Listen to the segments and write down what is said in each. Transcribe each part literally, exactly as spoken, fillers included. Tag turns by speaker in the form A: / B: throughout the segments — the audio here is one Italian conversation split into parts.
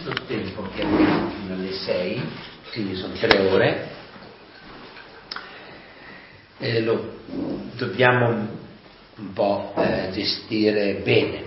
A: visto il tempo che abbiamo fino alle sei, quindi sono tre ore, e lo dobbiamo un po' eh, gestire bene.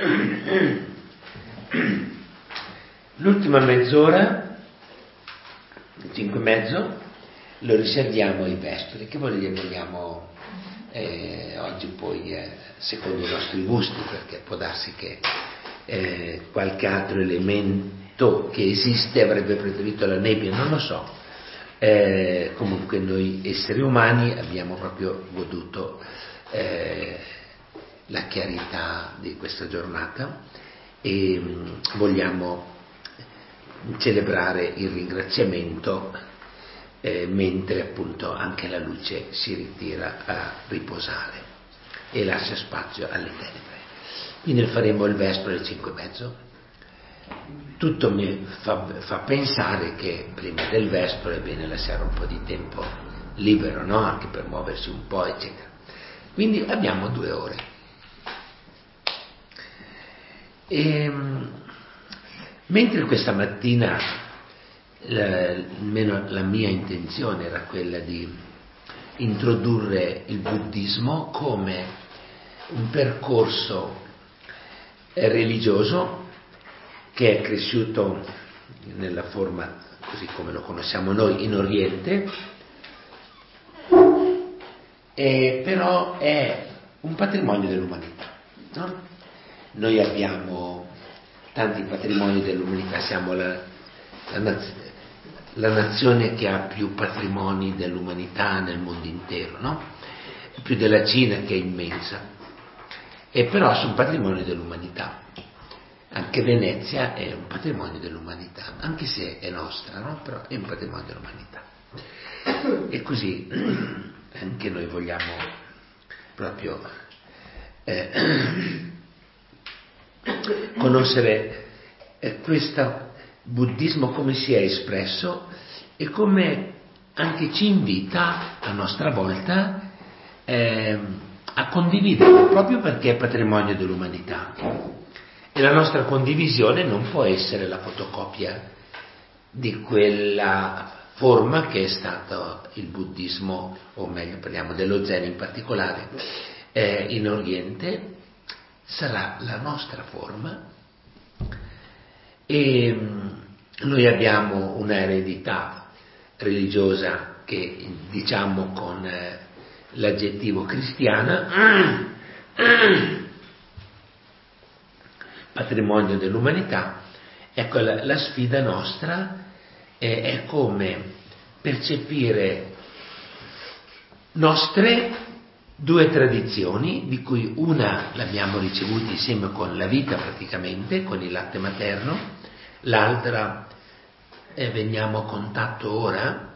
A: L'ultima mezz'ora, cinque e mezzo, lo riserviamo ai vespri, che vogliamo eh, oggi poi eh, secondo i nostri gusti, perché può darsi che eh, qualche altro elemento che esiste avrebbe preferito la nebbia, non lo so. Eh, comunque noi esseri umani abbiamo proprio goduto eh, la chiarità di questa giornata e mh, vogliamo celebrare il ringraziamento eh, mentre appunto anche la luce si ritira a riposare e lascia spazio alle tenebre. Quindi faremo il vespro alle cinque e mezzo. Tutto mi fa, fa pensare che prima del vespro è bene lasciare un po' di tempo libero, no? Anche per muoversi un po', eccetera. Quindi abbiamo due ore. E, mentre questa mattina, la, almeno la mia intenzione era quella di introdurre il buddismo come un percorso religioso che è cresciuto nella forma così come lo conosciamo noi in Oriente, e però è un patrimonio dell'umanità, no? Noi abbiamo tanti patrimoni dell'umanità, siamo la, la, naz- la nazione che ha più patrimoni dell'umanità nel mondo intero, no? Più della Cina, che è immensa, e però sono patrimonio dell'umanità. Anche Venezia è un patrimonio dell'umanità, anche se è nostra, no? Però è un patrimonio dell'umanità. E così anche noi vogliamo proprio eh, conoscere eh, questo buddismo come si è espresso e come anche ci invita a nostra volta eh, a condividerlo, proprio perché è patrimonio dell'umanità. E la nostra condivisione non può essere la fotocopia di quella forma che è stato il buddismo, o meglio parliamo dello Zen in particolare, eh, in Oriente. Sarà la nostra forma e mh, noi abbiamo una eredità religiosa che diciamo con eh, l'aggettivo cristiana, patrimonio dell'umanità. Ecco, la, la sfida nostra è, è come percepire nostre due tradizioni, di cui una l'abbiamo ricevuta insieme con la vita praticamente, con il latte materno, l'altra eh, veniamo a contatto ora,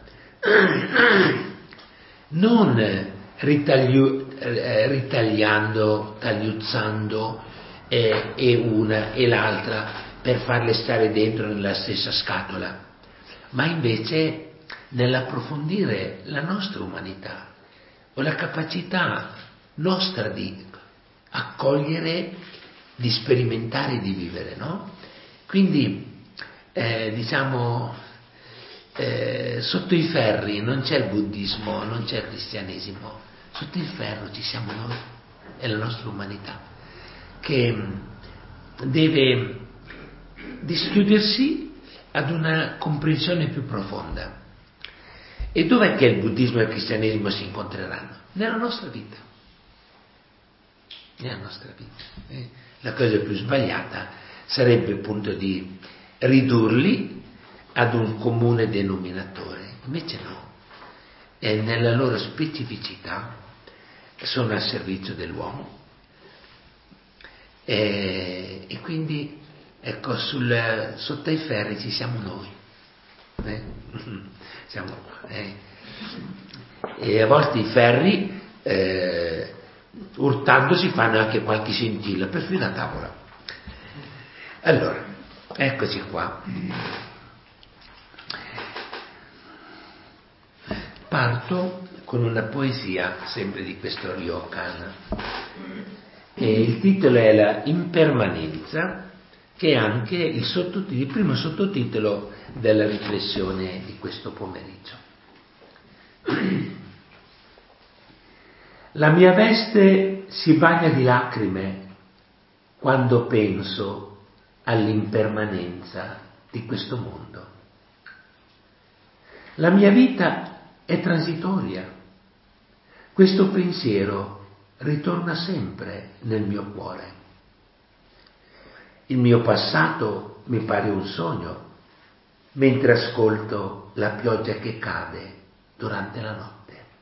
A: non ritaglio, eh, ritagliando, tagliuzzando eh, e una e l'altra per farle stare dentro nella stessa scatola, ma invece nell'approfondire la nostra umanità o la capacità nostra di accogliere, di sperimentare, di vivere, no? Quindi eh, diciamo eh, sotto i ferri non c'è il buddismo, non c'è il cristianesimo, sotto il ferro ci siamo noi, è la nostra umanità che deve dischiudersi ad una comprensione più profonda. E dov'è che il buddismo e il cristianesimo si incontreranno? Nella nostra vita. Nella nostra vita. Eh? La cosa più sbagliata sarebbe appunto di ridurli ad un comune denominatore. Invece no. E nella loro specificità sono al servizio dell'uomo. E, e quindi ecco, sul, sotto ai ferri ci siamo noi. Eh? Siamo, eh. E a volte i ferri eh, urtandosi fanno anche qualche scintilla, perfino a tavola. Allora, eccoci qua. Parto con una poesia sempre di questo Ryokan. E il titolo è La impermanenza che è anche il, sottotitolo, il primo sottotitolo della riflessione di questo pomeriggio. La mia veste si bagna di lacrime quando penso all'impermanenza di questo mondo. La mia vita è transitoria. Questo pensiero ritorna sempre nel mio cuore. Il mio passato mi pare un sogno, mentre ascolto la pioggia che cade durante la notte.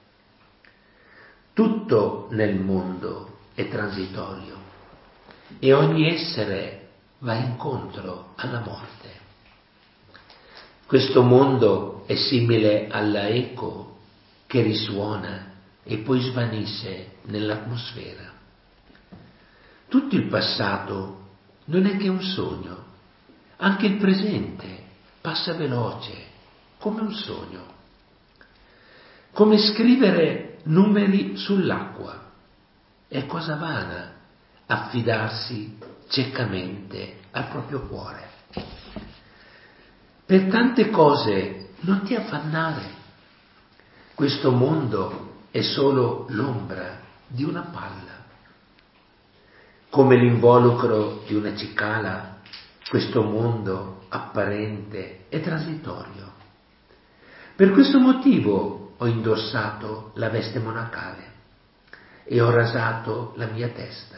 A: Tutto nel mondo è transitorio e ogni essere va incontro alla morte. Questo mondo è simile alla eco che risuona e poi svanisce nell'atmosfera. Tutto il passato non è che un sogno, anche il presente passa veloce come un sogno. Come scrivere numeri sull'acqua, è cosa vana affidarsi ciecamente al proprio cuore. Per tante cose non ti affannare, questo mondo è solo l'ombra di una palla. Come l'involucro di una cicala, questo mondo apparente è transitorio. Per questo motivo ho indossato la veste monacale e ho rasato la mia testa.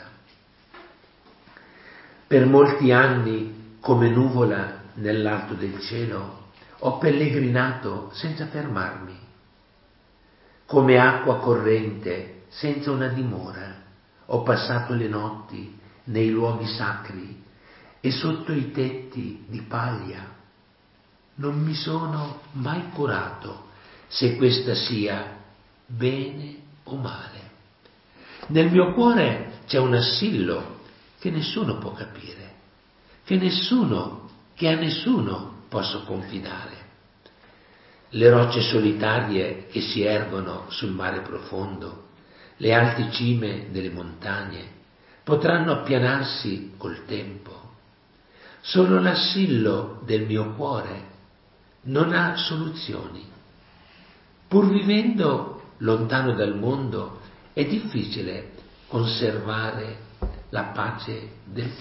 A: Per molti anni, come nuvola nell'alto del cielo, ho pellegrinato senza fermarmi. Come acqua corrente, senza una dimora, ho passato le notti nei luoghi sacri e sotto i tetti di paglia. Non mi sono mai curato se questa sia bene o male. Nel mio cuore c'è un assillo che nessuno può capire, che nessuno, che a nessuno posso confidare. Le rocce solitarie che si ergono sul mare profondo, le alte cime delle montagne, potranno appianarsi col tempo. Solo l'assillo del mio cuore non ha soluzioni. Pur vivendo lontano dal mondo, è difficile conservare la pace del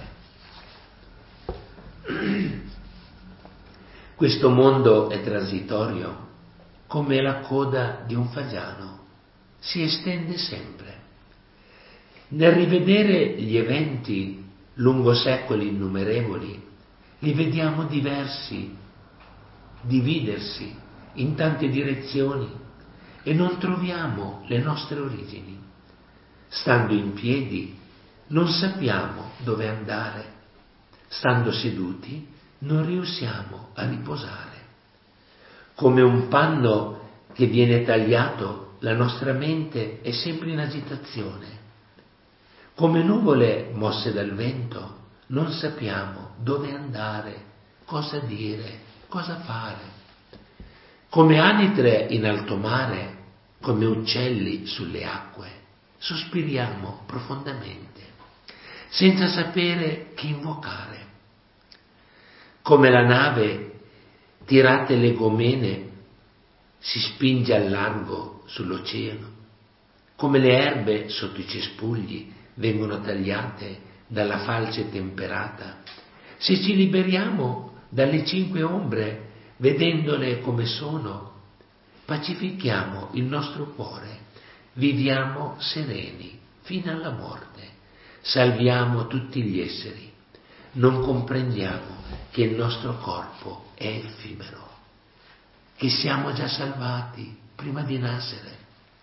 A: cuore. Questo mondo è transitorio, come la coda di un fagiano, si estende sempre. Nel rivedere gli eventi lungo secoli innumerevoli, li vediamo diversi, dividersi in tante direzioni e non troviamo le nostre origini. Stando in piedi non sappiamo dove andare, stando seduti non riusciamo a riposare. Come un panno che viene tagliato, la nostra mente è sempre in agitazione. Come nuvole mosse dal vento non sappiamo dove andare, cosa dire, cosa fare. Come anitre in alto mare, come uccelli sulle acque, sospiriamo profondamente, senza sapere chi invocare. Come la nave, tirate le gomene, si spinge al largo sull'oceano. Come le erbe sotto i cespugli vengono tagliate dalla falce temperata. Se ci liberiamo dalle cinque ombre, vedendole come sono, pacifichiamo il nostro cuore, viviamo sereni fino alla morte, salviamo tutti gli esseri. Non comprendiamo che il nostro corpo è effimero, che siamo già salvati prima di nascere.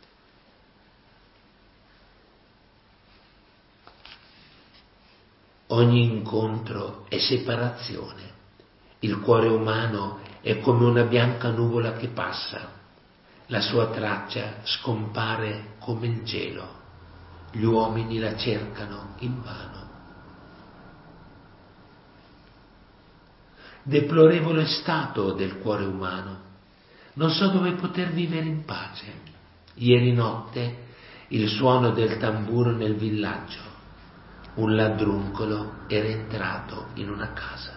A: Ogni incontro è separazione. Il cuore umano è come una bianca nuvola che passa. La sua traccia scompare come il gelo. Gli uomini la cercano invano. Deplorevole stato del cuore umano. Non so dove poter vivere in pace. Ieri notte il suono del tamburo nel villaggio. un ladruncolo era entrato in una casa.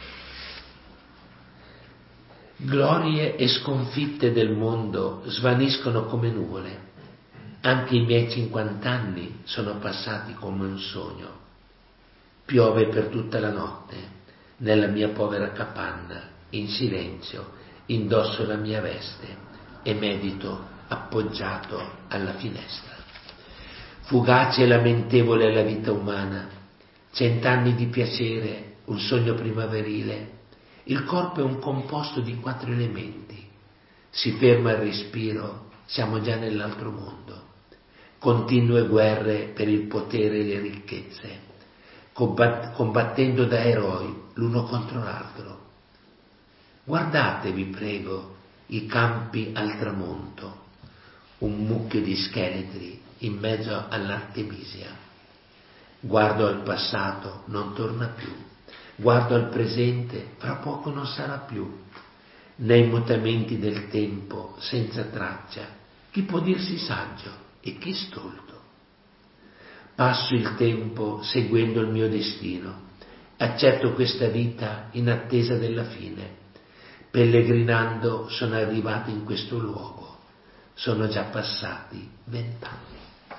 A: Glorie e sconfitte del mondo svaniscono come nuvole. Anche i miei cinquant'anni sono passati come un sogno. Piove per tutta la notte, nella mia povera capanna, in silenzio, indosso la mia veste e medito appoggiato alla finestra. Fugace e lamentevole è la vita umana, cent'anni di piacere, un sogno primaverile. Il corpo è un composto di quattro elementi. Si ferma il respiro, siamo già nell'altro mondo. Continue guerre per il potere e le ricchezze, combat- combattendo da eroi l'uno contro l'altro. Guardate, vi prego, i campi al tramonto, un mucchio di scheletri in mezzo all'Artemisia. Guardo al passato, non torna più. Guardo al presente, fra poco non sarà più. Nei mutamenti del tempo, senza traccia, chi può dirsi saggio e chi stolto? Passo il tempo seguendo il mio destino, accetto questa vita in attesa della fine. Pellegrinando sono arrivato in questo luogo, sono già passati vent'anni.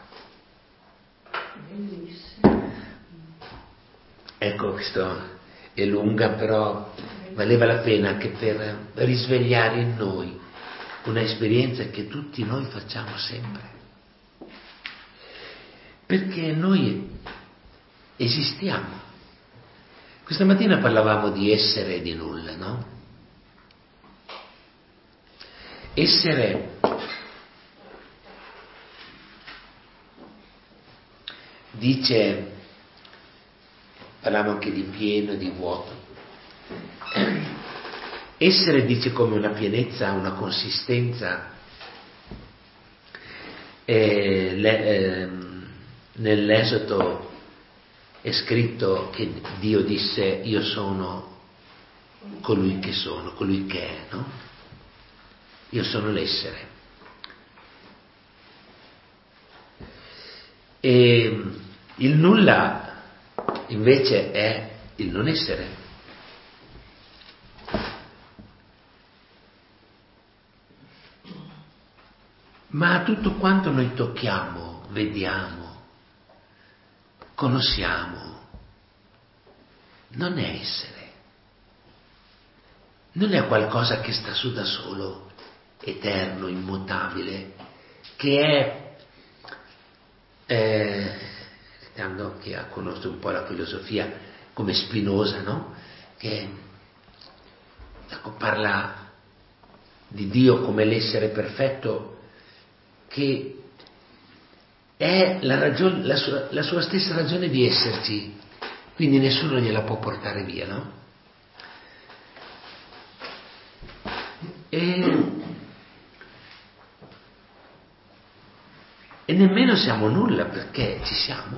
B: Bellissimo.
A: Ecco, questo è lunga, però valeva la pena anche per risvegliare in noi una esperienza che tutti noi facciamo sempre. Perché noi esistiamo. Questa mattina parlavamo di essere e di nulla, no? Essere dice, parliamo anche di pieno, di vuoto. Essere dice come una pienezza, una consistenza. Eh, le, eh, nell'Esodo è scritto che Dio disse: io sono colui che sono, colui che è, no? Io sono l'essere. E il nulla invece è il non essere. Ma tutto quanto noi tocchiamo, vediamo, conosciamo, non è essere. Non è qualcosa che sta su da solo, eterno, immutabile, che è, eh, dando che ha conosciuto un po' la filosofia come Spinoza, no? Che ecco, parla di Dio come l'essere perfetto, che è la, ragione, la, sua, la sua stessa ragione di esserci, quindi nessuno gliela può portare via, no? E, e nemmeno siamo nulla, perché ci siamo.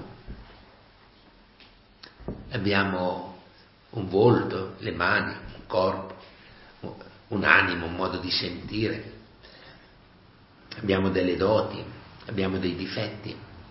A: Abbiamo un volto, le mani, un corpo, un animo, un modo di sentire. Abbiamo delle doti, abbiamo dei difetti.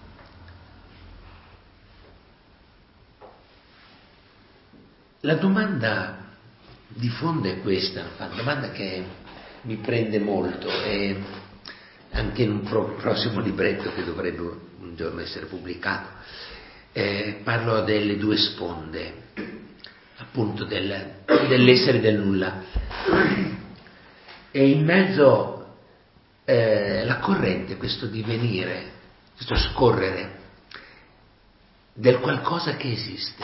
A: La domanda di fondo è questa, una domanda che mi prende molto, e anche in un pro- prossimo libretto che dovrebbe un giorno essere pubblicato, eh, parlo delle due sponde, appunto del, dell'essere e del nulla. E in mezzo Eh, la corrente, questo divenire, questo scorrere del qualcosa che esiste.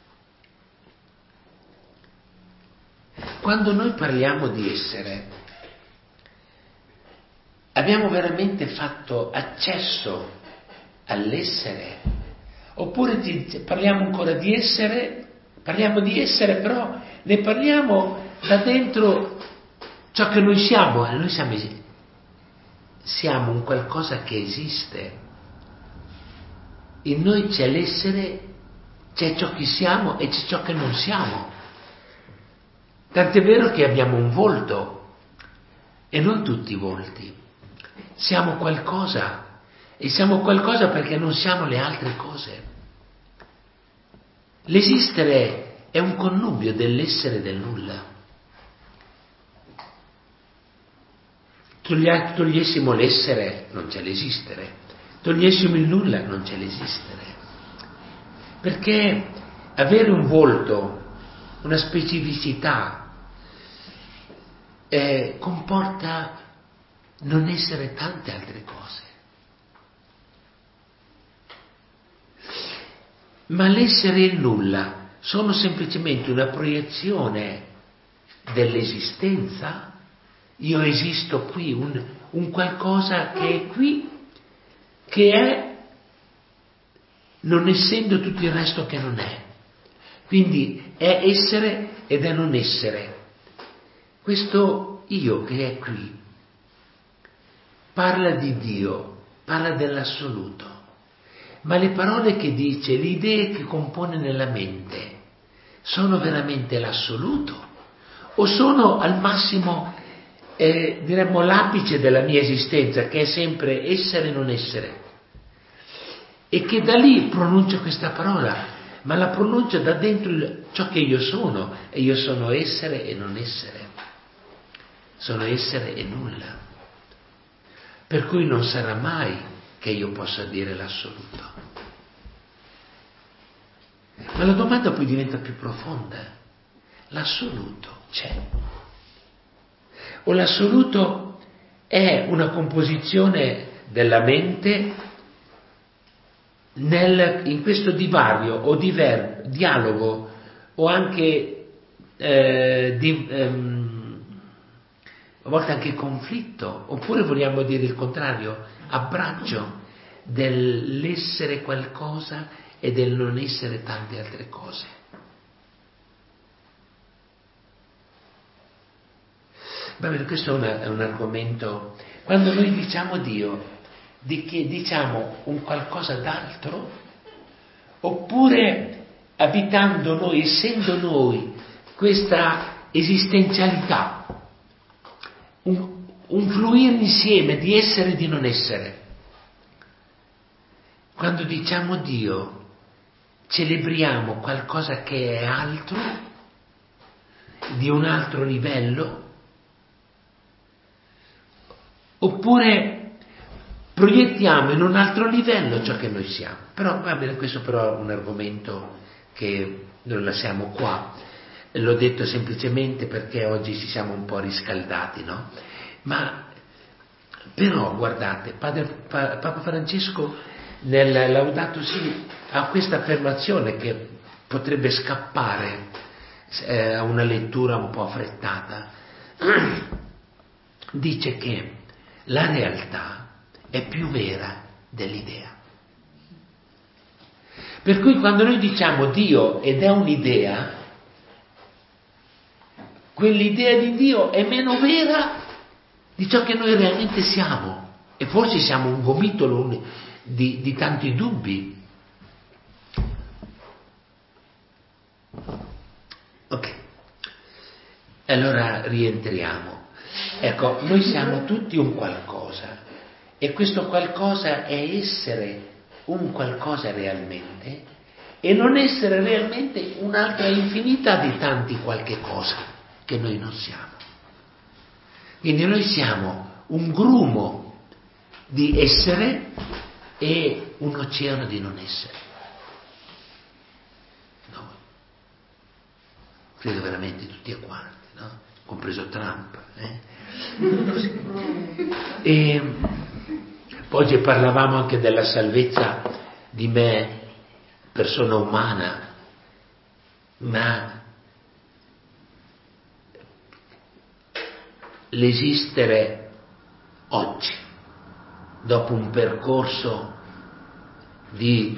A: Quando noi parliamo di essere, abbiamo veramente fatto accesso all'essere? Oppure ti, parliamo ancora di essere, parliamo di essere, però ne parliamo da dentro ciò che noi siamo, e noi siamo Siamo un qualcosa che esiste. In noi c'è l'essere, c'è ciò che siamo e c'è ciò che non siamo. Tant'è vero che abbiamo un volto, e non tutti i volti. Siamo qualcosa, e siamo qualcosa perché non siamo le altre cose. L'esistere è un connubio dell'essere e del nulla. Togli- togliessimo l'essere, non c'è l'esistere. Togliessimo il nulla, non c'è l'esistere. Perché avere un volto, una specificità, eh, comporta non essere tante altre cose. Ma l'essere e il nulla sono semplicemente una proiezione dell'esistenza. Io esisto qui, un, un qualcosa che è qui, che è, non essendo tutto il resto che non è. Quindi è essere ed è non essere. Questo io che è qui parla di Dio, parla dell'assoluto. Ma le parole che dice, le idee che compone nella mente, sono veramente l'assoluto? O sono al massimo, eh, diremmo, l'apice della mia esistenza, che è sempre essere e non essere? E che da lì pronuncio questa parola, ma la pronuncio da dentro il, ciò che io sono, e io sono essere e non essere. Sono essere e nulla. Per cui non sarà mai che io possa dire l'assoluto. Ma la domanda poi diventa più profonda. L'assoluto c'è? O l'assoluto è una composizione della mente nel, in questo divario o diver, dialogo o anche eh, di, ehm, a volte anche conflitto, oppure vogliamo dire il contrario, abbraccio dell'essere qualcosa e del non essere tante altre cose. Va bene, questo è, una, è un argomento. Quando noi diciamo Dio, di che diciamo un qualcosa d'altro, oppure abitando noi, essendo noi questa esistenzialità, un, un fluire insieme di essere e di non essere. Quando diciamo Dio, celebriamo qualcosa che è altro, di un altro livello, oppure proiettiamo in un altro livello ciò che noi siamo. Però va bene, questo però è un argomento che non lasciamo qua. L'ho detto semplicemente perché oggi ci siamo un po' riscaldati, no? Ma però guardate, Padre, pa, Papa Francesco nel Laudato Si ha questa affermazione che potrebbe scappare eh, a una lettura un po' affrettata. Dice che la realtà è più vera dell'idea. Per cui quando noi diciamo Dio ed è un'idea, quell'idea di Dio è meno vera di ciò che noi realmente siamo. E forse siamo un gomitolo di, di tanti dubbi. Ok, allora rientriamo. Ecco, noi siamo tutti un qualcosa e questo qualcosa è essere un qualcosa realmente e non essere realmente un'altra infinità di tanti qualche cosa che noi non siamo. Quindi noi siamo un grumo di essere e un oceano di non essere. No. Credo veramente tutti e quanti, no? Compreso Trump. Eh? E oggi parlavamo anche della salvezza di me, persona umana, ma l'esistere oggi, dopo un percorso di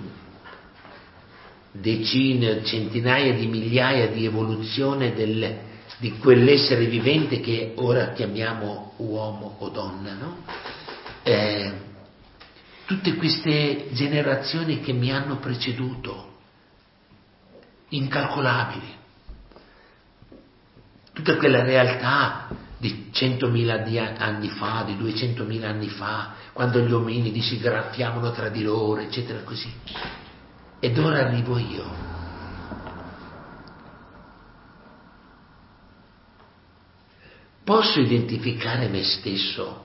A: decine, centinaia di migliaia di evoluzione del, di quell'essere vivente che ora chiamiamo uomo o donna, no? Eh, tutte queste generazioni che mi hanno preceduto, incalcolabili, tutta quella realtà di centomila anni fa, di duecentomila anni fa, quando gli ominidi si graffiavano tra di loro, eccetera, così. Ed ora arrivo io, posso identificare me stesso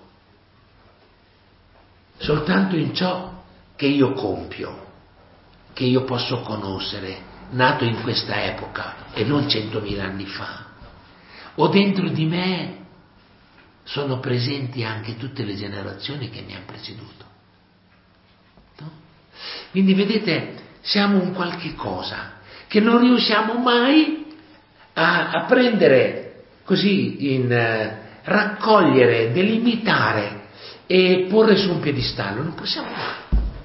A: soltanto in ciò che io compio, che io posso conoscere, nato in questa epoca e non centomila anni fa, o dentro di me sono presenti anche tutte le generazioni che mi hanno preceduto, no? Quindi vedete, siamo un qualche cosa che non riusciamo mai a, a prendere così, in eh, raccogliere, delimitare e porre su un piedistallo, non possiamo mai.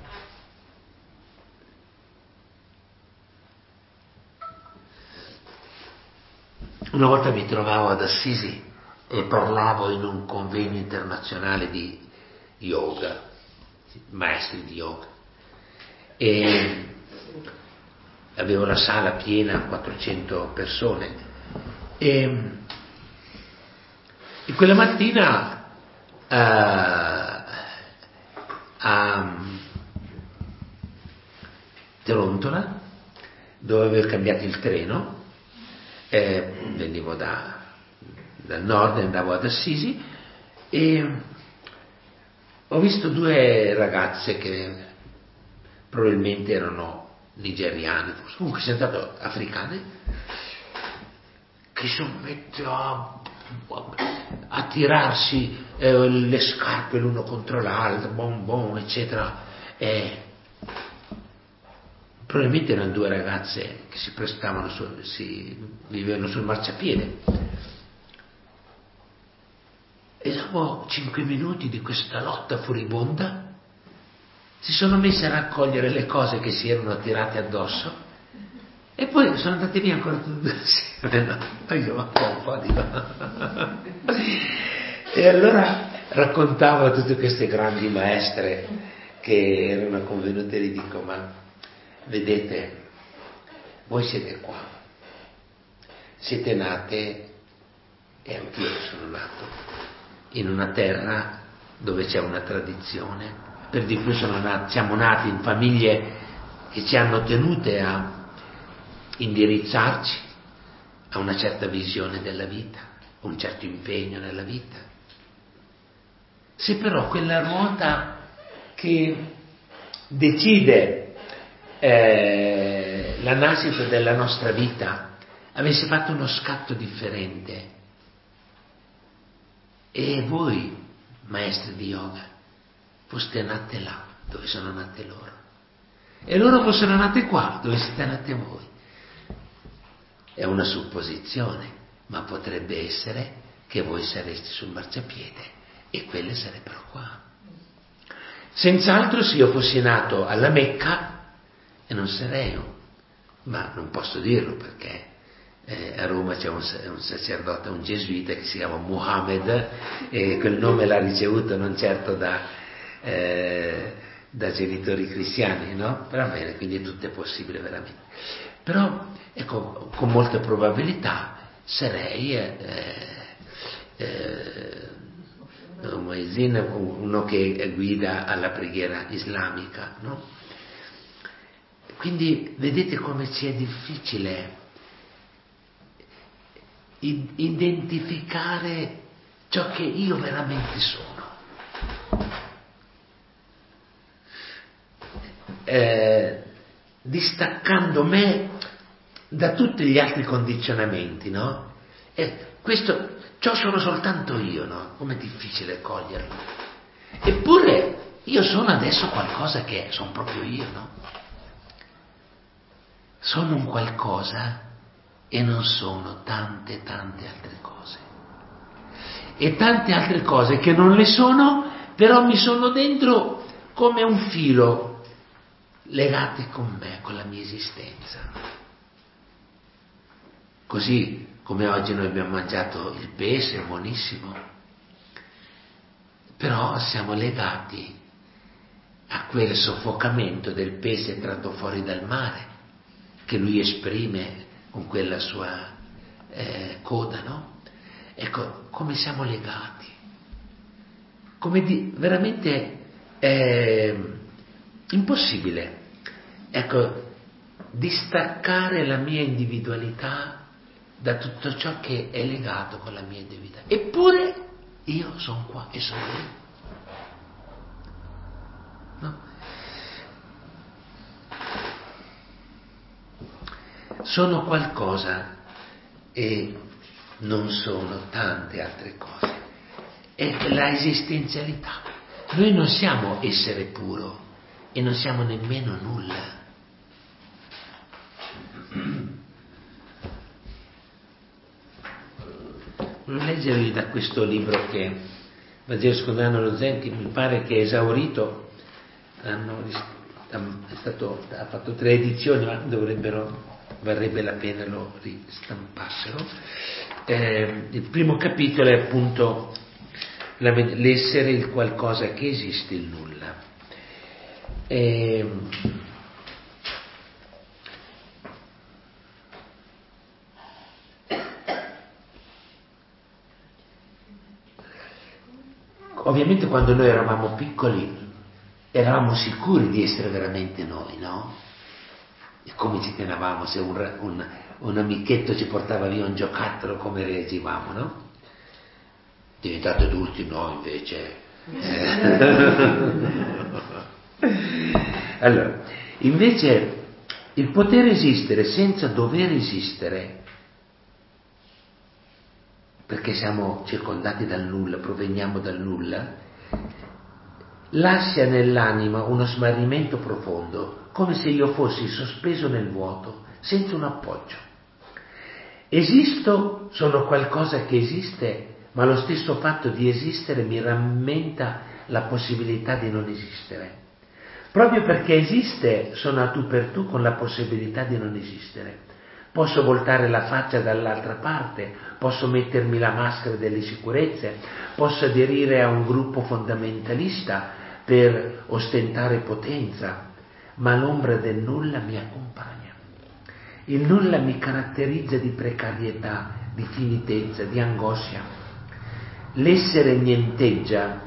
A: Una volta mi trovavo ad Assisi e parlavo in un convegno internazionale di yoga, maestri di yoga, e avevo la sala piena, quattrocento persone, e, e quella mattina uh, a Torontola, dove avevo cambiato il treno, eh, venivo da dal nord e andavo ad Assisi, e ho visto due ragazze che probabilmente erano nigeriane, comunque sono stato africane, che sono messe a, a tirarsi eh, le scarpe l'uno contro l'altro, bon bon, eccetera. E probabilmente erano due ragazze che si prestavano, su, si vivevano sul marciapiede. E dopo cinque minuti di questa lotta furibonda si sono messe a raccogliere le cose che si erano tirate addosso e poi sono andate via ancora tutte assieme. No? Io un po' di... E allora raccontavo a tutte queste grandi maestre che erano convenute e gli dico: ma vedete, voi siete qua, siete nate, e anch'io sono nato in una terra dove c'è una tradizione, per di più sono nati, siamo nati in famiglie che ci hanno tenute a indirizzarci a una certa visione della vita, a un certo impegno nella vita. Se però quella ruota che decide eh, la nascita della nostra vita avesse fatto uno scatto differente, e voi, maestri di yoga, foste nate là, dove sono nate loro, e loro fossero nate qua, dove siete nate voi, è una supposizione, ma potrebbe essere che voi sareste sul marciapiede e quelle sarebbero qua. Senz'altro, se io fossi nato alla Mecca, e non sarei un, ma non posso dirlo perché Eh, a Roma c'è un, un sacerdote, un gesuita che si chiama Muhammad, e quel nome l'ha ricevuto non certo da, eh, da genitori cristiani, no? Va bene, quindi tutto è possibile veramente. Però, ecco, con molta probabilità sarei eh, eh, uno che guida alla preghiera islamica, no? Quindi vedete come ci è difficile identificare ciò che io veramente sono, eh, distaccando me da tutti gli altri condizionamenti, no? E questo, ciò sono soltanto io, no? Com'è difficile coglierlo. Eppure io sono adesso qualcosa che è, sono proprio io, no? Sono un qualcosa e non sono tante tante altre cose, e tante altre cose che non le sono, però mi sono dentro come un filo, legate con me, con la mia esistenza. Così come oggi noi abbiamo mangiato il pesce, buonissimo, però siamo legati a quel soffocamento del pesce tratto fuori dal mare, che lui esprime con quella sua eh, coda, no? Ecco, come siamo legati, come di, veramente è impossibile, ecco, distaccare la mia individualità da tutto ciò che è legato con la mia vita. Eppure io sono qua e sono lì. No? Sono qualcosa e non sono tante altre cose. È la esistenzialità. Noi non siamo essere puro e non siamo nemmeno nulla. Voglio leggervi da questo libro che Vangelo secondo Anno Zen, che mi pare che è esaurito, hanno, è stato, ha fatto tre edizioni, ma dovrebbero, varrebbe la pena lo ristampassero. Eh, il primo capitolo è appunto la, l'essere, il qualcosa che esiste, il nulla. Eh, Ovviamente quando noi eravamo piccoli eravamo sicuri di essere veramente noi, no? E come ci tenevamo se un, un, un amichetto ci portava via un giocattolo, come reagivamo, no? Diventate adulti no, invece. Allora, invece il poter esistere senza dover esistere, perché siamo circondati dal nulla, proveniamo dal nulla, lascia nell'anima uno smarrimento profondo, come se io fossi sospeso nel vuoto, senza un appoggio. Esisto, sono qualcosa che esiste, ma lo stesso fatto di esistere mi rammenta la possibilità di non esistere. Proprio perché esiste, sono a tu per tu con la possibilità di non esistere. Posso voltare la faccia dall'altra parte, posso mettermi la maschera delle sicurezze, posso aderire a un gruppo fondamentalista per ostentare potenza, ma l'ombra del nulla mi accompagna. Il nulla mi caratterizza di precarietà, di finitezza, di angoscia. L'essere nienteggia.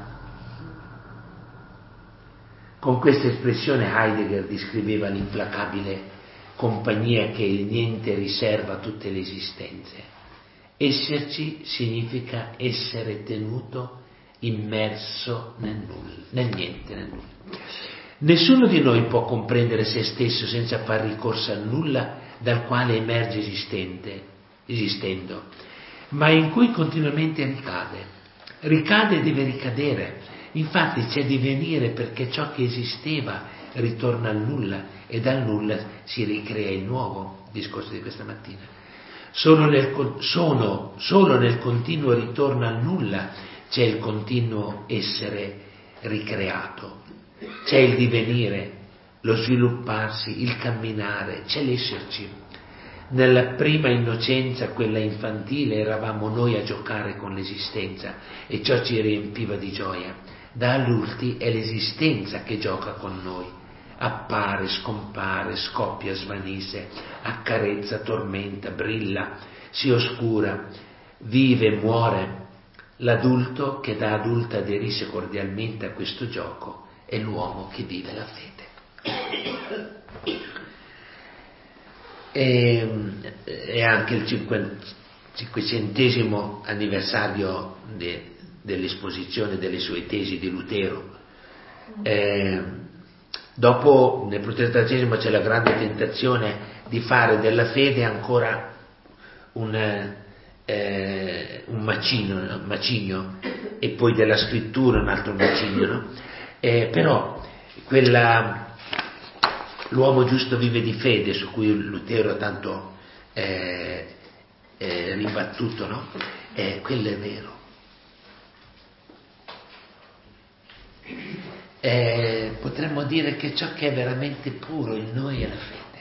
A: Con questa espressione Heidegger descriveva l'implacabile compagnia che il niente riserva a tutte le esistenze. Esserci significa essere tenuto immerso nel nulla, nel niente, nel nulla. Nessuno di noi può comprendere se stesso senza far ricorso al nulla dal quale emerge esistente, esistendo, ma in cui continuamente ricade. Ricade e deve ricadere. Infatti c'è divenire perché ciò che esisteva ritorna al nulla e dal nulla si ricrea il nuovo, discorso di questa mattina. Solo nel, sono, solo nel continuo ritorno al nulla c'è il continuo essere ricreato, c'è il divenire, lo svilupparsi, il camminare, c'è l'esserci. Nella prima innocenza, quella infantile, eravamo noi a giocare con l'esistenza e ciò ci riempiva di gioia. Da adulti è l'esistenza che gioca con noi, appare, scompare, scoppia, svanisce, accarezza, tormenta, brilla, si oscura, vive, muore. L'adulto che da adulto aderisce cordialmente a questo gioco è l'uomo che vive la fede. E, è anche il cinquecentesimo anniversario de, dell'esposizione delle sue tesi di Lutero. Eh, dopo nel protestantesimo c'è la grande tentazione di fare della fede ancora un, eh, un macino, un macigno, e poi della scrittura un altro macigno, no? Eh, però quella l'uomo giusto vive di fede, su cui Lutero ha tanto eh, eh, ribattuto, no? Eh, quello è vero. Eh, potremmo dire che ciò che è veramente puro in noi è la fede,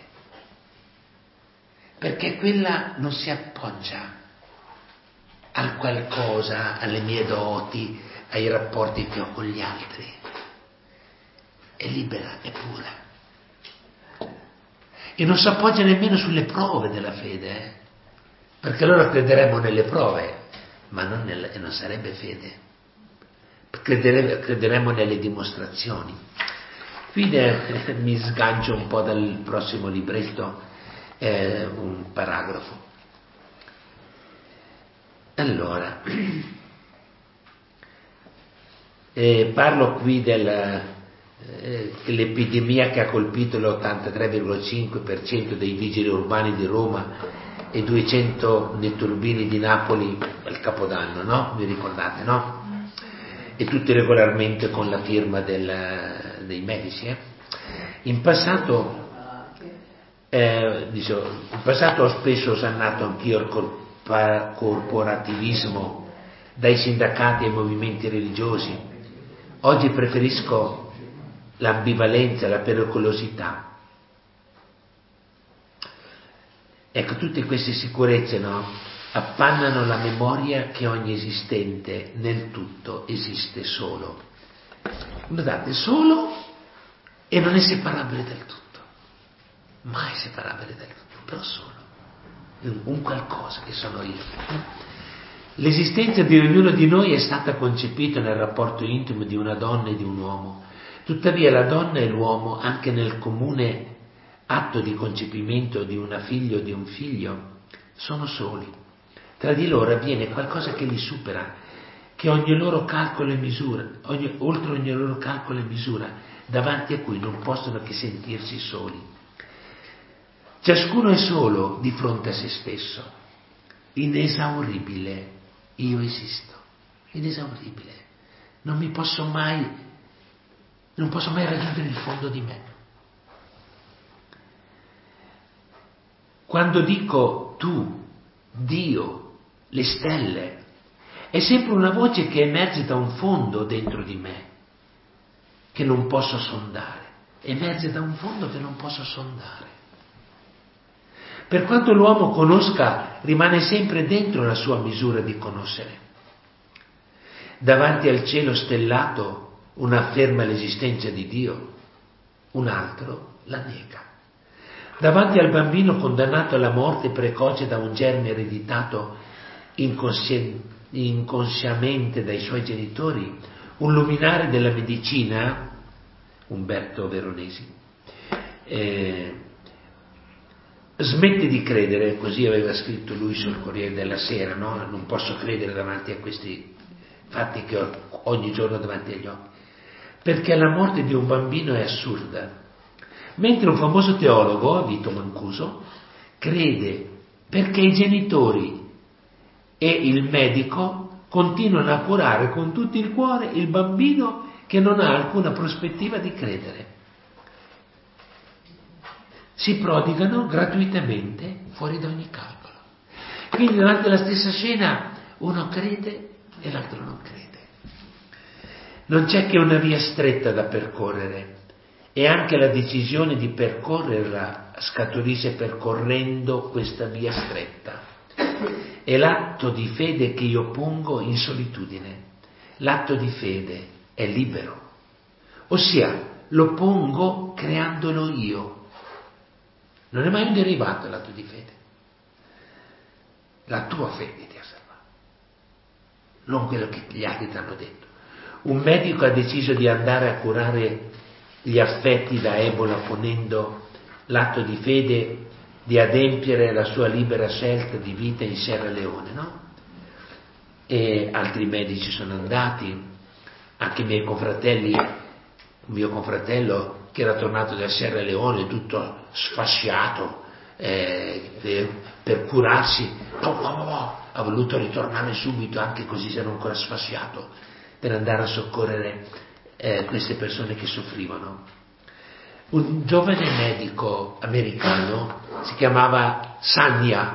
A: perché quella non si appoggia al qualcosa, alle mie doti, ai rapporti che ho con gli altri, è libera, è pura. E non si appoggia nemmeno sulle prove della fede, eh? Perché allora crederemmo nelle prove, ma non, nel, non sarebbe fede. Crederemo, crederemo nelle dimostrazioni. Qui ne, mi sgancio un po' dal prossimo libretto, eh, un paragrafo. Allora, eh, parlo qui dell'epidemia eh, che ha colpito l'ottantatré virgola cinque per cento dei vigili urbani di Roma e duecento netturbini di Napoli al Capodanno, no? Vi ricordate, no? E tutti regolarmente con la firma del, dei medici. Eh? In passato, eh, dicevo, in passato ho spesso osannato anch'io il corp- corporativismo dai sindacati ai movimenti religiosi. Oggi preferisco l'ambivalenza, la pericolosità. Ecco, tutte queste sicurezze, no, appannano la memoria che ogni esistente nel tutto esiste solo. Guardate, solo e non è separabile dal tutto, mai separabile dal tutto, però solo, un qualcosa che sono io. L'esistenza di ognuno di noi è stata concepita nel rapporto intimo di una donna e di un uomo, tuttavia la donna e l'uomo, anche nel comune atto di concepimento di una figlia o di un figlio, sono soli. Tra di loro avviene qualcosa che li supera, che ogni loro calcolo e misura, ogni, oltre ogni loro calcolo e misura, davanti a cui non possono che sentirsi soli. Ciascuno è solo di fronte a se stesso, inesauribile. Io esisto, inesauribile. Non mi posso mai, non posso mai raggiungere il fondo di me. Quando dico tu, Dio, le stelle, è sempre una voce che emerge da un fondo dentro di me, che non posso sondare, emerge da un fondo che non posso sondare. Per quanto l'uomo conosca, rimane sempre dentro la sua misura di conoscere. Davanti al cielo stellato, uno afferma l'esistenza di Dio, un altro la nega. Davanti al bambino condannato alla morte precoce da un germe ereditato inconsci- inconsciamente dai suoi genitori, un luminare della medicina, Umberto Veronesi, eh, smette di credere, così aveva scritto lui sul Corriere della Sera, no? Non posso credere davanti a questi fatti che ho ogni giorno davanti agli occhi, perché la morte di un bambino è assurda. Mentre un famoso teologo, Vito Mancuso, crede perché i genitori e il medico continuano a curare con tutto il cuore il bambino che non ha alcuna prospettiva di credere. Si prodigano gratuitamente fuori da ogni calcolo. Quindi davanti alla stessa scena uno crede e l'altro non crede. Non c'è che una via stretta da percorrere. E anche la decisione di percorrerla scaturisce percorrendo questa via stretta. È l'atto di fede che io pongo in solitudine. L'atto di fede è libero, ossia lo pongo creandolo io. Non è mai un derivato l'atto di fede. La tua fede ti ha salvato, non quello che gli altri ti hanno detto. Un medico ha deciso di andare a curare gli affetti da Ebola ponendo l'atto di fede di adempiere la sua libera scelta di vita in Sierra Leone, no? E altri medici sono andati, anche i miei confratelli, un mio confratello che era tornato da Sierra Leone tutto sfasciato eh, per, per curarsi, no, no, no, no, ha voluto ritornare subito, anche così se non ancora sfasciato, per andare a soccorrere Eh, queste persone che soffrivano. Un giovane medico americano si chiamava Sanya,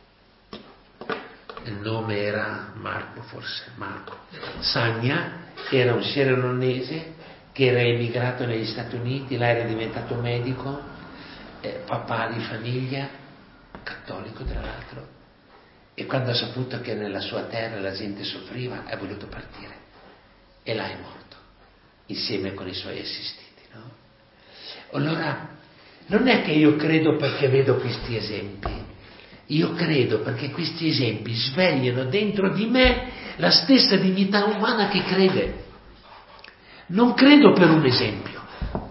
A: il nome era Marco, forse Marco. Sanya era un sierra-leonese che era emigrato negli Stati Uniti, là era diventato medico, eh, papà di famiglia, cattolico tra l'altro, e quando ha saputo che nella sua terra la gente soffriva è voluto partire e là è morto insieme con i suoi assistiti, no? Allora, non è che io credo perché vedo questi esempi, io credo perché questi esempi svegliano dentro di me la stessa dignità umana che crede. Non credo per un esempio.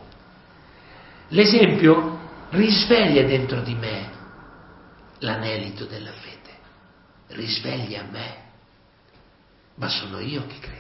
A: L'esempio risveglia dentro di me l'anelito della fede, risveglia me ma sono io che credo.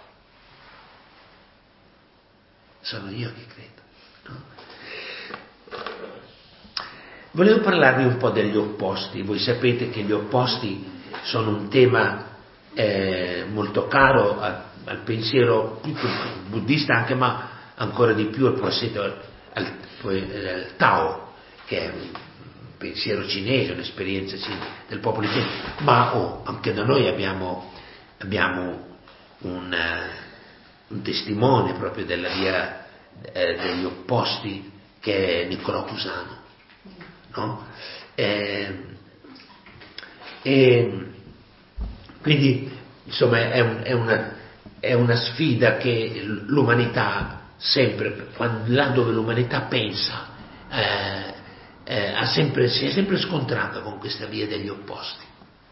A: Sono io che credo. No? Volevo parlarvi un po' degli opposti. Voi sapete che gli opposti sono un tema eh, molto caro a, al pensiero buddista, anche, ma ancora di più al, al, al Tao, che è un pensiero cinese, un'esperienza del popolo cinese, ma oh, anche da noi abbiamo, abbiamo un, uh, un testimone proprio della via eh, degli opposti, che è Niccolò Cusano, no? Eh, e quindi insomma è, un, è, una, è una sfida che l'umanità sempre, quando, là dove l'umanità pensa, eh, eh, ha sempre, si è sempre scontrata con questa via degli opposti,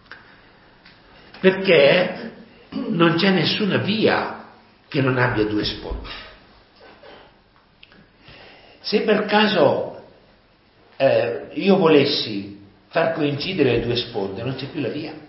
A: perché non c'è nessuna via che non abbia due sponde. Se per caso eh, io volessi far coincidere le due sponde, non c'è più la via.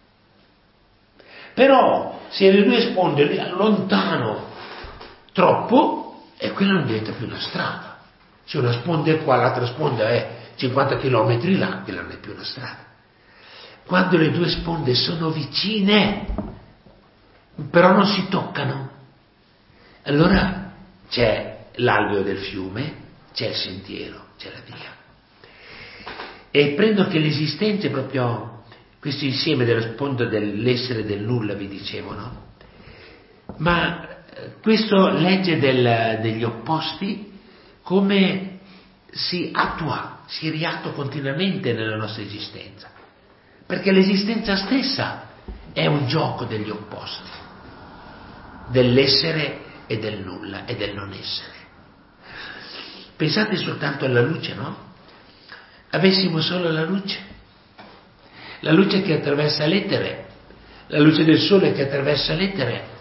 A: Però se le due sponde lontano troppo, e quella non diventa più una strada. Se una sponda è qua, l'altra sponda è cinquanta chilometri là, quella non è più una strada. Quando le due sponde sono vicine, però non si toccano, allora c'è l'alveo del fiume, c'è il sentiero, c'è la via. E prendo che l'esistenza è proprio questo insieme della sponda dell'essere e del nulla, vi dicevo, no? Ma questo legge del, degli opposti come si attua, si riattua continuamente nella nostra esistenza, perché l'esistenza stessa è un gioco degli opposti, dell'essere e del nulla e del non essere. Pensate soltanto alla luce, no? Avessimo solo la luce, la luce che attraversa l'etere, la luce del sole che attraversa l'etere,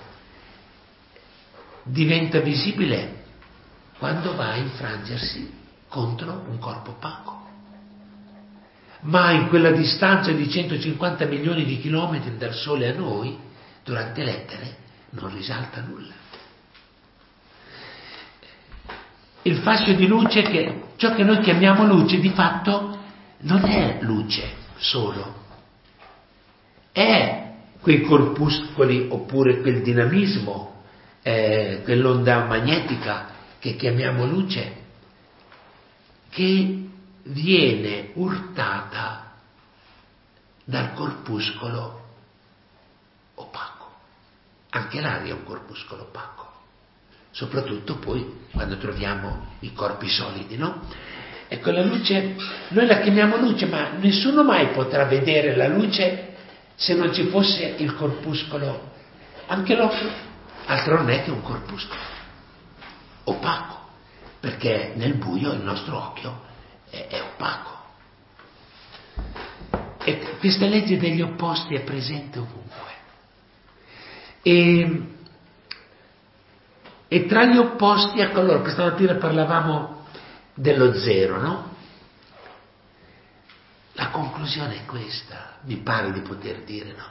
A: diventa visibile quando va a infrangersi contro un corpo opaco. Ma in quella distanza di centocinquanta milioni di chilometri dal sole a noi, durante l'etere, non risalta nulla. Il fascio di luce, che ciò che noi chiamiamo luce, di fatto non è luce solo, è quei corpuscoli oppure quel dinamismo, eh, quell'onda magnetica che chiamiamo luce, che viene urtata dal corpuscolo opaco. Anche l'aria è un corpuscolo opaco, soprattutto poi quando troviamo i corpi solidi, no? Ecco, la luce, noi la chiamiamo luce, ma nessuno mai potrà vedere la luce se non ci fosse il corpuscolo. Anche l'occhio, altro non è che un corpuscolo opaco, perché nel buio il nostro occhio è, è opaco. E questa legge degli opposti è presente ovunque. E, e tra gli opposti, ecco, allora questa mattina parlavamo dello zero, no? La conclusione è questa, mi pare di poter dire, no?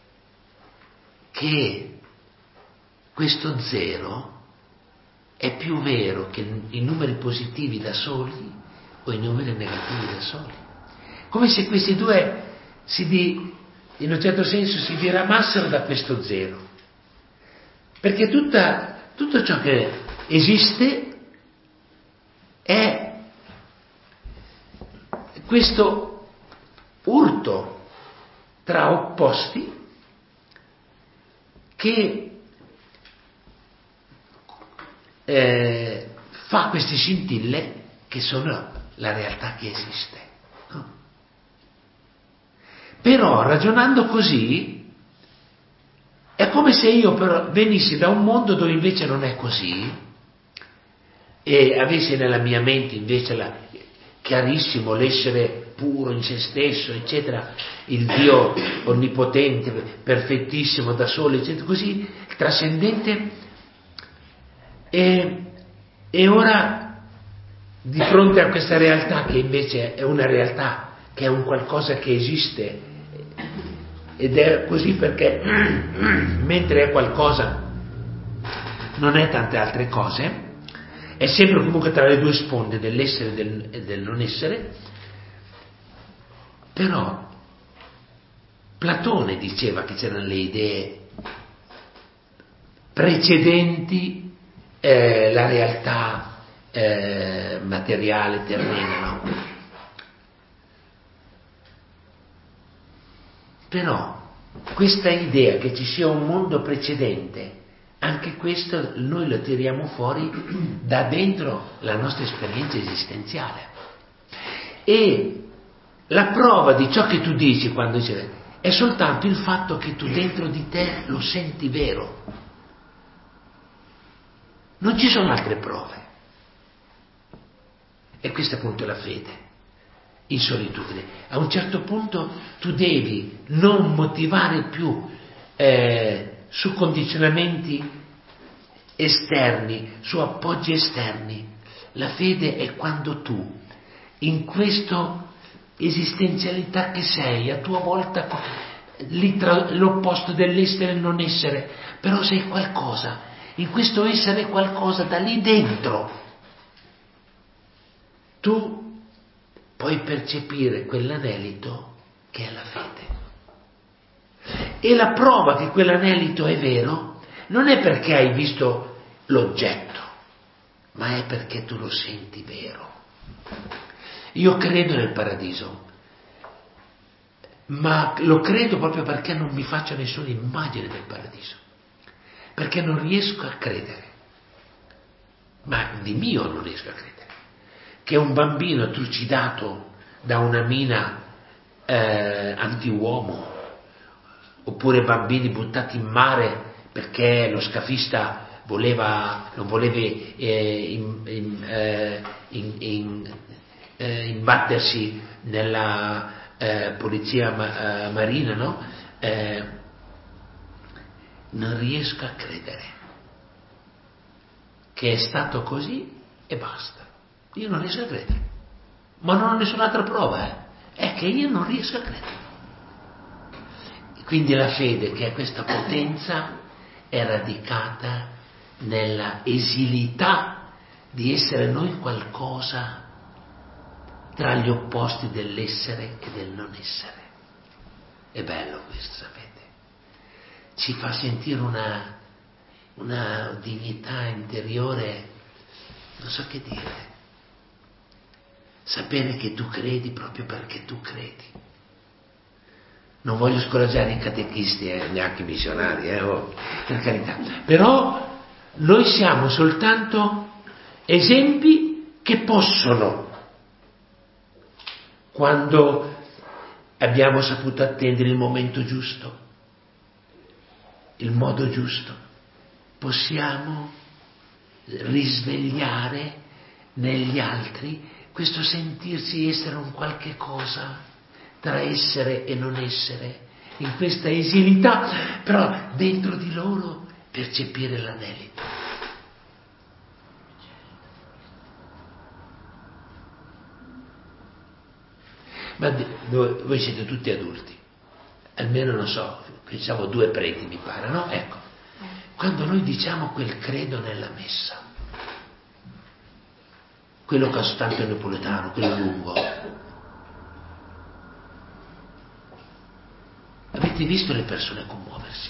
A: Che questo zero è più vero che i numeri positivi da soli o i numeri negativi da soli. Come se questi due si di, in un certo senso si diramassero da questo zero. Perché tutta, tutto ciò che esiste è questo urto tra opposti che eh, fa queste scintille che sono la realtà che esiste, no? Però ragionando così è come se io però venissi da un mondo dove invece non è così e avessi nella mia mente invece la, chiarissimo l'essere puro in se stesso, eccetera, il Dio onnipotente, perfettissimo da solo, eccetera, così trascendente. E, e ora di fronte a questa realtà che invece è una realtà, che è un qualcosa che esiste ed è così perché mentre è qualcosa non è tante altre cose, è sempre comunque tra le due sponde dell'essere e del, e del non essere. Però Platone diceva che c'erano le idee precedenti eh, la realtà eh, materiale, terrena, no? Però questa idea che ci sia un mondo precedente, anche questo noi lo tiriamo fuori da dentro la nostra esperienza esistenziale. E la prova di ciò che tu dici quando dici è soltanto il fatto che tu dentro di te lo senti vero. Non ci sono altre prove. E questa appunto è la fede, in solitudine. A un certo punto tu devi non motivare più eh, su condizionamenti esterni, su appoggi esterni. La fede è quando tu, in questa esistenzialità che sei, a tua volta l'opposto dell'essere e il non essere, però sei qualcosa, in questo essere qualcosa da lì dentro, tu puoi percepire quell'anelito che è la fede. E la prova che quell'anelito è vero non è perché hai visto l'oggetto, ma è perché tu lo senti vero. Io credo nel paradiso, ma lo credo proprio perché non mi faccio nessuna immagine del paradiso, perché non riesco a credere, ma di mio non riesco a credere, che un bambino trucidato da una mina eh, anti-uomo, oppure bambini buttati in mare perché lo scafista voleva, non voleva eh, in, in, eh, in, in, eh, imbattersi nella eh, polizia ma, eh, marina, no? Eh, non riesco a credere che è stato così e basta. Io non riesco a credere, ma non ho nessun'altra prova, eh? È che io non riesco a credere. Quindi la fede, che è questa potenza, è radicata nella esilità di essere noi qualcosa tra gli opposti dell'essere e del non essere. È bello questo, sapete? Ci fa sentire una, una dignità interiore, non so che dire. Sapere che tu credi proprio perché tu credi. Non voglio scoraggiare i catechisti, eh, neanche i missionari, eh, oh, per carità. Però noi siamo soltanto esempi che possono, quando abbiamo saputo attendere il momento giusto, il modo giusto, possiamo risvegliare negli altri questo sentirsi essere un qualche cosa tra essere e non essere, in questa esilità, però dentro di loro percepire l'anelito. Ma voi siete tutti adulti, almeno non so, siamo due preti mi pare, no? Ecco, quando noi diciamo quel credo nella messa, quello costante napoletano, quello lungo, avete visto le persone commuoversi?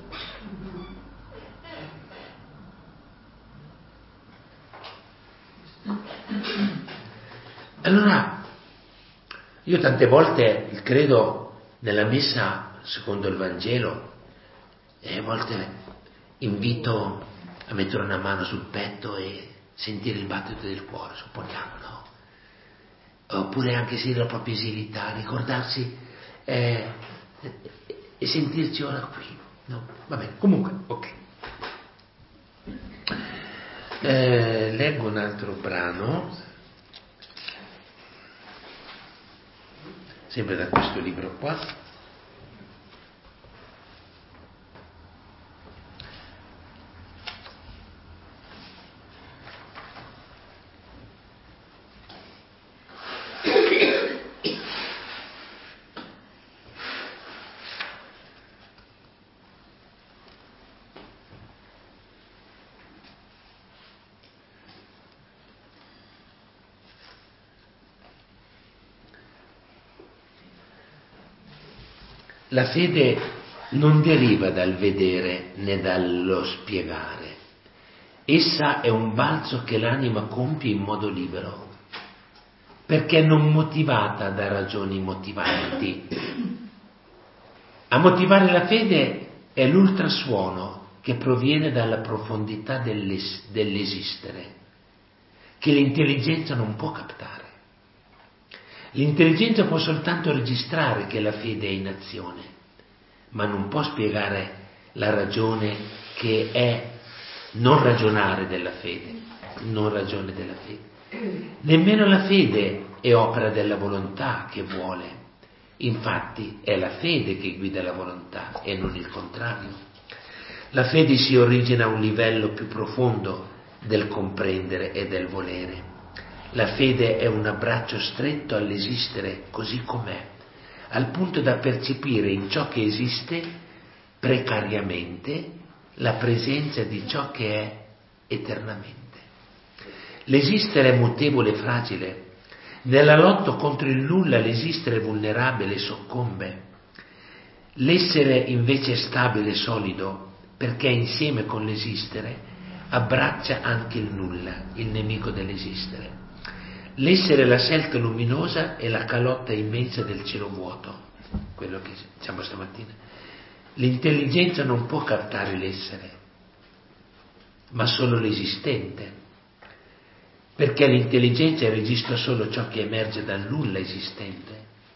A: Allora, io tante volte il credo nella messa secondo il Vangelo, e a volte invito a mettere una mano sul petto e sentire il battito del cuore, supponiamo, no? Oppure anche sentire la propria esilità, ricordarsi eh, e sentirci ora qui, no? Va bene, comunque, ok. Eh, leggo un altro brano, sempre da questo libro qua. la fede non deriva dal vedere né dallo spiegare. Essa è un balzo che l'anima compie in modo libero, perché è non motivata da ragioni motivanti. A motivare la fede è l'ultrasuono che proviene dalla profondità dell'es- dell'esistere, che l'intelligenza non può captare. L'intelligenza può soltanto registrare che la fede è in azione, ma non può spiegare la ragione che è non ragionare della fede, non ragione della fede. Nemmeno la fede è opera della volontà che vuole. Infatti è la fede che guida la volontà e non il contrario. La fede si origina a un livello più profondo del comprendere e del volere. La fede è un abbraccio stretto all'esistere così com'è, al punto da percepire in ciò che esiste precariamente la presenza di ciò che è eternamente. L'esistere è mutevole e fragile. Nella lotta contro il nulla l'esistere vulnerabile soccombe. L'essere invece è stabile e solido, perché insieme con l'esistere abbraccia anche il nulla, il nemico dell'esistere. L'essere è la scelta luminosa e la calotta immensa del cielo vuoto, quello che diciamo stamattina. L'intelligenza non può captare l'essere, ma solo l'esistente, perché l'intelligenza registra solo ciò che emerge dal nulla esistente.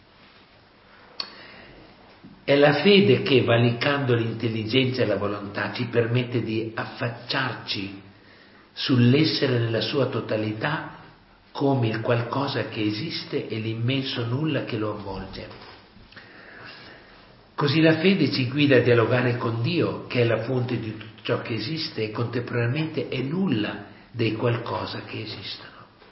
A: È la fede che, valicando l'intelligenza e la volontà, ci permette di affacciarci sull'essere nella sua totalità come il qualcosa che esiste e l'immenso nulla che lo avvolge. Così la fede ci guida a dialogare con Dio, che è la fonte di tutto ciò che esiste e contemporaneamente è nulla dei qualcosa che esistono.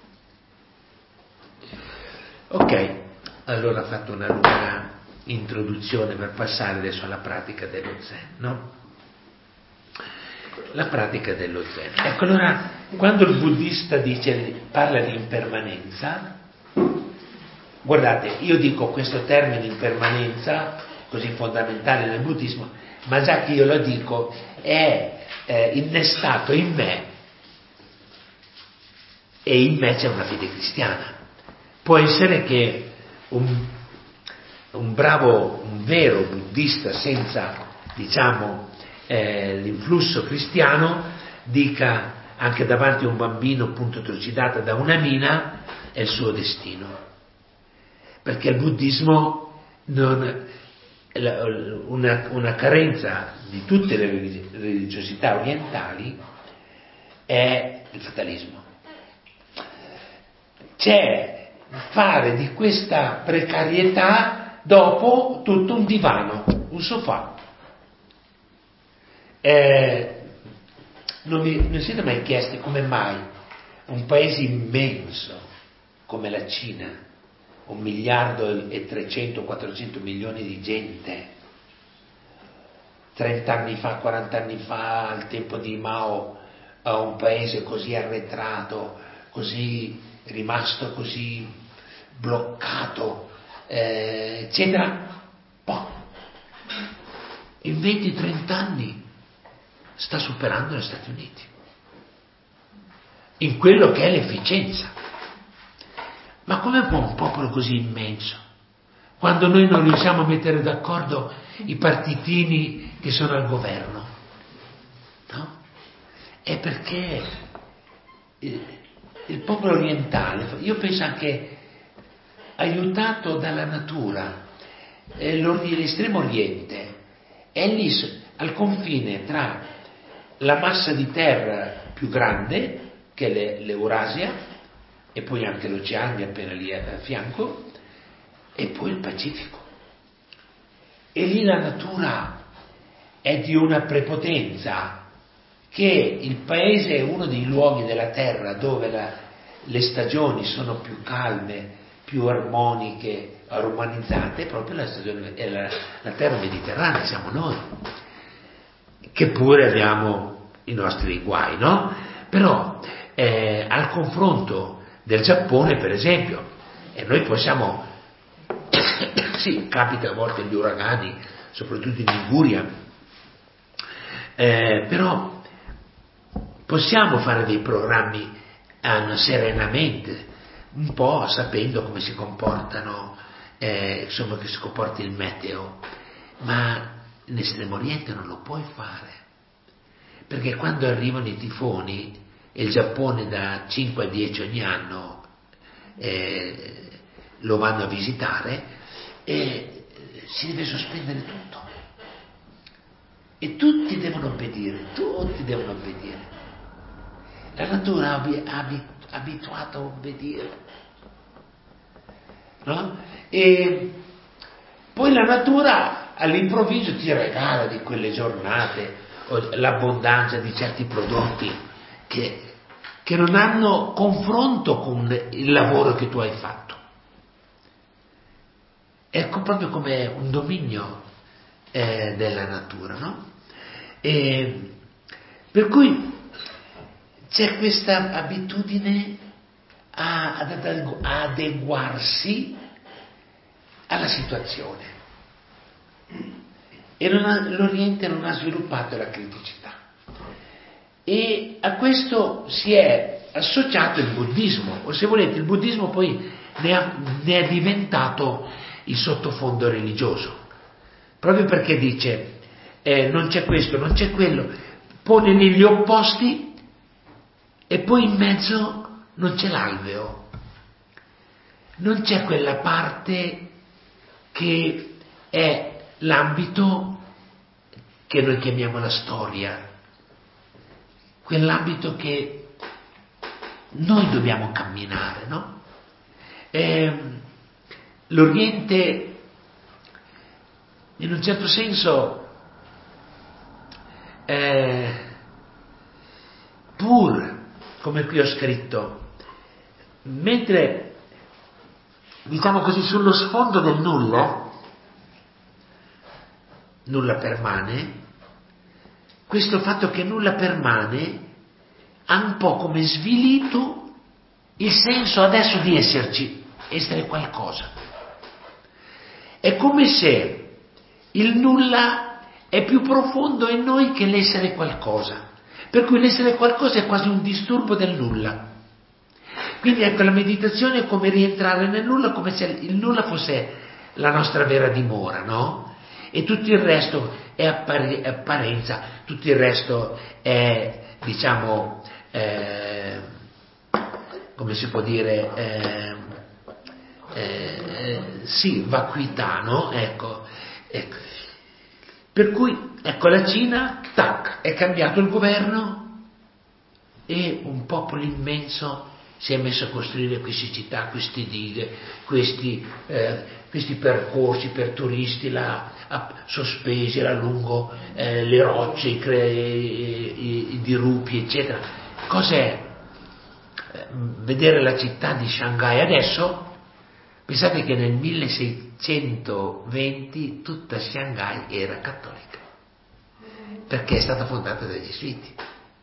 A: Ok, allora ho fatto una lunga introduzione per passare adesso alla pratica dello Zen, no? La pratica dello Zen. Ecco, allora, quando il buddista dice, parla di impermanenza, guardate, io dico questo termine impermanenza, così fondamentale nel buddismo, ma già che io lo dico, è eh, innestato in me, e in me c'è una fede cristiana. Può essere che un, un bravo, un vero buddista senza, diciamo, eh, l'influsso cristiano dica anche davanti a un bambino appunto trucidato da una mina è il suo destino, perché il buddismo non, una, una carenza di tutte le religiosità orientali è il fatalismo. C'è fare di questa precarietà dopo tutto un divano, un sofà. Eh, non vi non siete mai chiesti come mai un paese immenso come la Cina, un miliardo e trecento quattrocento milioni di gente, trenta anni fa, quaranta anni fa, al tempo di Mao, a un paese così arretrato, così rimasto così bloccato, eh, eccetera, boh, in venti trenta anni sta superando gli Stati Uniti in quello che è l'efficienza. Ma come può un popolo così immenso, quando noi non riusciamo a mettere d'accordo i partitini che sono al governo? No? È perché il, il popolo orientale, io penso anche aiutato dalla natura, eh, l'estremo oriente è lì al confine tra la massa di terra più grande, che è l'Eurasia, e poi anche l'Oceania appena lì a fianco, e poi il Pacifico. E lì la natura è di una prepotenza, che il paese è uno dei luoghi della terra dove la, le stagioni sono più calme, più armoniche, armonizzate, proprio la stagione, è la, la terra mediterranea, siamo noi, che pure abbiamo i nostri guai, no? Però eh, al confronto del Giappone, per esempio, e noi possiamo, sì, capita a volte gli uragani soprattutto in Liguria, eh, però possiamo fare dei programmi eh, serenamente, un po' sapendo come si comportano, eh, insomma che si comporta il meteo, ma in Estremo Oriente non lo puoi fare, perché quando arrivano i tifoni, e il Giappone da cinque a dieci ogni anno eh, lo vanno a visitare, e si deve sospendere tutto e tutti devono obbedire, tutti devono obbedire. La natura ha abituato a obbedire, no? E poi la natura all'improvviso ti regala di quelle giornate l'abbondanza di certi prodotti che, che non hanno confronto con il lavoro che tu hai fatto. Ecco, proprio come un dominio eh, della natura, no? E per cui c'è questa abitudine a, ad adeguarsi alla situazione, e non ha, l'Oriente non ha sviluppato la criticità, e a questo si è associato il buddismo, o se volete il buddismo poi ne, ha, ne è diventato il sottofondo religioso, proprio perché dice eh, non c'è questo, non c'è quello, pone negli opposti e poi in mezzo non c'è l'alveo, non c'è quella parte che è l'ambito che noi chiamiamo la storia, quell'ambito che noi dobbiamo camminare, no? Eh, L'Oriente, in un certo senso, eh, pur, come qui ho scritto, mentre, diciamo così, sullo sfondo del nulla, nulla permane, questo fatto che nulla permane ha un po' come svilito il senso adesso di esserci, essere qualcosa. È come se il nulla è più profondo in noi che l'essere qualcosa, per cui l'essere qualcosa è quasi un disturbo del nulla. Quindi ecco, la meditazione è come rientrare nel nulla, come se il nulla fosse la nostra vera dimora, no? E tutto il resto è appar- apparenza, tutto il resto è, diciamo, eh, come si può dire, eh, eh, sì, vacuità, no? Ecco, ecco. Per cui, ecco, la Cina, tac, è cambiato il governo e un popolo immenso si è messo a costruire queste città, queste dighe, questi, eh, questi percorsi per turisti là, a, sospesi là lungo eh, le rocce, i, cre, i, i dirupi, eccetera. Cos'è eh, vedere la città di Shanghai adesso? Pensate che nel milleseicentoventi tutta Shanghai era cattolica, perché è stata fondata dai Gesuiti.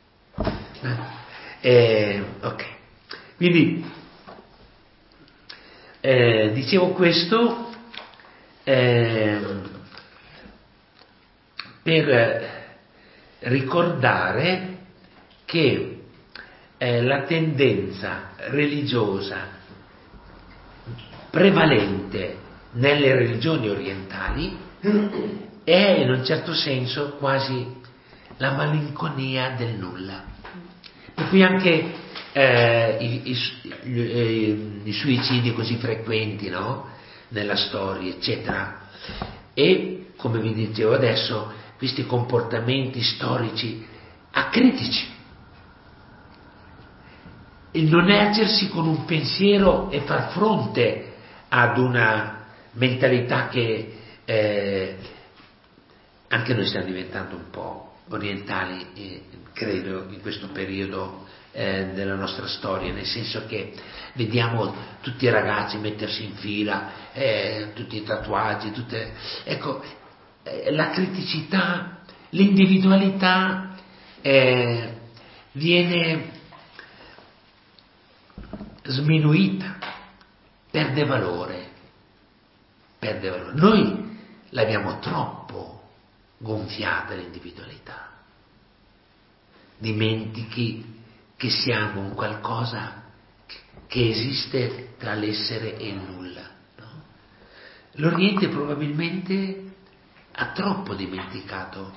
A: Eh, ok. Quindi eh, dicevo questo eh, per ricordare che eh, la tendenza religiosa prevalente nelle religioni orientali è in un certo senso quasi la malinconia del nulla, per cui anche eh, i, i, i, i suicidi così frequenti, no? Nella storia, eccetera, e come vi dicevo adesso, questi comportamenti storici acritici, il non ergersi con un pensiero e far fronte ad una mentalità che eh, anche noi stiamo diventando un po' orientali, eh, credo, in questo periodo eh, della nostra storia, nel senso che vediamo tutti i ragazzi mettersi in fila, eh, tutti i tatuaggi, tutte, ecco, eh, la criticità, l'individualità eh, viene sminuita, perde valore, perde valore. Noi l'abbiamo troppo gonfiata l'individualità. Dimentichi che siamo un qualcosa che esiste tra l'essere e il nulla. No? L'Oriente probabilmente ha troppo dimenticato,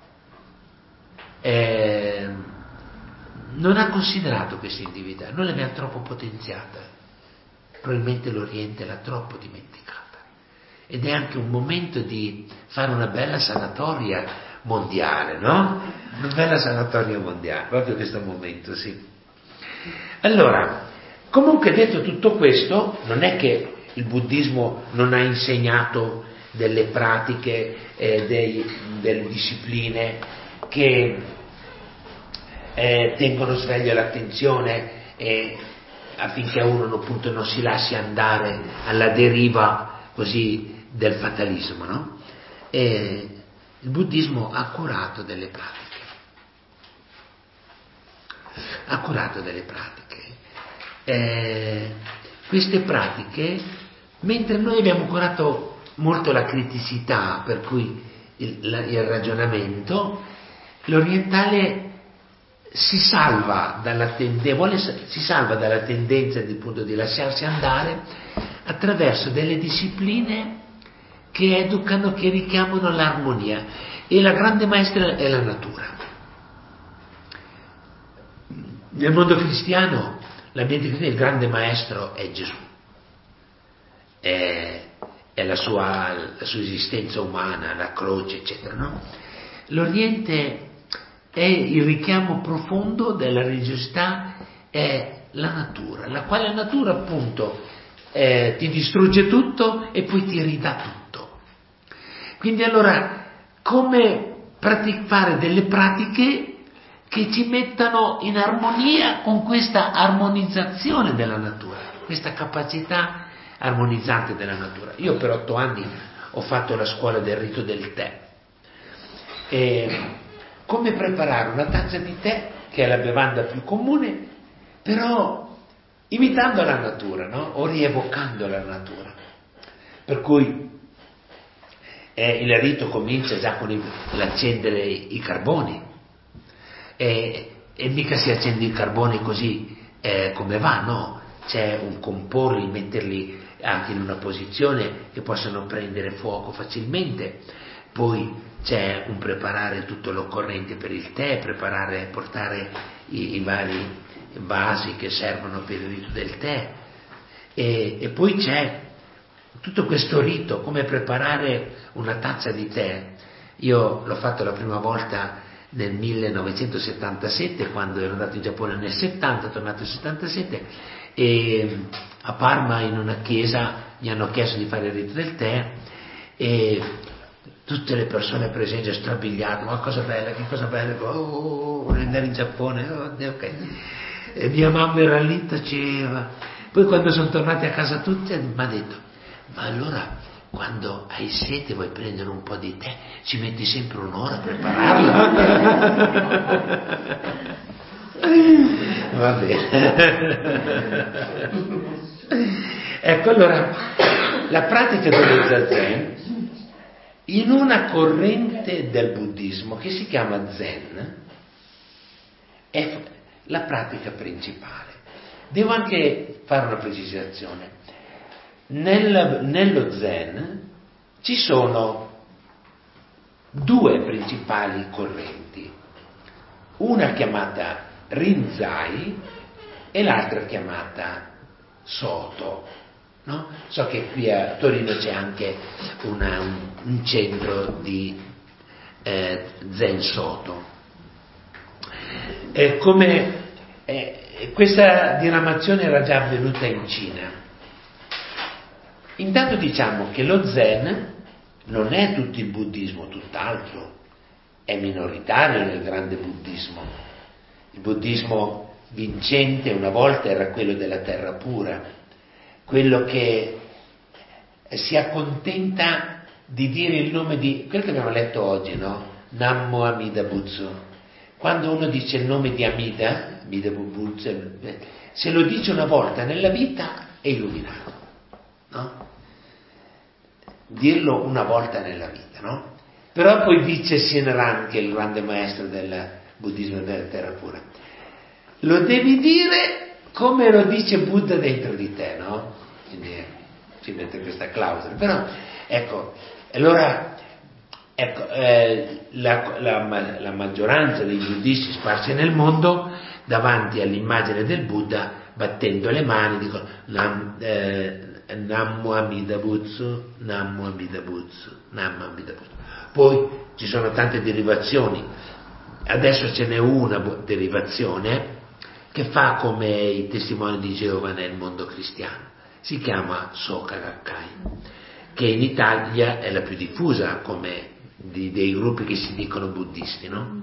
A: eh, non ha considerato questa individualità, noi l'abbiamo troppo potenziata, probabilmente l'Oriente l'ha troppo dimenticata. Ed è anche un momento di fare una bella sanatoria mondiale, no? Una bella sanatoria mondiale, proprio questo momento, sì. Allora, comunque detto tutto questo, non è che il buddismo non ha insegnato delle pratiche, eh, dei, delle discipline che eh, tengono sveglia l'attenzione eh, affinché uno appunto non si lasci andare alla deriva così del fatalismo, no? E il buddismo ha curato delle pratiche, ha curato delle pratiche. Eh, queste pratiche, mentre noi abbiamo curato molto la criticità, per cui il, la, il ragionamento, l'orientale si salva dalla tendenza, si salva dalla tendenza di, appunto, di lasciarsi andare attraverso delle discipline che educano, che richiamano l'armonia, e la grande maestra è la natura. Nel mondo cristiano, l'ambiente cristiano, il grande maestro è Gesù, è, è la, sua, la sua esistenza umana, la croce, eccetera. No? L'Oriente è il richiamo profondo della religiosità, è la natura, la quale natura appunto eh, ti distrugge tutto e poi ti ridà tutto. Quindi allora, come pratic- fare delle pratiche che ci mettano in armonia con questa armonizzazione della natura, questa capacità armonizzante della natura. Io per otto anni ho fatto la scuola del rito del tè. E come preparare una tazza di tè, che è la bevanda più comune, però imitando la natura, no? O rievocando la natura. Per cui eh, il rito comincia già con il, l'accendere i carboni, e, e mica si accende i carboni così eh, come va, no? C'è un comporli, metterli anche in una posizione che possano prendere fuoco facilmente, poi c'è un preparare tutto l'occorrente per il tè, preparare, portare i, i vari vasi che servono per il rito del tè, e, e poi c'è tutto questo rito, come preparare una tazza di tè. Io l'ho fatto la prima volta nel millenovecentosettantasette, quando ero andato in Giappone nel settanta, tornato nel settantasette, e a Parma in una chiesa mi hanno chiesto di fare il rito del tè, e tutte le persone presenti strabiliate, ma cosa bella, che cosa bella, oh, voglio andare in Giappone, oh, ok. E mia mamma era lì, taceva. Poi quando sono tornati a casa tutti mi ha detto: ma allora quando hai sete vuoi prendere un po' di tè, ci metti sempre un'ora a prepararlo? Va bene. Ecco, allora la pratica dello zazen, in una corrente del buddismo che si chiama Zen, è la pratica principale. Devo anche fare una precisazione. Nel, nello Zen ci sono due principali correnti, una chiamata Rinzai e l'altra chiamata Soto, no? So che qui a Torino c'è anche una, un, un centro di eh, Zen Soto. Eh, come eh, questa diramazione era già avvenuta in Cina. Intanto diciamo che lo Zen non è tutto il buddismo, tutt'altro, è minoritario nel grande buddismo. Il buddismo vincente una volta era quello della terra pura, quello che si accontenta di dire il nome di, quello che abbiamo letto oggi, no? Nammo Amida Butsu. Quando uno dice il nome di Amida, Amida Butsu, se lo dice una volta nella vita è illuminato, no? dirlo una volta nella vita, no? Però poi dice Shenran, che è il grande maestro del buddismo della terra pura, lo devi dire come lo dice Buddha dentro di te, no? Quindi ci mette questa clausola. Però, ecco, allora, ecco, eh, la, la, la maggioranza dei buddisti sparsi nel mondo, davanti all'immagine del Buddha, battendo le mani, dicono Nam, eh, Nammo Amida Butsu, Nammo Amida Butsu, Nammo Amida Butsu. Poi ci sono tante derivazioni, adesso ce n'è una derivazione che fa come i testimoni di Geova nel mondo cristiano, si chiama Soka Gakkai, che in Italia è la più diffusa come di, dei gruppi che si dicono buddisti, no?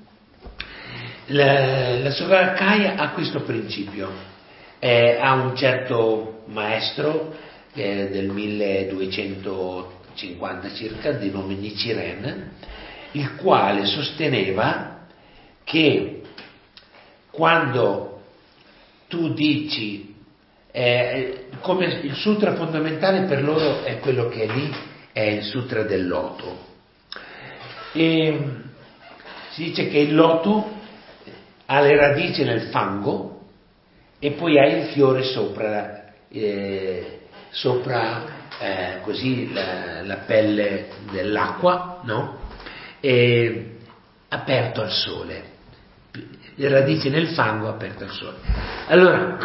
A: La, la Soka Gakkai ha questo principio, eh, ha un certo maestro eh, del milleduecentocinquanta circa, di nome Nichiren, il quale sosteneva che quando tu dici, eh, come il sutra fondamentale per loro è quello che è lì, è il sutra del loto. E si dice che il loto ha le radici nel fango e poi ha il fiore sopra, eh, sopra eh, così la, la pelle dell'acqua, no? E aperto al sole. Le radici nel fango aperto al sole. Allora,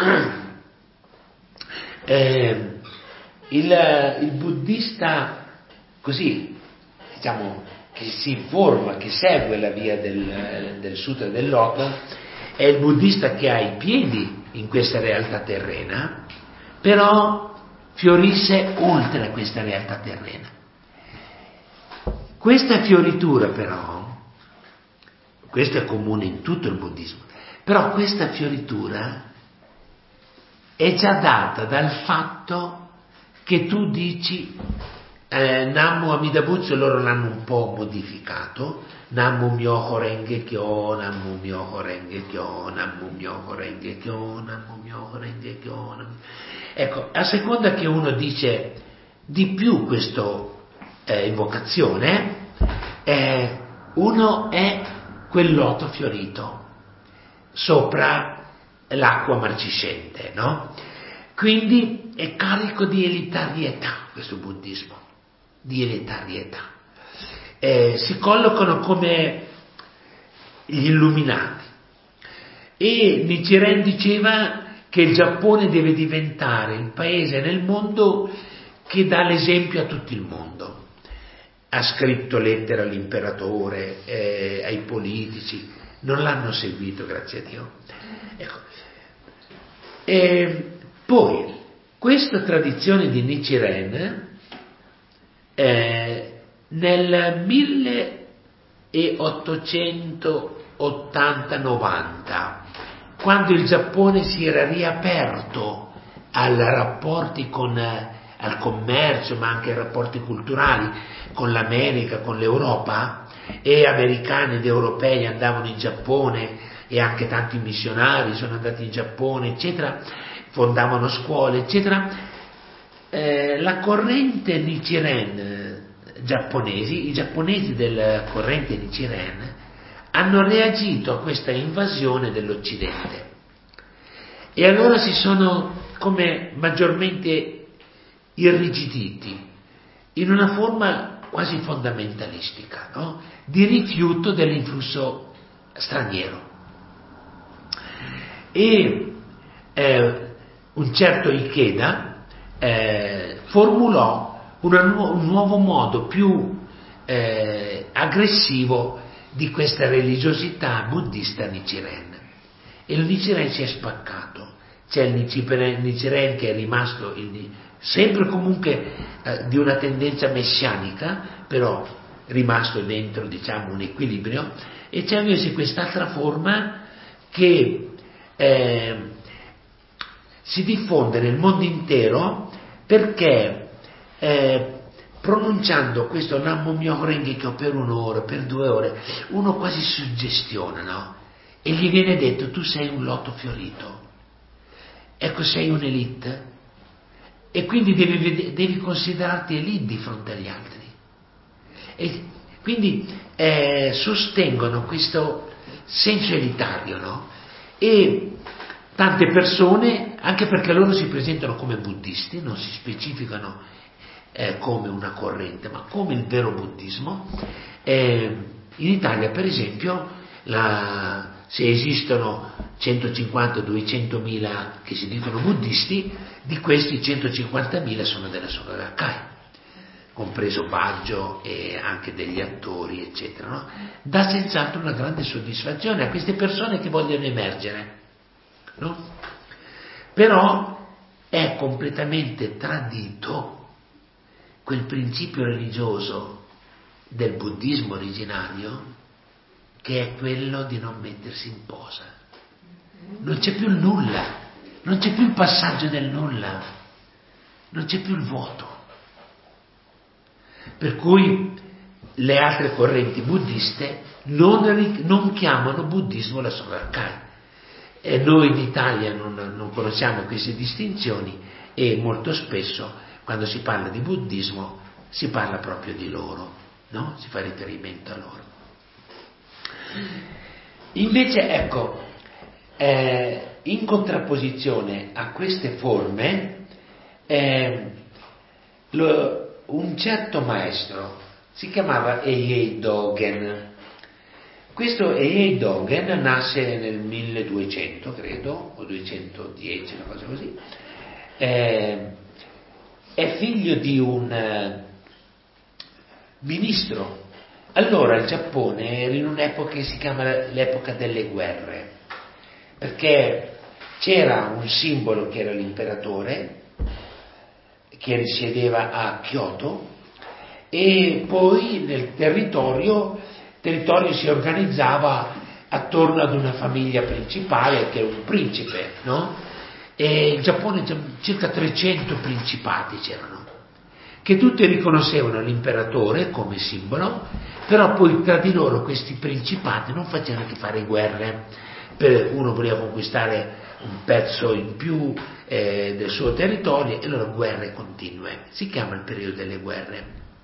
A: eh, il, il buddista così, diciamo, che si forma, che segue la via del, del sutra del loto, è il buddista che ha i piedi in questa realtà terrena, però fiorisce oltre questa realtà terrena. Questa fioritura però, questo è comune in tutto il buddismo, però questa fioritura è già data dal fatto che tu dici eh, Nammo Amida Butsu, loro l'hanno un po' modificato, Nammo Myoho Renge Kyo, Nammo Myoho Renge Kyo, Nammo Myoho Renge Kyo, Nammo Myoho Renge Kyo. Ecco, a seconda che uno dice di più questa eh, invocazione, eh, uno è quel loto fiorito sopra l'acqua marciscente, no? Quindi è carico di elitarietà questo buddismo, di elitarietà. Eh, si collocano come gli illuminati. E Nichiren diceva che il Giappone deve diventare il paese nel mondo che dà l'esempio a tutto il mondo. Ha scritto lettere all'imperatore, eh, ai politici, non l'hanno seguito, grazie a Dio. Ecco. E poi, questa tradizione di Nichiren, eh, nel milleottocentottanta novanta, quando il Giappone si era riaperto ai rapporti con al commercio, ma anche ai rapporti culturali con l'America, con l'Europa, e americani ed europei andavano in Giappone e anche tanti missionari sono andati in Giappone, eccetera, fondavano scuole, eccetera. Eh, la corrente Nichiren eh, giapponesi, i giapponesi della corrente Nichiren hanno reagito a questa invasione dell'Occidente e allora si sono come maggiormente irrigiditi in una forma quasi fondamentalistica, no? Di rifiuto dell'influsso straniero. E eh, un certo Ikeda eh, formulò una nu- un nuovo modo più eh, aggressivo di questa religiosità buddista Nichiren, e il Nichiren si è spaccato. C'è il Nichiren, Nichiren che è rimasto il, sempre comunque eh, di una tendenza messianica, però rimasto dentro, diciamo, un equilibrio, e c'è invece quest'altra forma che eh, si diffonde nel mondo intero perché eh, pronunciando questo Nammo Myoho Renge Kyo per un'ora, per due ore, uno quasi suggestiona, no? E gli viene detto: tu sei un loto fiorito, ecco, sei un'elite, e quindi devi, devi considerarti lì di fronte agli altri. E quindi eh, sostengono questo senso elitario, no? E tante persone, anche perché loro si presentano come buddisti, non si specificano eh, come una corrente, ma come il vero buddismo. Eh, in Italia, per esempio, la, se esistono centocinquanta duecentomila che si dicono buddisti, di questi centocinquantamila sono della Soka Gakkai, compreso Baggio e anche degli attori, eccetera, no? Dà senz'altro una grande soddisfazione a queste persone che vogliono emergere, no? Però è completamente tradito quel principio religioso del buddismo originario, che è quello di non mettersi in posa. Non c'è più il nulla, non c'è più il passaggio del nulla, non c'è più il vuoto. Per cui le altre correnti buddiste non, non chiamano buddismo la Soka Gakkai. E noi in Italia non, non conosciamo queste distinzioni e molto spesso quando si parla di buddismo si parla proprio di loro, no? Si fa riferimento a loro. Invece, ecco, eh, in contrapposizione a queste forme, eh, lo, un certo maestro si chiamava Eihei Dogen. Questo Eihei Dogen nasce nel milleduecento, credo, o duecentodieci, una cosa così. Eh, è figlio di un eh, ministro. Allora il Giappone era in un'epoca che si chiama l'epoca delle guerre, perché c'era un simbolo che era l'imperatore, che risiedeva a Kyoto, e poi nel territorio, il territorio si organizzava attorno ad una famiglia principale che era un principe, no? E in Giappone circa trecento principati c'erano, che tutti riconoscevano l'imperatore come simbolo, però poi tra di loro questi principati non facevano che fare guerre. Per, uno voleva conquistare un pezzo in più eh, del suo territorio, e allora guerre continue. Si chiama il periodo delle guerre.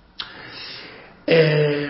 A: Eh,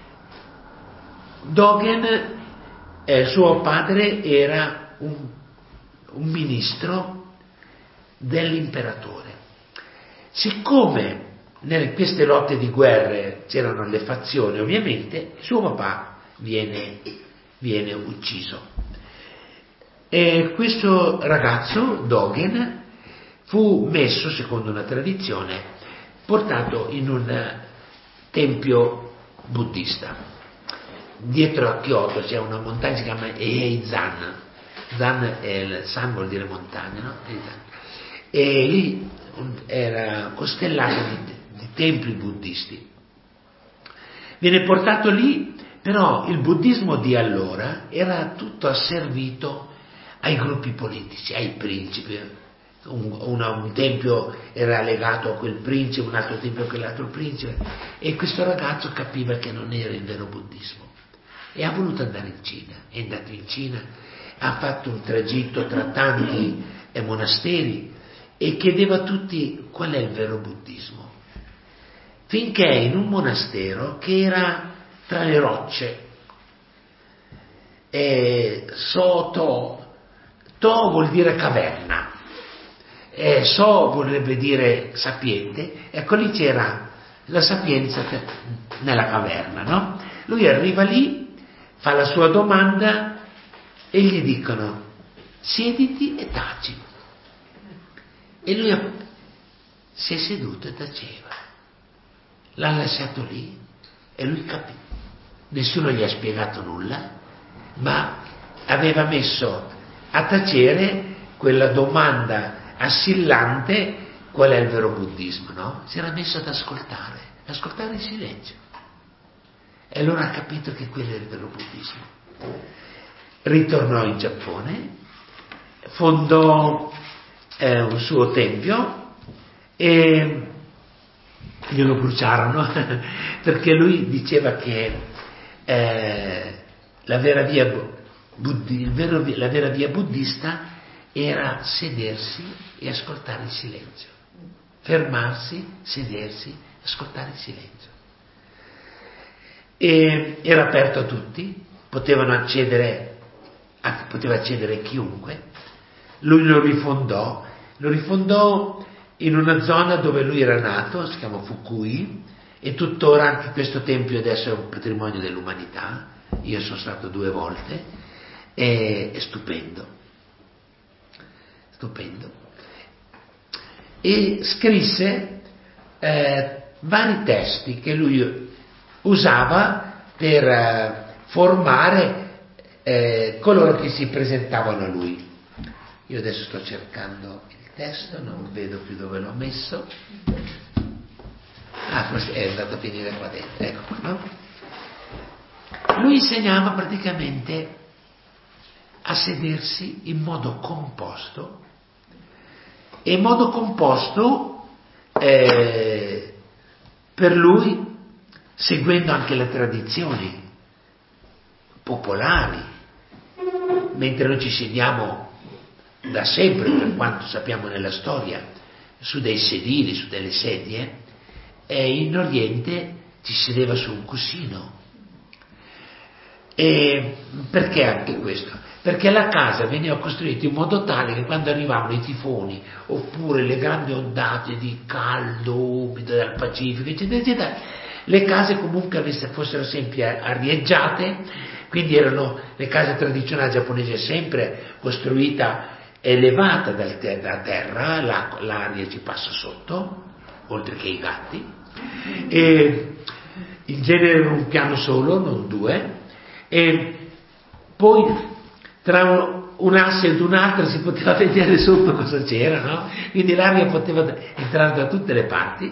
A: Dogen, eh, suo padre era un, un ministro dell'imperatore. Siccome in queste lotte di guerre c'erano le fazioni, ovviamente suo papà viene, viene ucciso. E questo ragazzo, Dogen, fu messo, secondo una tradizione, portato in un tempio buddista. Dietro a Kyoto c'è una montagna che si chiama Eizan. Zan è il San, vuol dire montagna, no? E lì era costellato di, di templi buddisti. Viene portato lì, però il buddismo di allora era tutto asservito ai gruppi politici, ai principi. Un, una, un tempio era legato a quel principe, un altro tempio a quell'altro principe, e questo ragazzo capiva che non era il vero buddismo e ha voluto andare in Cina. È andato in Cina, ha fatto un tragitto tra tanti eh, monasteri e chiedeva a tutti qual è il vero buddismo, finché in un monastero che era tra le rocce, e So To, To vuol dire caverna, e So vorrebbe dire sapiente, ecco lì c'era la sapienza nella caverna, no? Lui arriva lì, fa la sua domanda e gli dicono siediti e taci, e lui si è seduto e taceva, l'ha lasciato lì e lui capì, nessuno gli ha spiegato nulla, ma aveva messo a tacere quella domanda assillante: qual è il vero buddismo, no? Si era messo ad ascoltare, ascoltare in silenzio, e allora ha capito che quello è il vero buddismo. Ritornò in Giappone, fondò eh, un suo tempio e glielo bruciarono perché lui diceva che eh, la vera via buddi, il vero, la vera via buddista era sedersi e ascoltare in silenzio. fermarsi, sedersi, ascoltare il silenzio. E era aperto a tutti, potevano accedere, a, poteva accedere chiunque. Lui lo rifondò, lo rifondò in una zona dove lui era nato, si chiama Fukui, e tuttora anche questo tempio adesso è un patrimonio dell'umanità. Io sono stato due volte, è, è stupendo, stupendo. E scrisse eh, vari testi che lui usava per eh, formare eh, coloro che si presentavano a lui. Io adesso sto cercando il testo, non vedo più dove l'ho messo. Ah, forse è andato a finire qua dentro, ecco qua, no? Lui insegnava praticamente a sedersi in modo composto, e in modo composto eh, per lui, seguendo anche le tradizioni popolari, mentre noi ci sediamo da sempre, per quanto sappiamo nella storia, su dei sedili, su delle sedie, e in Oriente ci sedeva su un cuscino. E perché anche questo? Perché la casa veniva costruita in modo tale che quando arrivavano i tifoni oppure le grandi ondate di caldo umido dal Pacifico, eccetera, eccetera, le case comunque fossero sempre arieggiate. Quindi erano le case tradizionali giapponesi, sempre costruita elevata dal ter- da terra, la, l'aria ci passa sotto, oltre che i gatti, e in genere era un piano solo, non due, e poi tra un, un asse ed un altro si poteva vedere sotto cosa c'era, no? Quindi l'aria poteva entrare da tutte le parti,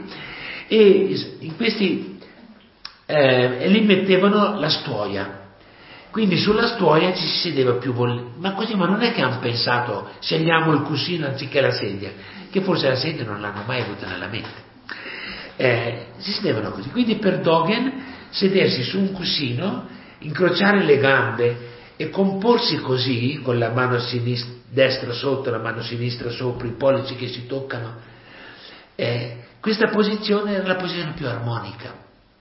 A: e in questi eh, e lì mettevano la stuoia. Quindi sulla stuoia ci si sedeva più vol- ma così, ma non è che hanno pensato scegliamo il cuscino anziché la sedia, che forse la sedia non l'hanno mai avuta nella mente. Eh, si sedevano così. Quindi per Dogen sedersi su un cuscino, incrociare le gambe e comporsi così, con la mano sinistra, destra sotto, la mano sinistra sopra, i pollici che si toccano, eh, questa posizione era la posizione più armonica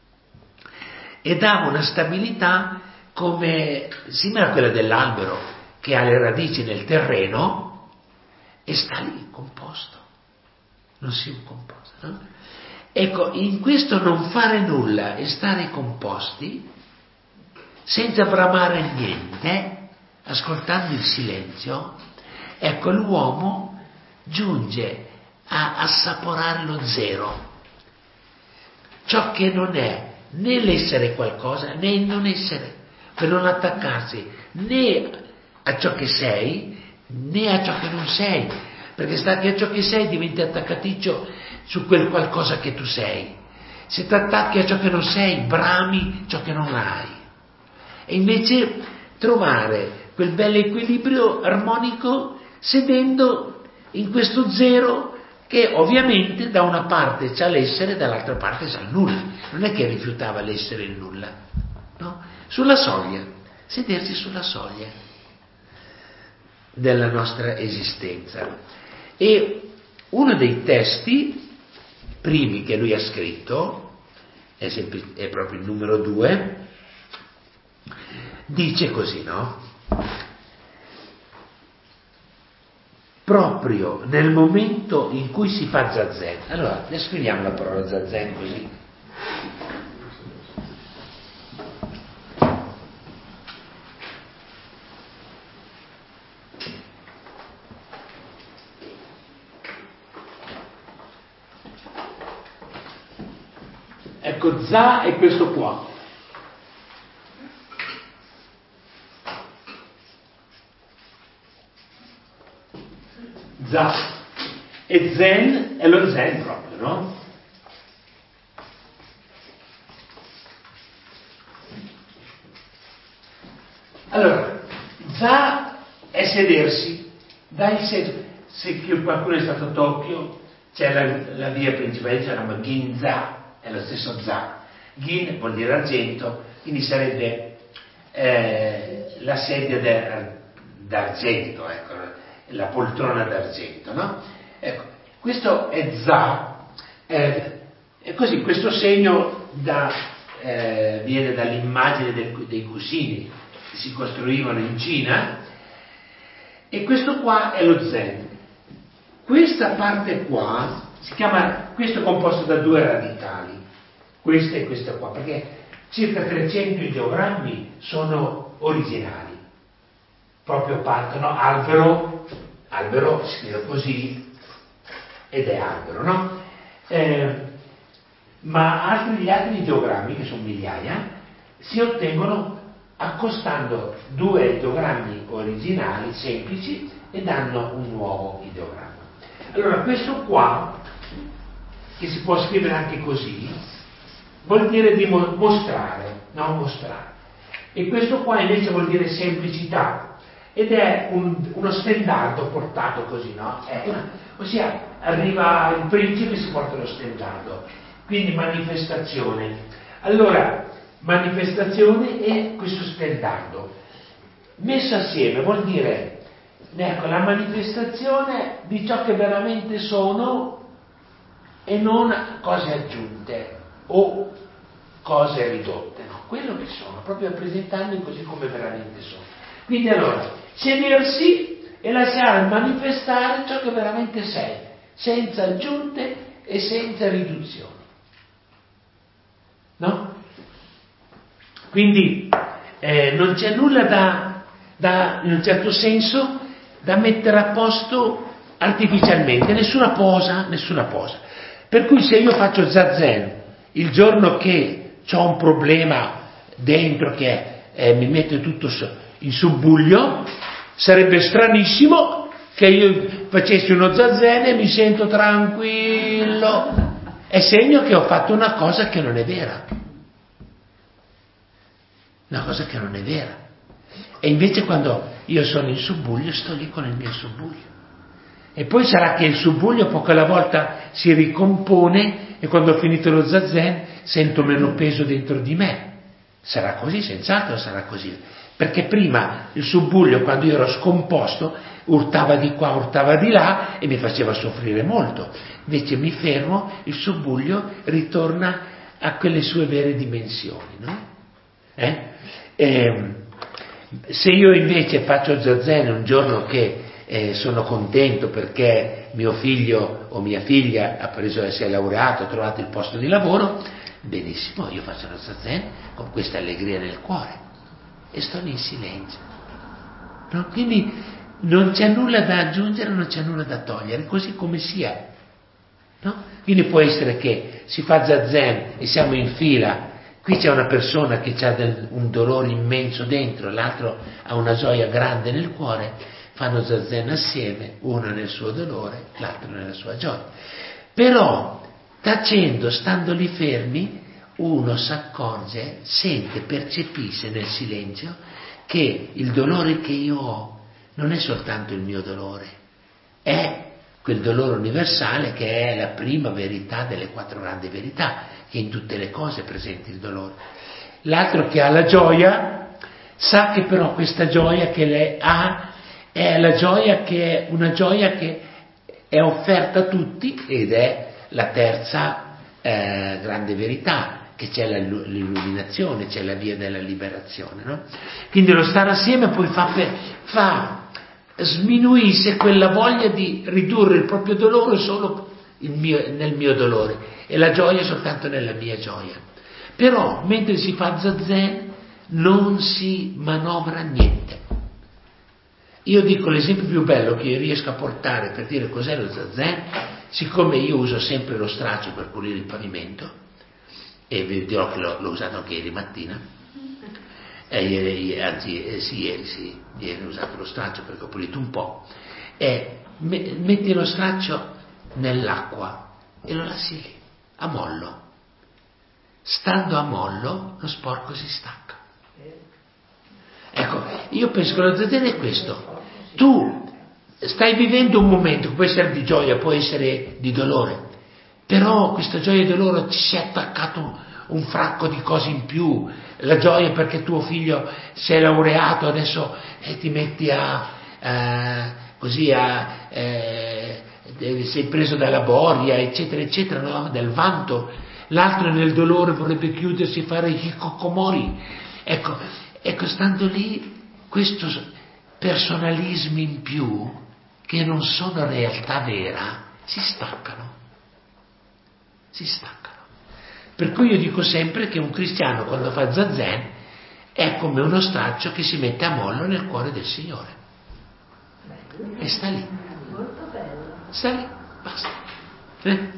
A: e dava una stabilità come simile a quella dell'albero, che ha le radici nel terreno e sta lì composto, non si composta, no? Ecco, in questo non fare nulla e stare composti senza bramare niente, ascoltando il silenzio, ecco, l'uomo giunge a assaporare lo zero, ciò che non è né l'essere qualcosa né il non essere, per non attaccarsi né a ciò che sei né a ciò che non sei, perché stacchi a ciò che sei diventi attaccaticcio su quel qualcosa che tu sei. Se ti attacchi a ciò che non sei, brami ciò che non hai. E invece trovare quel bel equilibrio armonico sedendo in questo zero, che ovviamente da una parte c'ha l'essere e dall'altra parte c'ha il nulla. Non è che rifiutava l'essere e il nulla, no? Sulla soglia, sedersi sulla soglia della nostra esistenza. E uno dei testi primi che lui ha scritto, è, sempl- è proprio il numero due, dice così, no? Proprio nel momento in cui si fa zazen. Allora, descriviamo la parola zazen così. Ecco, za è questo qua. Za. E zen è lo zen proprio, no? Allora, za è sedersi, dà il senso. Se qualcuno è stato a Tokyo, c'è la, la via principale, si chiama Ginza, è lo stesso za. Gin vuol dire argento, quindi sarebbe eh, la sedia de, d'argento, ecco, la poltrona d'argento, no? Ecco, questo è za, Eh, e così questo segno da, eh, viene dall'immagine del, dei cusini che si costruivano in Cina, e questo qua è lo Zen. Questa parte qua si chiama, questo è composto da due radicali, questa e questa qua, perché circa trecento ideogrammi sono originali, proprio partono albero, albero si scrive così ed è albero, no? Eh, ma altri, gli altri ideogrammi, che sono migliaia, si ottengono accostando due ideogrammi originali semplici e danno un nuovo ideogramma. Allora questo qua, che si può scrivere anche così, vuol dire di mostrare, no? Mostrare. E questo qua invece vuol dire semplicità, ed è un, uno stendardo portato così, no? È una, ossia, arriva il principe e si porta lo stendardo, quindi manifestazione. Allora, manifestazione e questo stendardo messo assieme vuol dire, ecco, la manifestazione di ciò che veramente sono e non cose aggiunte o cose ridotte, no? Quello che sono, proprio presentando così come veramente sono. Quindi allora, sedersi e lasciare manifestare ciò che veramente sei, senza aggiunte e senza riduzioni. No? Quindi eh, non c'è nulla da, da, in un certo senso, da mettere a posto artificialmente, nessuna posa, nessuna posa. Per cui se io faccio zazen il giorno che ho un problema dentro che eh, mi mette tutto in subbuglio, sarebbe stranissimo che io facessi uno zazen e mi sento tranquillo. È segno che ho fatto una cosa che non è vera. Una cosa che non è vera. E invece quando io sono in subbuglio, sto lì con il mio subbuglio. E poi sarà che il subbuglio poco alla volta si ricompone e quando ho finito lo zazen sento meno peso dentro di me. Sarà così, senz'altro sarà così. Perché prima il subbuglio, quando io ero scomposto, urtava di qua, urtava di là e mi faceva soffrire molto. Invece mi fermo, il subbuglio ritorna a quelle sue vere dimensioni, no? Eh? E, se io invece faccio zazen un giorno che eh, sono contento perché mio figlio o mia figlia ha preso, si è laureato, ha trovato il posto di lavoro, benissimo, io faccio lo zazen con questa allegria nel cuore e sto in silenzio, no? Quindi non c'è nulla da aggiungere, non c'è nulla da togliere, così come sia, no? Quindi può essere che si fa zazen e siamo in fila, qui c'è una persona che ha del, un dolore immenso dentro, l'altro ha una gioia grande nel cuore, fanno zazen assieme, uno nel suo dolore, l'altro nella sua gioia. Però, tacendo, stando lì fermi, uno si accorge, sente, percepisce nel silenzio che il dolore che io ho non è soltanto il mio dolore, è quel dolore universale che è la prima verità delle quattro grandi verità, che in tutte le cose è presente il dolore. L'altro che ha la gioia, sa che però questa gioia che lei ha è la gioia che è una gioia che è offerta a tutti ed è la terza eh, grande verità, che c'è la, l'illuminazione, c'è la via della liberazione, no? Quindi lo stare assieme poi fa, per, fa sminuisce quella voglia di ridurre il proprio dolore solo il mio, nel mio dolore e la gioia soltanto nella mia gioia. Però mentre si fa zazen non si manovra niente. Io dico l'esempio più bello che io riesco a portare per dire cos'è lo zazen, siccome io uso sempre lo straccio per pulire il pavimento, e vi dirò che l'ho, l'ho usato anche ieri mattina, e ieri, anzi eh, sì, ieri sì, ieri ho usato lo straccio perché ho pulito un po', e me, metti lo straccio nell'acqua e lo lasci lì, a mollo. Stando a mollo, lo sporco si stacca. Ecco, io penso che lo zazen è questo. Tu stai vivendo un momento che può essere di gioia, può essere di dolore, però questa gioia e dolore ci si è attaccato un fracco di cose in più. La gioia perché tuo figlio si è laureato, adesso eh, ti metti a eh, così a eh, sei preso dalla boria, eccetera, eccetera, no? Dal vanto. L'altro nel dolore vorrebbe chiudersi e fare i hikikomori. Ecco, ecco, stando lì, questo personalismi in più, che non sono realtà vera, si staccano. Si staccano. Per cui io dico sempre che un cristiano quando fa zazen è come uno straccio che si mette a mollo nel cuore del Signore. E sta lì. Sta lì, basta. Eh?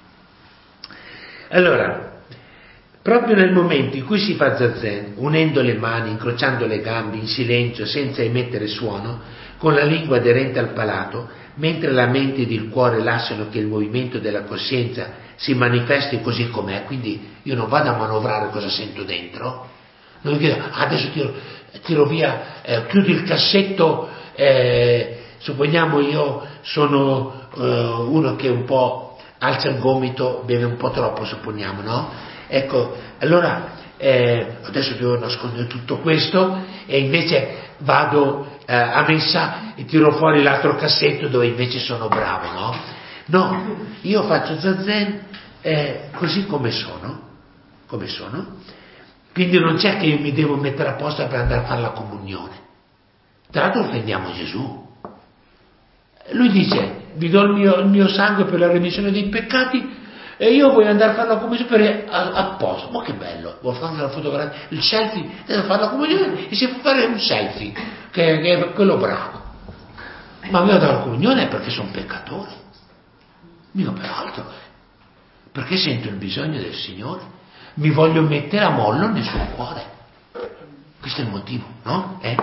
A: Allora, proprio nel momento in cui si fa zazen, unendo le mani, incrociando le gambe in silenzio, senza emettere suono, con la lingua aderente al palato, mentre la mente ed il cuore lasciano che il movimento della coscienza si manifesti così com'è, quindi io non vado a manovrare cosa sento dentro, non chiedo, adesso tiro, tiro via, eh, chiudo il cassetto, eh, supponiamo io sono eh, uno che un po' alza il gomito, beve un po' troppo, supponiamo, no? Ecco, allora eh, adesso devo nascondere tutto questo e invece vado eh, a messa e tiro fuori l'altro cassetto dove invece sono bravo, no? No, io faccio zazen eh, così come sono, come sono, quindi non c'è che io mi devo mettere a posto per andare a fare la comunione. Tra l'altro offendiamo Gesù. Lui dice, vi do il mio, il mio sangue per la remissione dei peccati e io voglio andare a fare la comunione per a, a posto. Ma che bello, vuol fare la fotografia, il selfie, deve fare la comunione e si fa fare un selfie, che, che è quello bravo. Ma io do la comunione perché sono peccatore, mica per altro. Perché sento il bisogno del Signore, mi voglio mettere a mollo nel suo cuore. Questo è il motivo, no? Eh?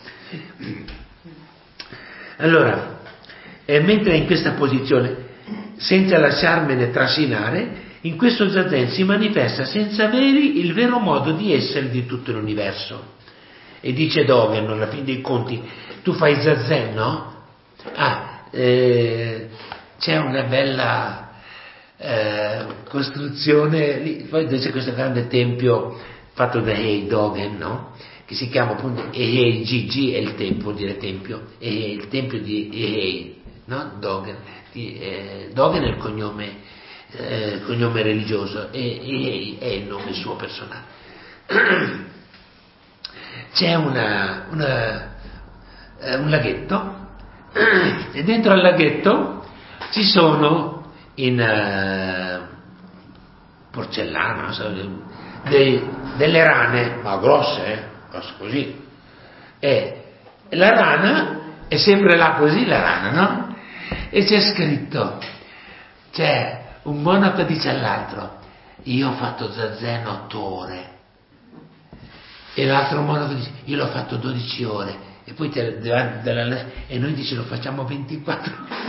A: Allora, eh, mentre in questa posizione, senza lasciarmene trascinare, in questo zazen si manifesta senza avere il vero modo di essere di tutto l'universo. E dice Dogen, alla fine dei conti, tu fai zazen, no? Ah, eh, c'è una bella Eh, costruzione lì, poi c'è questo grande tempio fatto da Hei Dogen, no? Che si chiama appunto Hei Gigi, è il tempio, vuol dire tempio, è il tempio di Hei, no? Dogen, di, eh, Dogen è il cognome, eh, cognome religioso e Hei è il nome suo personale. C'è una, una eh, un laghetto e dentro al laghetto ci sono in uh, porcellana, non so, dei, delle rane, ma grosse, eh? grosse così. E la rana è sempre là così, la rana, no? E c'è scritto, c'è un monaco dice all'altro, io ho fatto zazen otto ore. E l'altro monaco dice, io l'ho fatto dodici ore. E poi te, davanti della, e noi dice lo facciamo ventiquattro.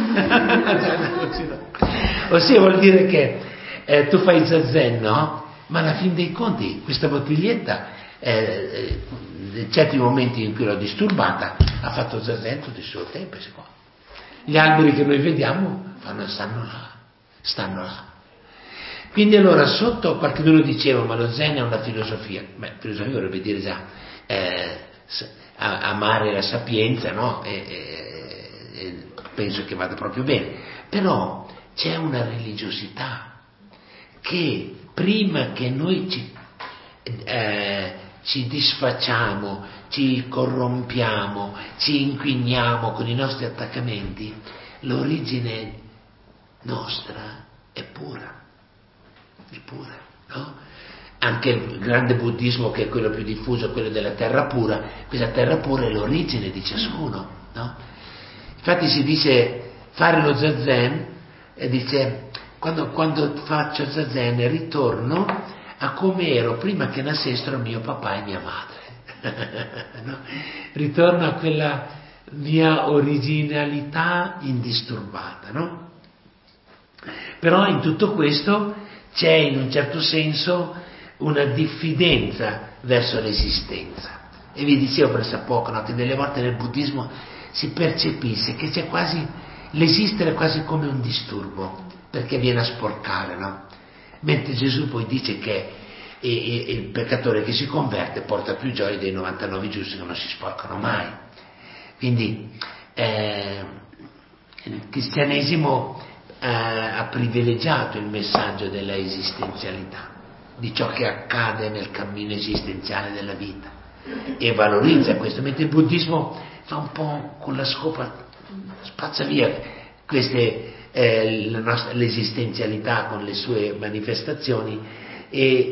A: Ossia vuol dire che eh, tu fai zazen, no? Ma alla fin dei conti questa bottiglietta eh, in certi momenti in cui l'ho disturbata ha fatto zazen tutto il suo tempo. Gli alberi che noi vediamo fanno, stanno là, stanno là. Quindi allora sotto qualcuno diceva ma lo zen è una filosofia. Beh, filosofia vorrebbe dire già eh, amare la sapienza, no? E, e, e penso che vada proprio bene. Però c'è una religiosità che prima che noi ci, eh, ci disfacciamo, ci corrompiamo, ci inquiniamo con i nostri attaccamenti, l'origine nostra è pura, è pura, no? Anche il grande buddismo, che è quello più diffuso, quello della terra pura, questa terra pura è l'origine di ciascuno, no? Infatti si dice fare lo zazen, e dice quando, quando faccio zazen ritorno a come ero prima che nascessero mio papà e mia madre. No? Ritorno a quella mia originalità indisturbata, no? Però in tutto questo c'è in un certo senso una diffidenza verso l'esistenza. E vi dicevo presso poco, no, che delle volte nel buddismo si percepisce che c'è quasi l'esistere quasi come un disturbo, perché viene a sporcare, no? Mentre Gesù poi dice che il peccatore che si converte porta più gioia dei novantanove giusti che non si sporcano mai. Quindi eh, il cristianesimo ha, ha privilegiato il messaggio della esistenzialità, di ciò che accade nel cammino esistenziale della vita, e valorizza questo, mentre il buddismo fa un po' con la scopa, spazza via queste, eh, la nostra, l'esistenzialità con le sue manifestazioni, e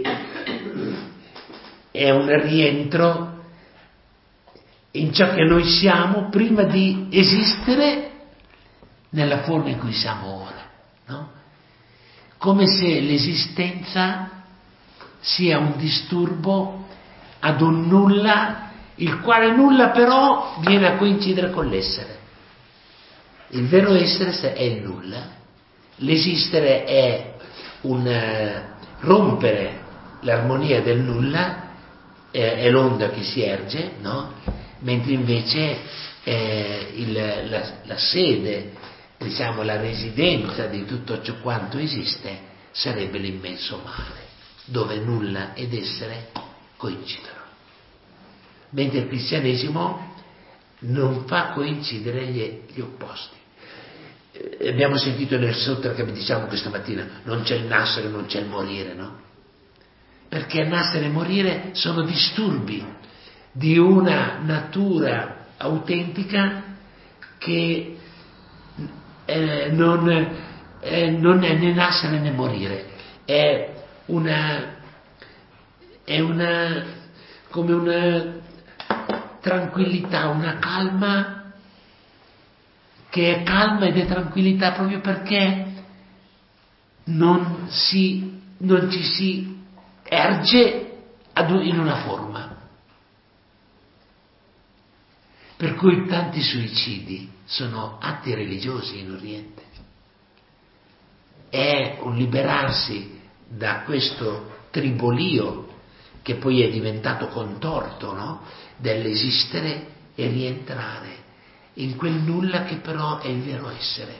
A: è un rientro in ciò che noi siamo prima di esistere nella forma in cui siamo ora, no? Come se l'esistenza sia un disturbo ad un nulla, il quale nulla però viene a coincidere con l'essere. Il vero essere è il nulla, l'esistere è un rompere l'armonia del nulla, è, è l'onda che si erge, no? Mentre invece eh, il, la, la sede, diciamo la residenza di tutto ciò quanto esiste sarebbe l'immenso mare, dove nulla ed essere coincidono. Mentre il cristianesimo non fa coincidere gli, gli opposti. Eh, abbiamo sentito nel sutra che diciamo questa mattina, non c'è il nascere, non c'è il morire, no? Perché nascere e morire sono disturbi di una natura autentica che eh, non, eh, non è né nascere né morire, è una, è una, come una tranquillità, una calma che è calma ed è tranquillità proprio perché non, si, non ci si erge ad, in una forma. Per cui tanti suicidi sono atti religiosi in Oriente. È un liberarsi da questo tribolio che poi è diventato contorto, no? Dell'esistere e rientrare in quel nulla che però è il vero essere.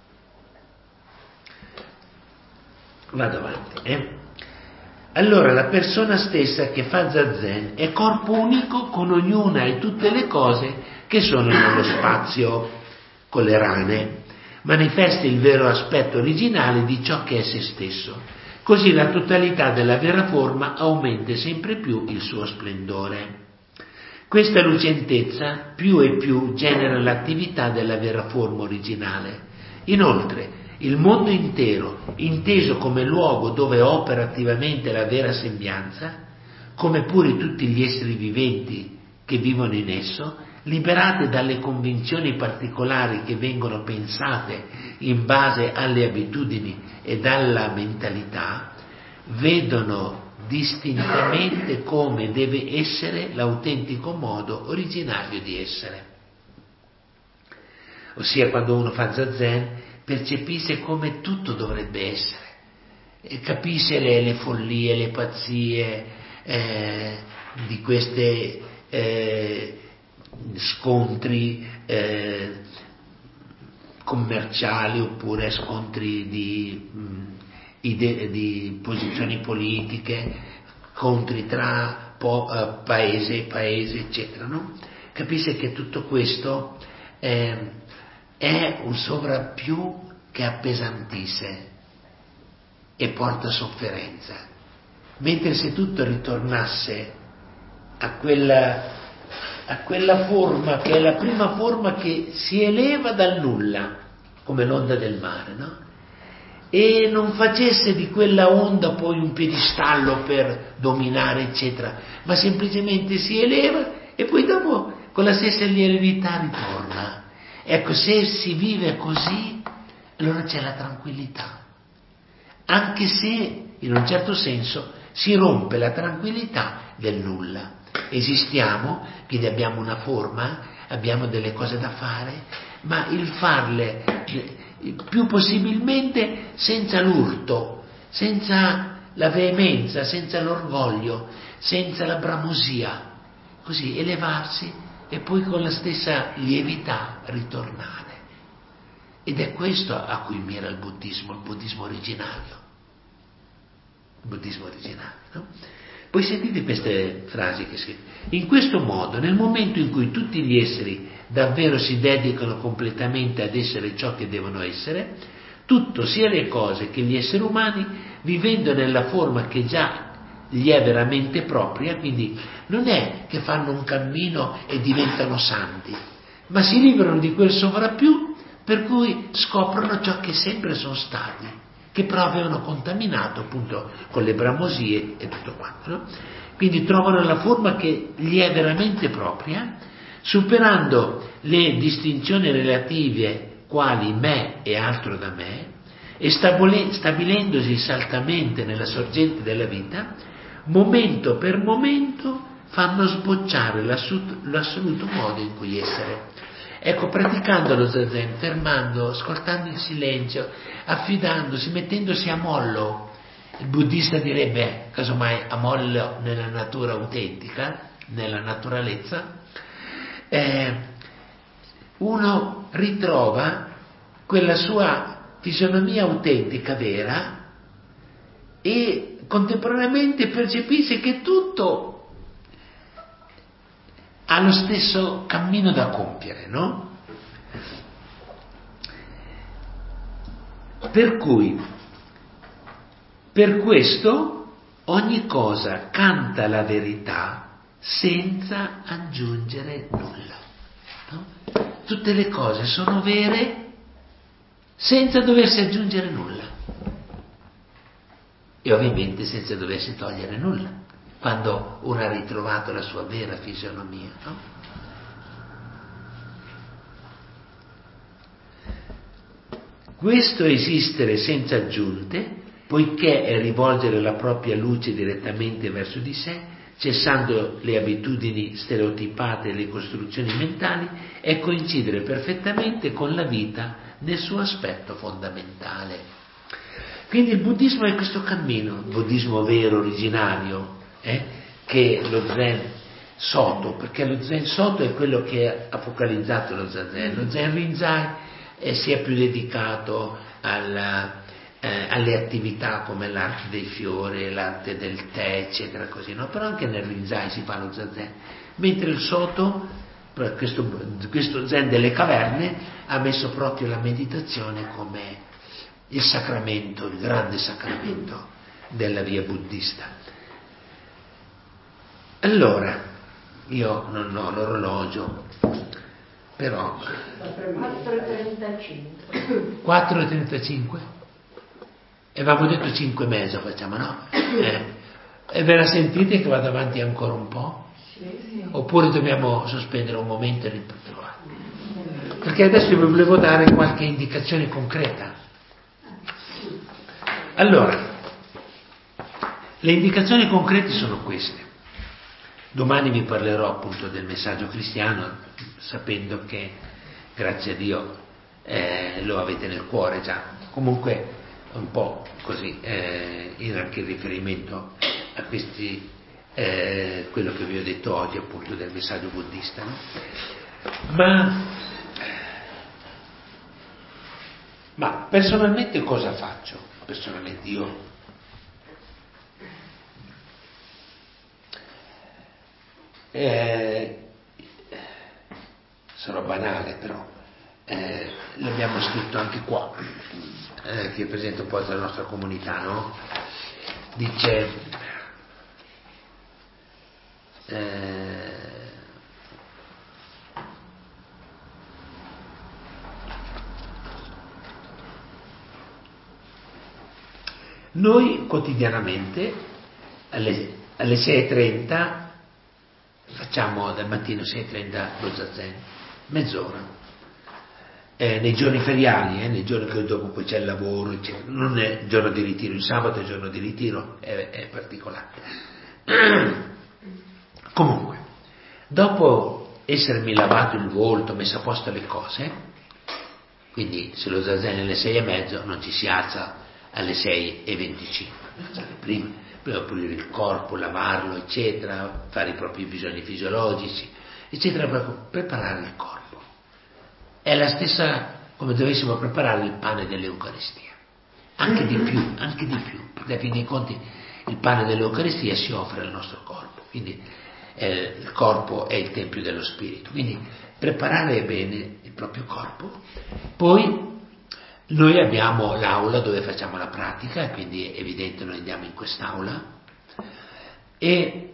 A: Vado avanti, eh? Allora la persona stessa che fa zazen è corpo unico con ognuna e tutte le cose che sono nello spazio, con le rane, manifesta il vero aspetto originale di ciò che è se stesso, così la totalità della vera forma aumenta sempre più il suo splendore. Questa lucentezza più e più genera l'attività della vera forma originale. Inoltre, il mondo intero, inteso come luogo dove opera attivamente la vera sembianza, come pure tutti gli esseri viventi che vivono in esso, liberate dalle convinzioni particolari che vengono pensate in base alle abitudini e alla mentalità, vedono distintamente come deve essere l'autentico modo originario di essere. Ossia, quando uno fa zazen, percepisce come tutto dovrebbe essere, e capisce le, le follie, le pazzie eh, di questi eh, scontri eh, commerciali oppure scontri di, mh, ide- di posizioni politiche, scontri tra po- uh, paese e paese, eccetera, no? Capisce che tutto questo eh, è un sovrappiù che appesantisce e porta sofferenza, mentre se tutto ritornasse a quella, a quella forma che è la prima forma che si eleva dal nulla, come l'onda del mare, no? E non facesse di quella onda poi un piedistallo per dominare, eccetera, ma semplicemente si eleva e poi dopo con la stessa lievità ritorna. Ecco, se si vive così, allora c'è la tranquillità, anche se in un certo senso si rompe la tranquillità del nulla. Esistiamo, quindi abbiamo una forma, abbiamo delle cose da fare, ma il farle più possibilmente senza l'urto, senza la veemenza, senza l'orgoglio, senza la bramosia, così elevarsi e poi con la stessa lievità ritornare. Ed è questo a cui mira il buddismo, il buddismo originario. Il buddismo originario, no? Poi sentite queste frasi che scrive. In questo modo, nel momento in cui tutti gli esseri davvero si dedicano completamente ad essere ciò che devono essere, tutto, sia le cose che gli esseri umani, vivendo nella forma che già gli è veramente propria, quindi non è che fanno un cammino e diventano santi, ma si liberano di quel sovrappiù per cui scoprono ciò che sempre sono stati, che però avevano contaminato appunto con le bramosie e tutto quanto, no? Quindi trovano la forma che gli è veramente propria, superando le distinzioni relative quali me e altro da me, e stabilendosi saltamente nella sorgente della vita, momento per momento fanno sbocciare l'assoluto, l'assoluto modo in cui essere. Ecco, praticando lo zazen, fermando, ascoltando il silenzio, affidandosi, mettendosi a mollo. Il buddista direbbe, casomai, a mollo nella natura autentica, nella naturalezza, eh, uno ritrova quella sua fisionomia autentica, vera, e contemporaneamente percepisce che tutto ha lo stesso cammino da compiere, no? Per cui, per questo, ogni cosa canta la verità senza aggiungere nulla, no? Tutte le cose sono vere senza doversi aggiungere nulla. E ovviamente senza doversi togliere nulla, quando uno ha ritrovato la sua vera fisionomia, no? Questo esistere senza aggiunte, poiché è rivolgere la propria luce direttamente verso di sé, cessando le abitudini stereotipate e le costruzioni mentali, è coincidere perfettamente con la vita nel suo aspetto fondamentale. Quindi il buddismo è questo cammino, il buddismo vero, originario, eh, che lo Zen Soto, perché lo Zen Soto è quello che ha focalizzato lo Zazen. Lo Zen Rinzai eh, si è più dedicato alla, eh, alle attività come l'arte dei fiori, l'arte del tè, eccetera, così, no? Però anche nel Rinzai si fa lo Zazen, mentre il Soto, questo, questo Zen delle caverne, ha messo proprio la meditazione come il sacramento, il grande sacramento della via buddista. Allora, io non ho l'orologio, però
B: quattro e trentacinque
A: quattro e trentacinque? E avevamo detto cinque e mezzo facciamo, no? Eh. E ve la sentite che vado avanti ancora un po'?
B: Sì, sì.
A: Oppure dobbiamo sospendere un momento e riprovare? Perché adesso vi volevo dare qualche indicazione concreta. Allora, le indicazioni concrete sono queste. Domani vi parlerò appunto del messaggio cristiano, sapendo che, grazie a Dio, eh, lo avete nel cuore già. Comunque, un po' così, eh, in anche in riferimento a questi, eh, quello che vi ho detto oggi appunto del messaggio buddista, no? Ma, ma personalmente cosa faccio? Personalmente io eh, sarò banale, però eh, l'abbiamo scritto anche qua, eh, che presenta un po' della nostra comunità, no? Dice eh, noi quotidianamente alle, alle sei e trenta facciamo dal mattino sei e trenta lo zazen, mezz'ora. Eh, nei giorni feriali, eh, nei giorni che dopo poi c'è il lavoro, eccetera. Non è giorno di ritiro, il sabato è giorno di ritiro, è, è particolare. Comunque, dopo essermi lavato il volto, messo a posto le cose, quindi se lo zazen è alle sei e mezzo non ci si alza alle sei e venticinque, prima, prima pulire il corpo, lavarlo, eccetera, fare i propri bisogni fisiologici, eccetera, per preparare il corpo. È la stessa come dovessimo preparare il pane dell'Eucaristia, anche di più, anche di più, perché ai fin dei conti il pane dell'Eucaristia si offre al nostro corpo, quindi eh, il corpo è il tempio dello Spirito, quindi preparare bene il proprio corpo. Poi noi abbiamo l'aula dove facciamo la pratica, quindi è evidente noi andiamo in quest'aula e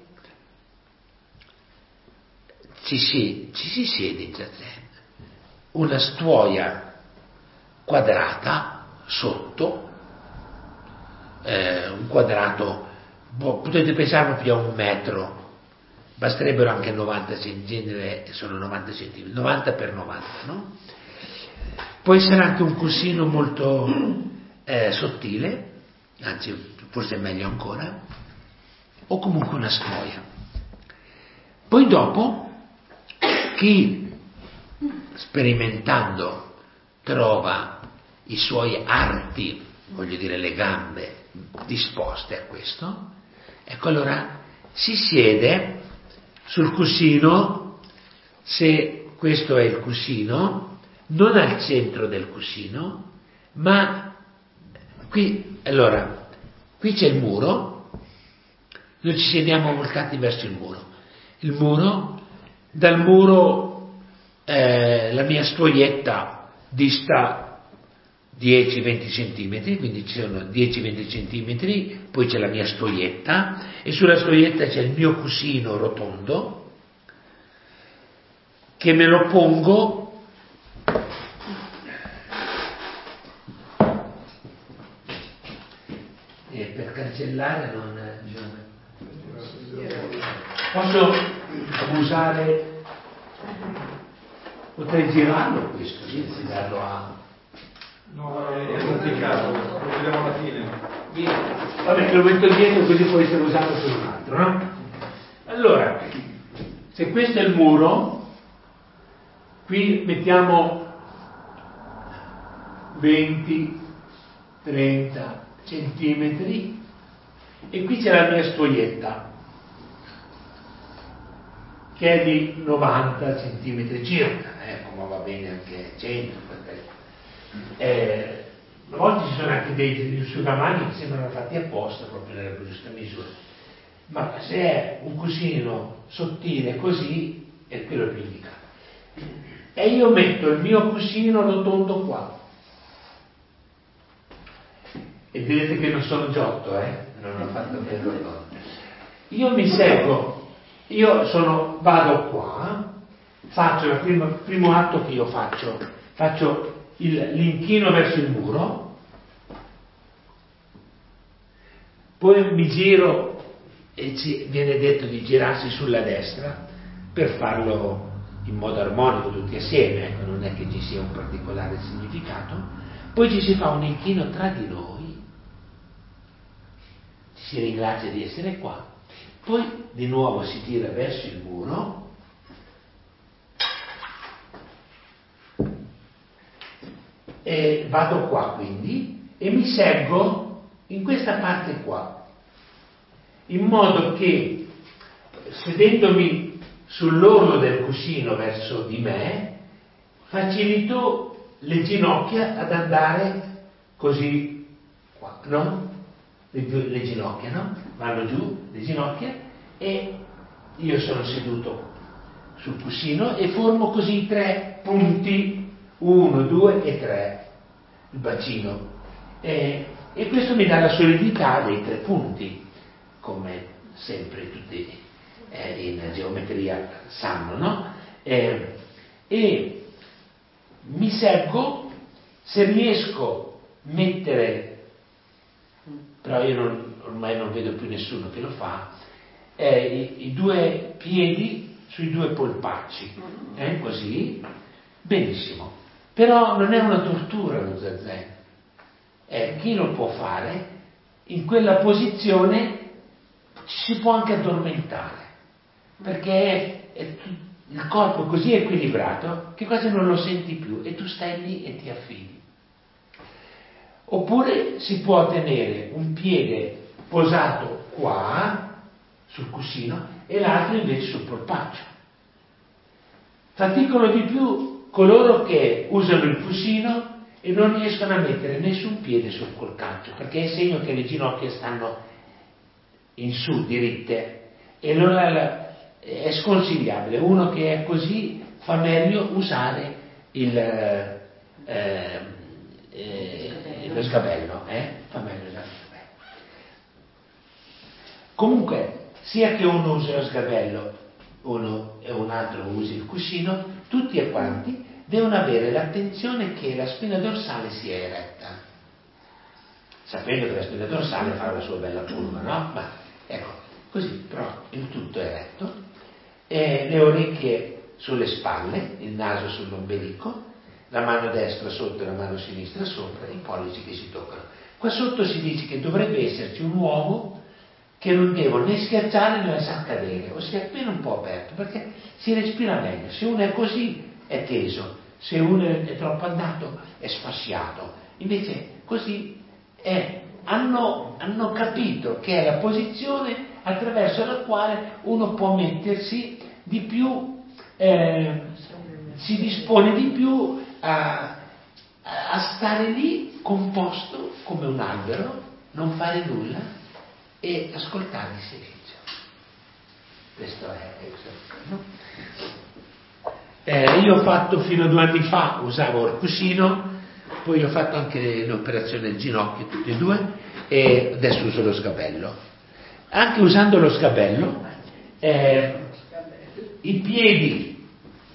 A: ci si, ci si siede in zazen, una stuoia quadrata sotto, eh, un quadrato, potete pensare proprio a un metro, basterebbero anche novanta centimetri, sono novanta centimetri, novanta per novanta, no? Può essere anche un cuscino molto eh, sottile, anzi forse è meglio ancora, o comunque una stuoia. Poi dopo, chi sperimentando trova i suoi arti, voglio dire le gambe, disposte a questo, ecco allora si siede sul cuscino, se questo è il cuscino, non al centro del cuscino, ma qui, allora, qui c'è il muro, noi ci sediamo voltati verso il muro, il muro, dal muro eh, la mia stuoietta dista dieci venti centimetri, quindi ci sono dieci venti centimetri, poi c'è la mia stuoietta e sulla stuoietta c'è il mio cuscino rotondo che me lo pongo e per cancellare non posso abusare, potrei girarlo questo, sì, e darlo a
C: no, è complicato, lo vediamo alla fine.
A: Vabbè, lo metto dietro così può essere usato per un altro, no? Allora, se questo è il muro, qui mettiamo venti trenta centimetri e qui c'è la mia stuoietta che è di novanta centimetri circa, ecco, ma va bene anche cento, perché eh, a volte ci sono anche dei, degli asciugamani che sembrano fatti apposta proprio nella giusta misura, ma se è un cuscino sottile così è quello più indicato. E io metto il mio cuscino rotondo qua e vedete che non sono giotto, eh? Non ho fatto bene rotondo. Io mi seguo, io sono, vado qua, faccio il primo, primo atto che io faccio, faccio il, l'inchino verso il muro, poi mi giro e ci viene detto di girarsi sulla destra per farlo in modo armonico tutti assieme, ecco, non è che ci sia un particolare significato. Poi ci si fa un inchino tra di noi, ci si ringrazia di essere qua, poi di nuovo si gira verso il muro e vado qua quindi e mi seggo in questa parte qua, in modo che sedendomi sull'orlo del cuscino verso di me facilito le ginocchia ad andare così qua, no? Le, le ginocchia, no? Vanno giù le ginocchia e io sono seduto sul cuscino e formo così tre punti, uno, due e tre, il bacino, e, e questo mi dà la solidità dei tre punti, come sempre tutti eh, in geometria sanno, no? Eh, e mi seggo, se riesco a mettere, però io non, ormai non vedo più nessuno che lo fa, eh, i, i due piedi sui due polpacci, eh, così, benissimo. Però non è una tortura lo zazen. Eh, chi lo può fare, in quella posizione ci si può anche addormentare, perché è, è, il corpo è così equilibrato che quasi non lo senti più e tu stai lì e ti affidi. Oppure si può tenere un piede posato qua sul cuscino e l'altro invece sul polpaccio. Faticano di più coloro che usano il cuscino e non riescono a mettere nessun piede sul polpaccio, perché è segno che le ginocchia stanno in su, diritte, e allora la, è sconsigliabile. Uno che è così fa meglio usare il, eh, eh, lo sgabello, eh? fa meglio usare lo sgabello. Comunque, sia che uno usi lo sgabello uno e un altro usi il cuscino, tutti e quanti devono avere l'attenzione che la spina dorsale sia eretta, sapendo che la spina dorsale fa la sua bella curva, no? Ma ecco, così, però il tutto è retto, e le orecchie sulle spalle, il naso sull'ombelico, la mano destra sotto e la mano sinistra sopra, i pollici che si toccano. Qua sotto si dice che dovrebbe esserci un uovo che non devo né schiacciare né lasciar cadere, ossia appena un po' aperto, perché si respira meglio. Se uno è così è teso, se uno è troppo andato è sfasciato. Invece così è, hanno, hanno capito che è la posizione attraverso la quale uno può mettersi di più, eh, si dispone di più a, a stare lì composto come un albero, non fare nulla e ascoltare il silenzio. Questo è no? eh, io ho fatto fino a due anni fa, usavo il cuscino, poi ho fatto anche l'operazione del ginocchio, tutti e due, e adesso uso lo sgabello. Anche usando lo sgabello, eh, i piedi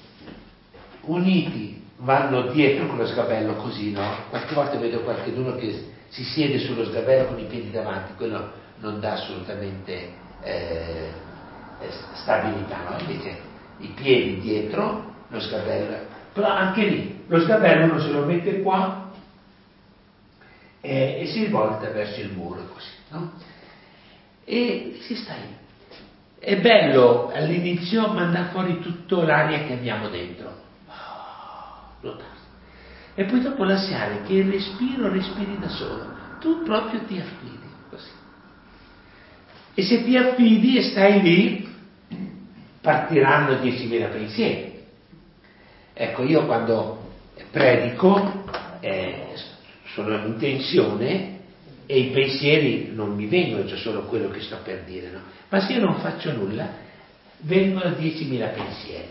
A: uniti vanno dietro con lo sgabello così, no? Qualche volta vedo qualcuno che si siede sullo sgabello con i piedi davanti, quello non dà assolutamente eh, stabilità, no? Invece i piedi dietro, lo sgabello, però anche lì lo sgabello uno se lo mette qua eh, e si rivolta verso il muro così, no? E si sta lì. È bello all'inizio mandare fuori tutta l'aria che abbiamo dentro, oh, e poi dopo lasciare che il respiro respiri da solo, tu proprio ti affidi così. E se ti affidi e stai lì, partiranno diecimila pensieri. Ecco, io quando predico eh, sono in tensione e i pensieri non mi vengono, c'è solo quello che sto per dire, no? Ma se io non faccio nulla, vengono diecimila pensieri.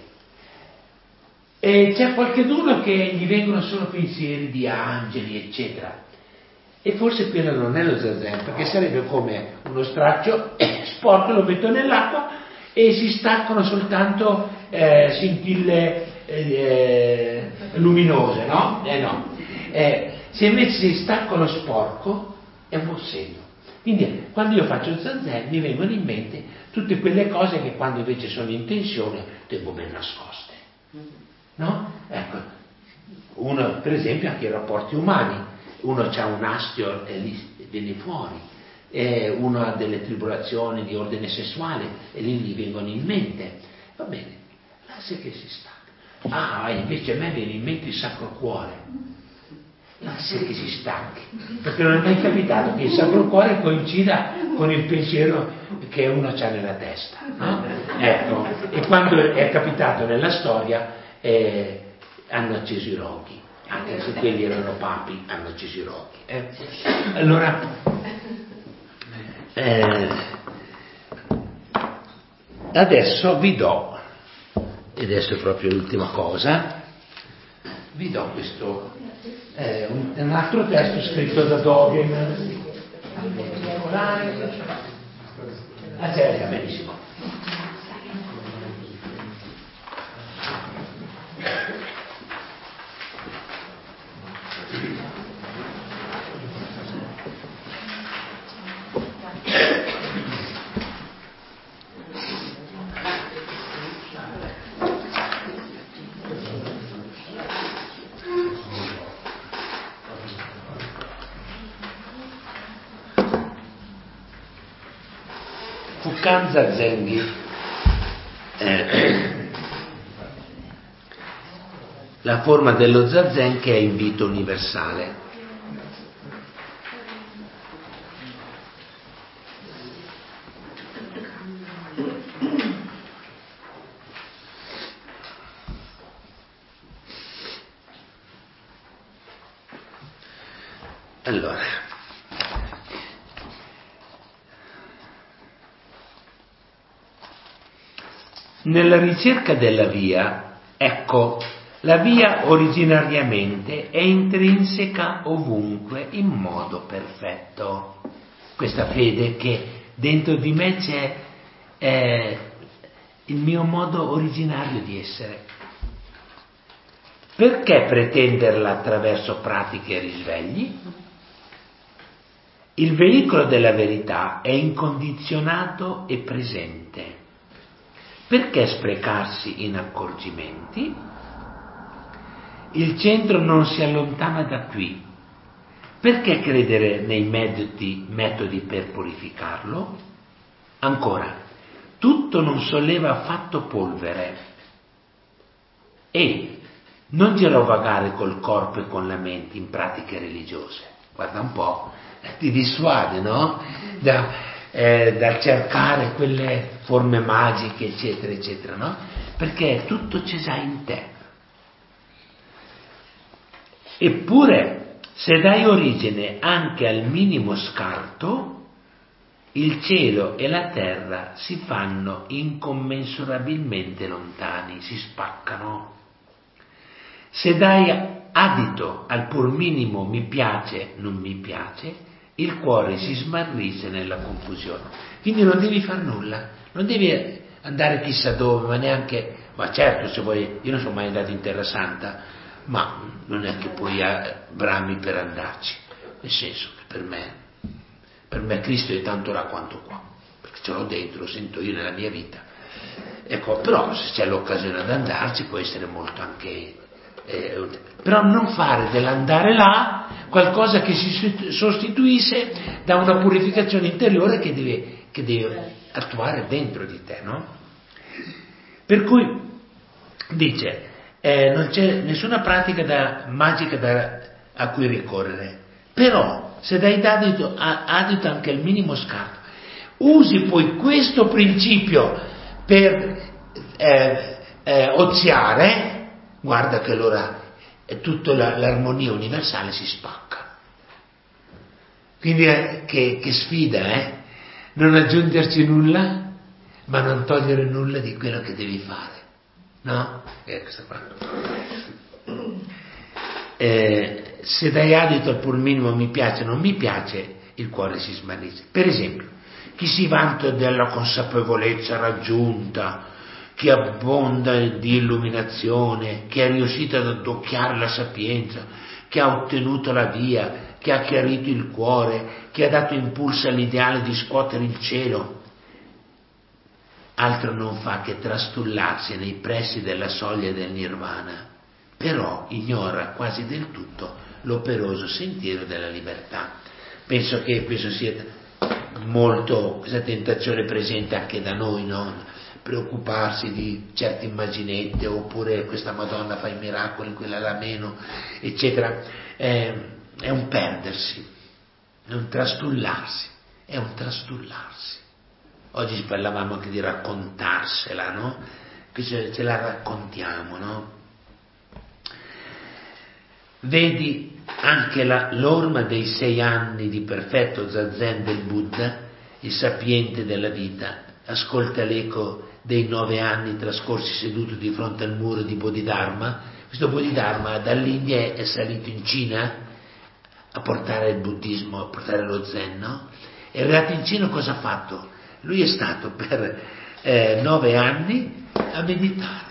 A: E c'è qualcuno che gli vengono solo pensieri di angeli, eccetera. E forse quello non è lo zazen, perché sarebbe come uno straccio sporco, lo metto nell'acqua e si staccano soltanto eh, scintille eh, luminose, no? Eh no. Eh, se invece si stacca lo sporco è un buon segno. Quindi quando io faccio il zazen mi vengono in mente tutte quelle cose che quando invece sono in tensione tengo ben nascoste, no? Ecco, uno per esempio anche i rapporti umani. Uno ha un astio e lì viene fuori, e uno ha delle tribolazioni di ordine sessuale e lì gli vengono in mente. Va bene, lascia che si stacca. Ah, invece a me viene in mente il Sacro Cuore. Lascia che si stacchi, perché non è mai capitato che il Sacro Cuore coincida con il pensiero che uno ha nella testa, no? Ecco, e quando è capitato nella storia eh, hanno acceso i roghi. Anche se quelli erano papi, hanno acceso i roghi. Eh? Allora, eh, adesso vi do, e adesso è proprio l'ultima cosa, vi do questo, eh, un, un altro testo scritto da Dogen. Ah, certo, benissimo. Fukan Zazengi, eh, la forma dello zazen che è invito universale. Allora, nella ricerca della via, ecco, la via originariamente è intrinseca ovunque in modo perfetto. Questa fede che dentro di me c'è eh, il mio modo originario di essere. Perché pretenderla attraverso pratiche e risvegli? Il veicolo della verità è incondizionato e presente. Perché sprecarsi in accorgimenti? Il centro non si allontana da qui. Perché credere nei metodi, metodi per purificarlo? Ancora, tutto non solleva affatto polvere e non girovagare col corpo e con la mente in pratiche religiose. Guarda un po', ti dissuade, no? Da, eh, dal cercare quelle forme magiche, eccetera, eccetera, no? Perché tutto c'è già in te. Eppure, se dai origine anche al minimo scarto, il cielo e la terra si fanno incommensurabilmente lontani, si spaccano. Se dai adito al pur minimo mi piace, non mi piace, il cuore si smarrisce nella confusione. Quindi non devi far nulla, non devi andare chissà dove, ma neanche, ma certo se vuoi, io non sono mai andato in Terra Santa, ma non è che poi brami per andarci, nel senso che per me, per me Cristo è tanto là quanto qua, perché ce l'ho dentro, lo sento io nella mia vita. Ecco, però se c'è l'occasione ad andarci può essere molto anche... Eh, però non fare dell'andare là qualcosa che si sostituisce da una purificazione interiore che deve, che deve attuare dentro di te, no? Per cui dice eh, non c'è nessuna pratica da, magica da, a cui ricorrere, però se dai adito, adito anche al minimo scarto, usi poi questo principio per eh, eh, oziare, guarda che allora tutta la, l'armonia universale si spacca. Quindi eh, che, che sfida, eh? Non aggiungerci nulla, ma non togliere nulla di quello che devi fare, no? Eh, questa qua. Eh, se dai adito al pur minimo mi piace, non mi piace, il cuore si smarrisce. Per esempio, chi si vanta della consapevolezza raggiunta, che abbonda di illuminazione, che è riuscito ad addocchiare la sapienza, che ha ottenuto la via, che ha chiarito il cuore, che ha dato impulso all'ideale di scuotere il cielo, altro non fa che trastullarsi nei pressi della soglia del nirvana, però ignora quasi del tutto l'operoso sentiero della libertà. Penso che questo sia molto, questa tentazione presente anche da noi, no? Preoccuparsi di certe immaginette, oppure questa Madonna fa i miracoli, quella la meno, eccetera. Eh, è un perdersi, è un trastullarsi, è un trastullarsi. Oggi parlavamo anche di raccontarsela, no? Qui ce, ce la raccontiamo, no? Vedi anche la, l'orma dei sei anni di perfetto zazen del Buddha, il sapiente della vita, ascolta l'eco dei nove anni trascorsi seduto di fronte al muro di Bodhidharma. Questo Bodhidharma dall'India è salito in Cina a portare il buddismo, a portare lo zen, no? È arrivato in Cina, cosa ha fatto? Lui è stato per eh, nove anni a meditare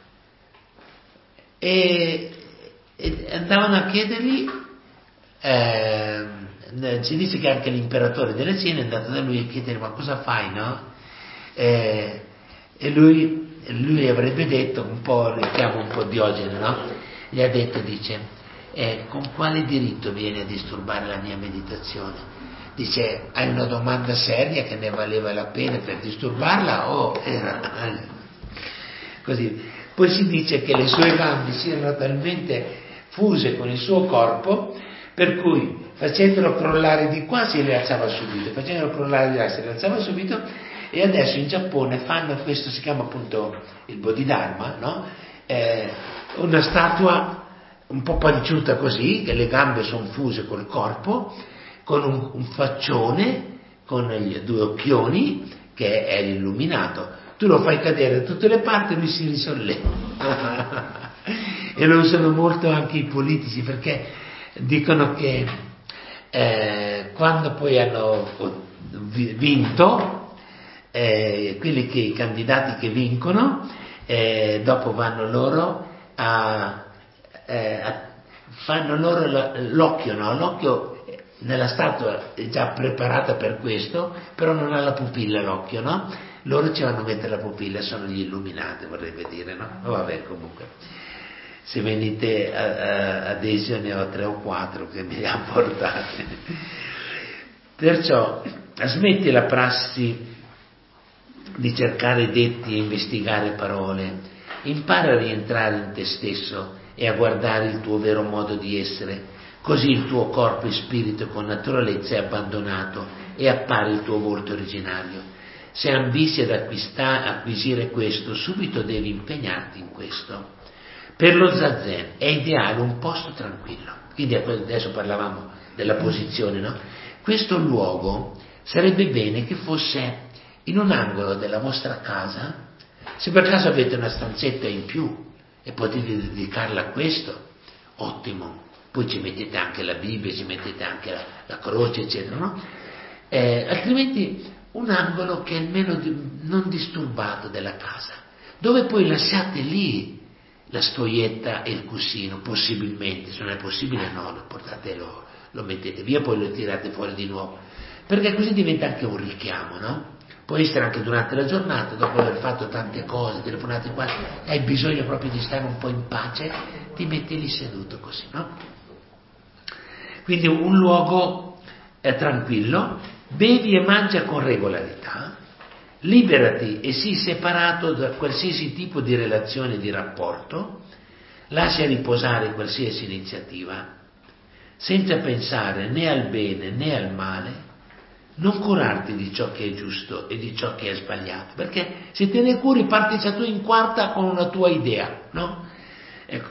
A: e, e andavano a chiedergli, eh, ci dice che anche l'imperatore della Cina è andato da lui a chiedere ma cosa fai, no? Eh, e lui, lui avrebbe detto un po', richiamo un po' Diogene, no? Gli ha detto, dice, eh, con quale diritto vieni a disturbare la mia meditazione? Dice, hai una domanda seria che ne valeva la pena per disturbarla o era così? Poi si dice che le sue gambe si erano talmente fuse con il suo corpo per cui facendolo crollare di qua si rialzava subito, facendolo crollare di là si rialzava subito. E adesso in Giappone fanno questo, si chiama appunto il Bodhidharma, no? Eh, una statua un po' panciuta così, che le gambe sono fuse col corpo, con un, un faccione, con gli due occhioni, che è l'illuminato. tu lo fai cadere da tutte le parti e lui si risolleva. E lo usano molto anche i politici, perché dicono che eh, quando poi hanno vinto, eh, quelli che i candidati che vincono, eh, dopo vanno loro a, eh, a fanno loro l'occhio, no? L'occhio nella statua è già preparata per questo, però non ha la pupilla l'occhio, no? Loro ci vanno a mettere la pupilla, sono gli illuminati, vorrebbe dire, no? Ma vabbè, comunque, se venite a, a, ad Esio ne ho tre o quattro che mi ha portate. Perciò smetti la prassi di cercare detti e investigare parole, impara a rientrare in te stesso e a guardare il tuo vero modo di essere, così il tuo corpo e spirito con naturalezza è abbandonato e appare il tuo volto originario. Se ambisci ad acquista- acquisire questo, subito devi impegnarti in questo. Per lo zazen è ideale un posto tranquillo. Quindi adesso parlavamo della posizione, no? Questo luogo sarebbe bene che fosse in un angolo della vostra casa. Se per caso avete una stanzetta in più e potete dedicarla a questo, ottimo. Poi ci mettete anche la Bibbia, ci mettete anche la, la croce, eccetera, no? Eh, altrimenti un angolo che è almeno di, non disturbato della casa, dove poi lasciate lì la stoietta e il cuscino, possibilmente. Se non è possibile, no, lo portate, lo, lo mettete via, poi lo tirate fuori di nuovo, perché così diventa anche un richiamo, no? Può essere anche durante la giornata, dopo aver fatto tante cose, telefonate qua, hai bisogno proprio di stare un po' in pace, ti metti lì seduto così, no? Quindi un luogo eh, tranquillo, bevi e mangia con regolarità, liberati e sii separato da qualsiasi tipo di relazione, di rapporto, lascia riposare qualsiasi iniziativa, senza pensare né al bene né al male. Non curarti di ciò che è giusto e di ciò che è sbagliato, perché se te ne curi parti già tu in quarta con una tua idea, no? Ecco.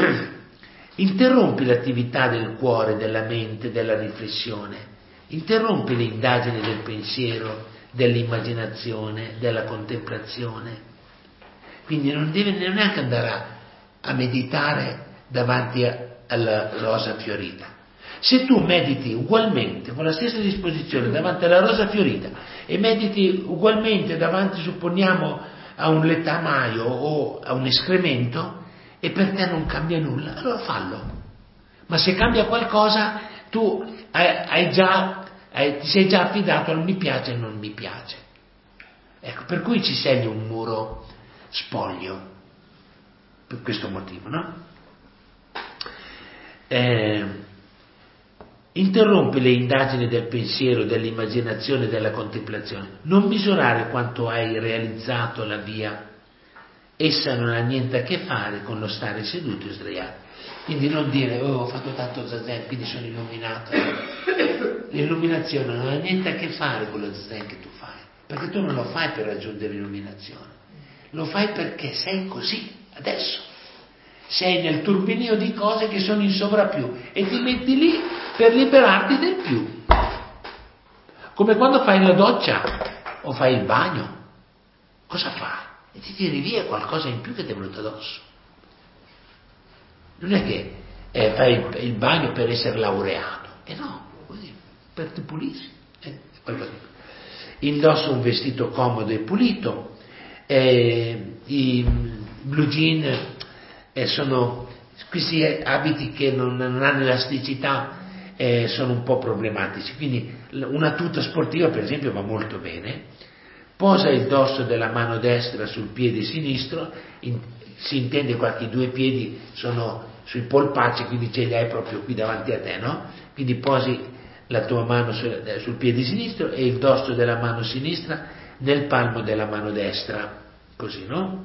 A: Interrompi l'attività del cuore, della mente, della riflessione, interrompi le indagini del pensiero, dell'immaginazione, della contemplazione. Quindi non devi neanche andare a, a meditare davanti a, alla rosa fiorita. Se tu mediti ugualmente, con la stessa disposizione, davanti alla rosa fiorita e mediti ugualmente davanti, supponiamo, a un letamaio o a un escremento e per te non cambia nulla, allora fallo. Ma se cambia qualcosa, tu hai, hai già, hai, ti sei già affidato al mi piace e non mi piace. Ecco, per cui ci segni un muro spoglio, per questo motivo, no? Eh, Interrompi le indagini del pensiero, dell'immaginazione e della contemplazione. Non misurare quanto hai realizzato la via. Essa non ha niente a che fare con lo stare seduto e sdraiato. Quindi non dire, oh, ho fatto tanto zazen, quindi sono illuminato. L'illuminazione non ha niente a che fare con lo zazen che tu fai. Perché tu non lo fai per raggiungere l'illuminazione. Lo fai perché sei così, adesso. Sei nel turbinio di cose che sono in sovrappiù e ti metti lì per liberarti del più. Come quando fai la doccia o fai il bagno. Cosa fai? E ti tiri via qualcosa in più che ti è venuto addosso. Non è che eh, fai il, il bagno per essere laureato. E eh no, così, per ti pulissi. Eh, Indossa un vestito comodo e pulito. Eh, I blue jean eh, sono questi abiti che non, non hanno elasticità, eh, sono un po' problematici. Quindi una tuta sportiva, per esempio, va molto bene. Posa il dorso della mano destra sul piede sinistro, in, si intende qua che i due piedi sono sui polpacci, quindi ce li hai proprio qui davanti a te, no? Quindi posi la tua mano sul, sul piede sinistro e il dorso della mano sinistra nel palmo della mano destra, così, no?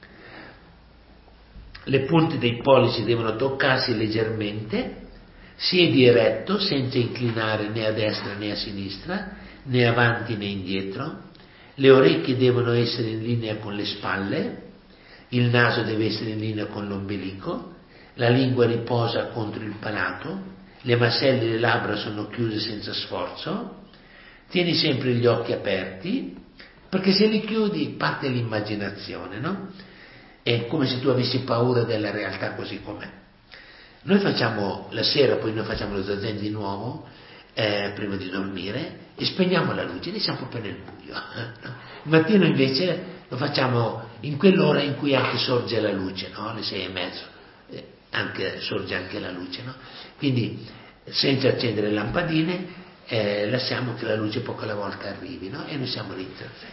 A: Le punte dei pollici devono toccarsi leggermente, siedi eretto senza inclinare né a destra né a sinistra, né avanti né indietro. Le orecchie devono essere in linea con le spalle, il naso deve essere in linea con l'ombelico, la lingua riposa contro il palato, le maselle e le labbra sono chiuse senza sforzo, tieni sempre gli occhi aperti, perché se li chiudi parte l'immaginazione, no? È come se tu avessi paura della realtà così com'è. Noi facciamo la sera, poi noi facciamo lo zazen di nuovo, eh, prima di dormire, e spegniamo la luce, lì siamo proprio nel buio. No? Il mattino invece lo facciamo in quell'ora in cui anche sorge la luce, no? Alle sei e mezzo, eh, anche, sorge anche la luce, no? Quindi senza accendere lampadine, eh, lasciamo che la luce poco alla volta arrivi, no? E noi siamo lì in zazen.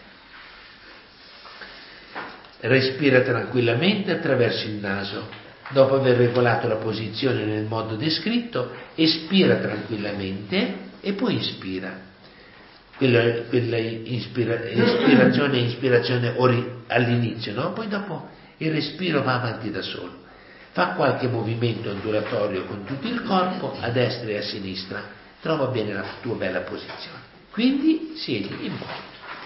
A: Respira tranquillamente attraverso il naso. Dopo aver regolato la posizione nel modo descritto, espira tranquillamente e poi inspira. Quella, quella ispira, ispirazione e ispirazione ori, all'inizio, no? Poi dopo il respiro va avanti da solo. Fa qualche movimento ondulatorio con tutto il corpo, a destra e a sinistra. Trova bene la tua bella posizione. Quindi siedi in modo.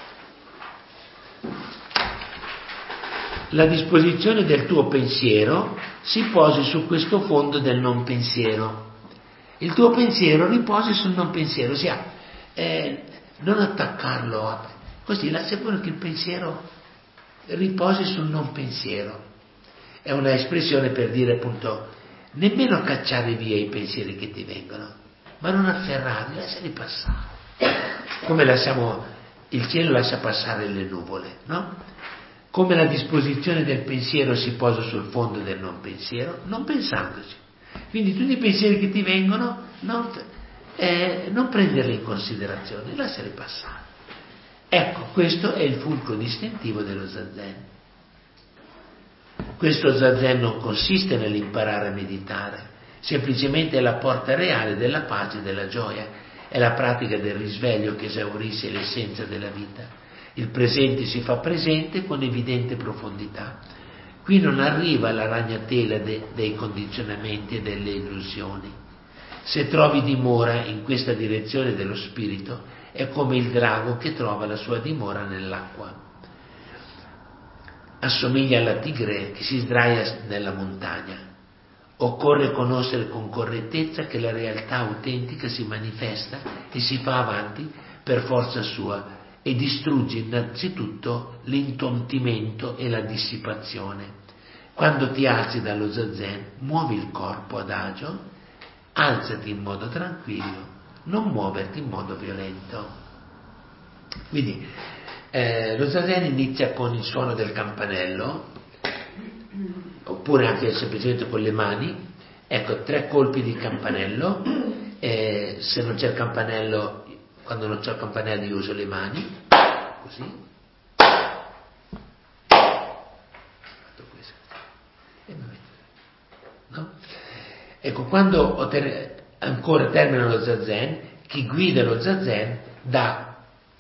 A: La disposizione del tuo pensiero si posi su questo fondo del non pensiero. Il tuo pensiero riposi sul non pensiero, ossia eh, non attaccarlo, a, così lascia pure che il pensiero riposi sul non pensiero. È una espressione per dire appunto nemmeno cacciare via i pensieri che ti vengono, ma non afferrarli, lasciali passare. Come lasciamo, il cielo lascia passare le nuvole, no? Come la disposizione del pensiero si posa sul fondo del non pensiero, non pensandoci. Quindi tutti i pensieri che ti vengono, non, eh, non prenderli in considerazione, lasciali passare. Ecco, questo è il fulcro distintivo dello zazen. Questo zazen non consiste nell'imparare a meditare, semplicemente è la porta reale della pace e della gioia, è la pratica del risveglio che esaurisce l'essenza della vita. Il presente si fa presente con evidente profondità. Qui non arriva la ragnatela de, dei condizionamenti e delle illusioni. Se trovi dimora in questa direzione dello spirito, è come il drago che trova la sua dimora nell'acqua. Assomiglia alla tigre che si sdraia nella montagna. Occorre conoscere con correttezza che la realtà autentica si manifesta e si fa avanti per forza sua, e distrugge innanzitutto l'intontimento e la dissipazione. Quando ti alzi dallo zazen, muovi il corpo adagio, alzati in modo tranquillo, non muoverti in modo violento. Quindi eh, lo zazen inizia con il suono del campanello, oppure anche semplicemente con le mani. Ecco, tre colpi di campanello, eh, se non c'è il campanello, quando non c'è il campanello io uso le mani, così. Fatto questo. E mi metto. No? Ecco, quando ter- ancora termina lo zazen, chi guida lo zazen dà,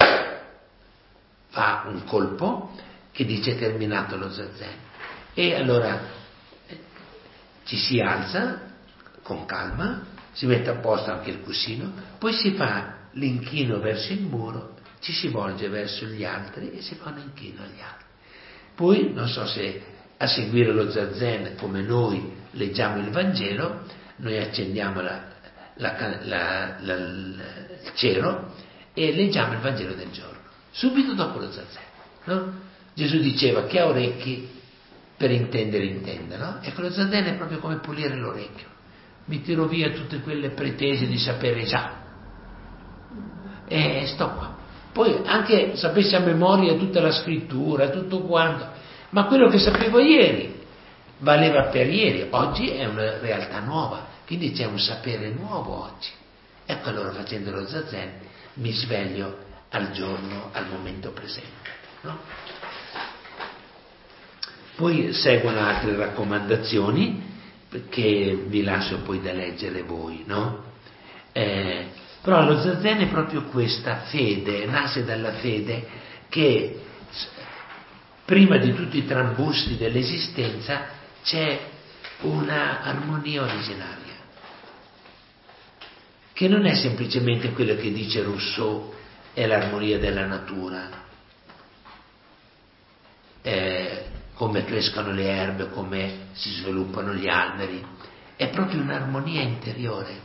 A: fa un colpo che dice terminato lo zazen. E allora eh, ci si alza con calma, si mette a posto anche il cuscino, poi si fa l'inchino verso il muro, ci si volge verso gli altri e si fa un inchino agli altri. Poi, non so se a seguire lo zazen come noi leggiamo il Vangelo, noi accendiamo la, la, la, la, il cero e leggiamo il Vangelo del giorno, subito dopo lo zazen. No? Gesù diceva che ha orecchi per intendere intenda, no? Ecco, lo zazen è proprio come pulire l'orecchio. Mi tiro via tutte quelle pretese di sapere già. E sto qua. Poi anche sapessi a memoria tutta la scrittura, tutto quanto, ma quello che sapevo ieri valeva per ieri, oggi è una realtà nuova, quindi c'è un sapere nuovo oggi. Ecco, allora facendo lo zazen mi sveglio al giorno, al momento presente, no? Poi seguono altre raccomandazioni che vi lascio poi da leggere voi, no? Eh, però lo zazen è proprio questa fede, nasce dalla fede che prima di tutti i trambusti dell'esistenza c'è una armonia originaria, che non è semplicemente quello che dice Rousseau, è l'armonia della natura, eh, come crescono le erbe, come si sviluppano gli alberi, è proprio un'armonia interiore.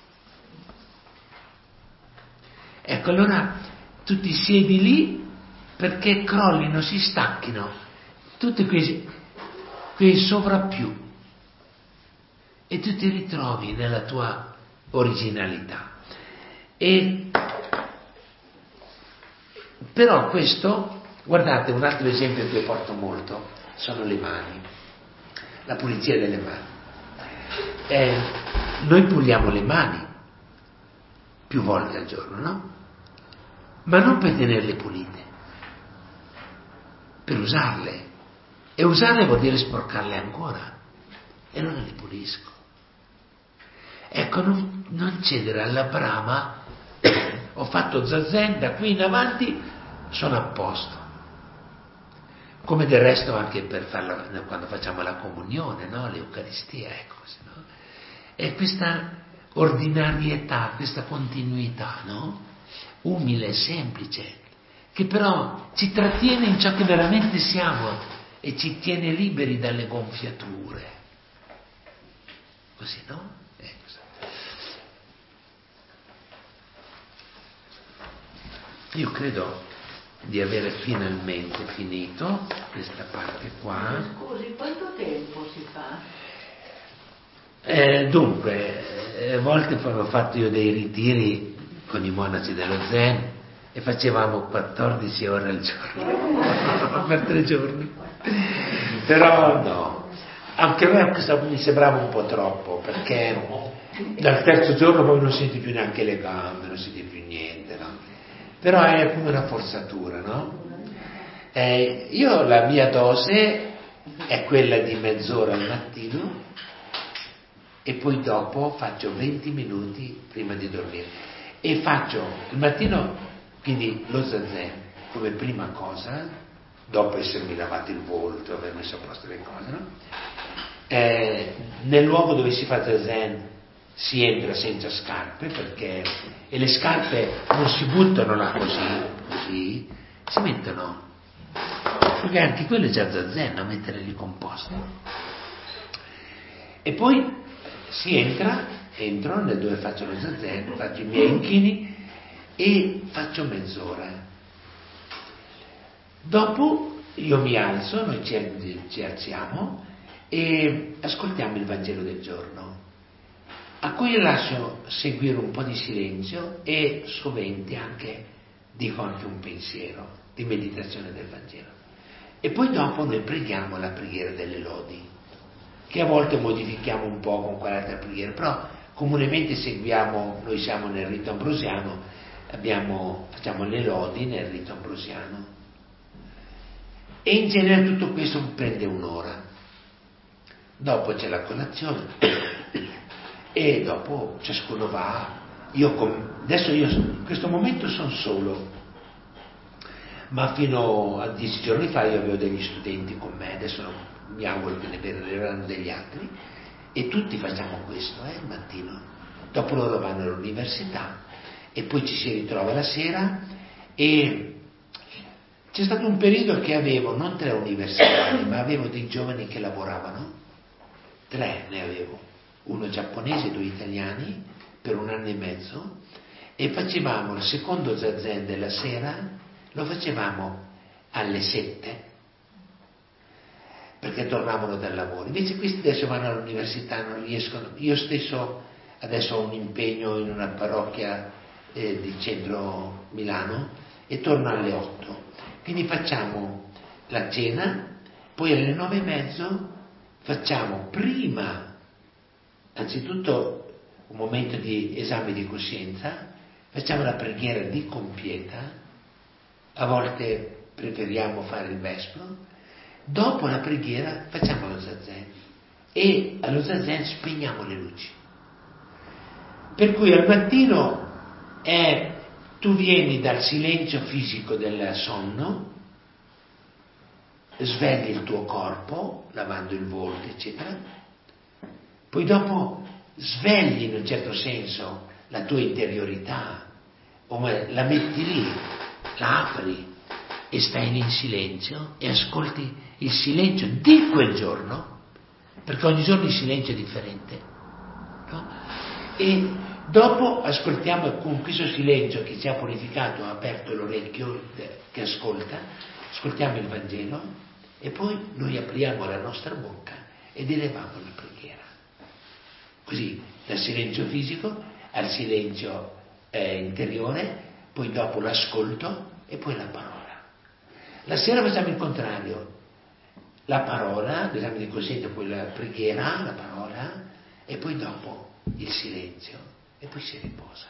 A: Ecco, allora tu ti siedi lì perché crollino, si stacchino tutti quei, quei sovrappiù e tu ti ritrovi nella tua originalità. E però questo, guardate, un altro esempio che porto molto sono le mani, la pulizia delle mani. Eh, noi puliamo le mani più volte al giorno, no? Ma non per tenerle pulite, per usarle. E usarle vuol dire sporcarle ancora. E allora le pulisco. Ecco, non, non cedere alla brama. Ho fatto zazen, da qui in avanti sono a posto. Come del resto anche per farla, quando facciamo la comunione, no? L'Eucaristia, ecco. No? È questa ordinarietà, questa continuità, no? Umile, semplice, che però ci trattiene in ciò che veramente siamo e ci tiene liberi dalle gonfiature. Così, no? Ecco. Io credo di avere finalmente finito questa parte qua.
B: Scusi, quanto tempo si fa?
A: Eh, dunque, a volte ho fatto io dei ritiri con i monaci dello Zen e facevamo quattordici ore al giorno per tre giorni. Però no, anche a me questo mi sembrava un po' troppo, perché dal terzo giorno poi non senti più neanche le gambe, non senti più niente, no? Però è come una forzatura, no? Eh, io la mia dose è quella di mezz'ora al mattino e poi dopo faccio venti minuti prima di dormire. E faccio il mattino, quindi lo zazen come prima cosa, dopo essermi lavato il volto, aver messo a posto le cose, no? Eh, nel luogo dove si fa zazen si entra senza scarpe, perché e le scarpe non si buttano là così, così, si mettono, perché anche quello è già zazen, a mettere lì composto. E poi si entra, entro nel dove faccio lo zazen, faccio i miei inchini e faccio mezz'ora. Dopo io mi alzo, noi ci, ci alziamo e ascoltiamo il Vangelo del giorno, a cui io lascio seguire un po' di silenzio e sovente anche dico anche un pensiero di meditazione del Vangelo. E poi dopo noi preghiamo la preghiera delle lodi, che a volte modifichiamo un po' con quell'altra preghiera, però comunemente seguiamo, noi siamo nel rito ambrosiano, abbiamo, facciamo le lodi nel rito ambrosiano. E in genere tutto questo prende un'ora. Dopo c'è la colazione e dopo ciascuno va. Io com- adesso io in questo momento sono solo, ma fino a dieci giorni fa io avevo degli studenti con me, adesso non, mi auguro che ne verranno degli altri, e tutti facciamo questo, eh, il mattino. Dopo loro vanno all'università e poi ci si ritrova la sera. E c'è stato un periodo che avevo non tre universitari, ma avevo dei giovani che lavoravano, tre ne avevo, uno giapponese e due italiani, per un anno e mezzo, e facevamo il secondo zazen della sera, lo facevamo alle sette, perché tornavano dal lavoro. Invece questi adesso vanno all'università, non riescono. Io stesso adesso ho un impegno in una parrocchia eh, di centro Milano e torno alle otto. Quindi facciamo la cena, poi alle nove e mezzo facciamo prima, anzitutto un momento di esame di coscienza, facciamo la preghiera di compieta, a volte preferiamo fare il vespro, dopo la preghiera facciamo lo zazen e allo zazen spegniamo le luci. Per cui al mattino è tu vieni dal silenzio fisico del sonno, svegli il tuo corpo, lavando il volto, eccetera. Poi dopo svegli in un certo senso la tua interiorità, o la metti lì, la apri e stai lì in silenzio e ascolti il silenzio di quel giorno, perché ogni giorno il silenzio è differente, no? E Dopo ascoltiamo con questo silenzio che ci ha purificato, ha aperto l'orecchio che ascolta, ascoltiamo il Vangelo e poi noi apriamo la nostra bocca ed elevamo la preghiera. Così, dal silenzio fisico al silenzio eh, interiore, poi dopo l'ascolto e poi la parola. La sera facciamo il contrario, la parola, l'esame di coscienza, poi la preghiera, la parola e poi dopo il silenzio e poi si riposa.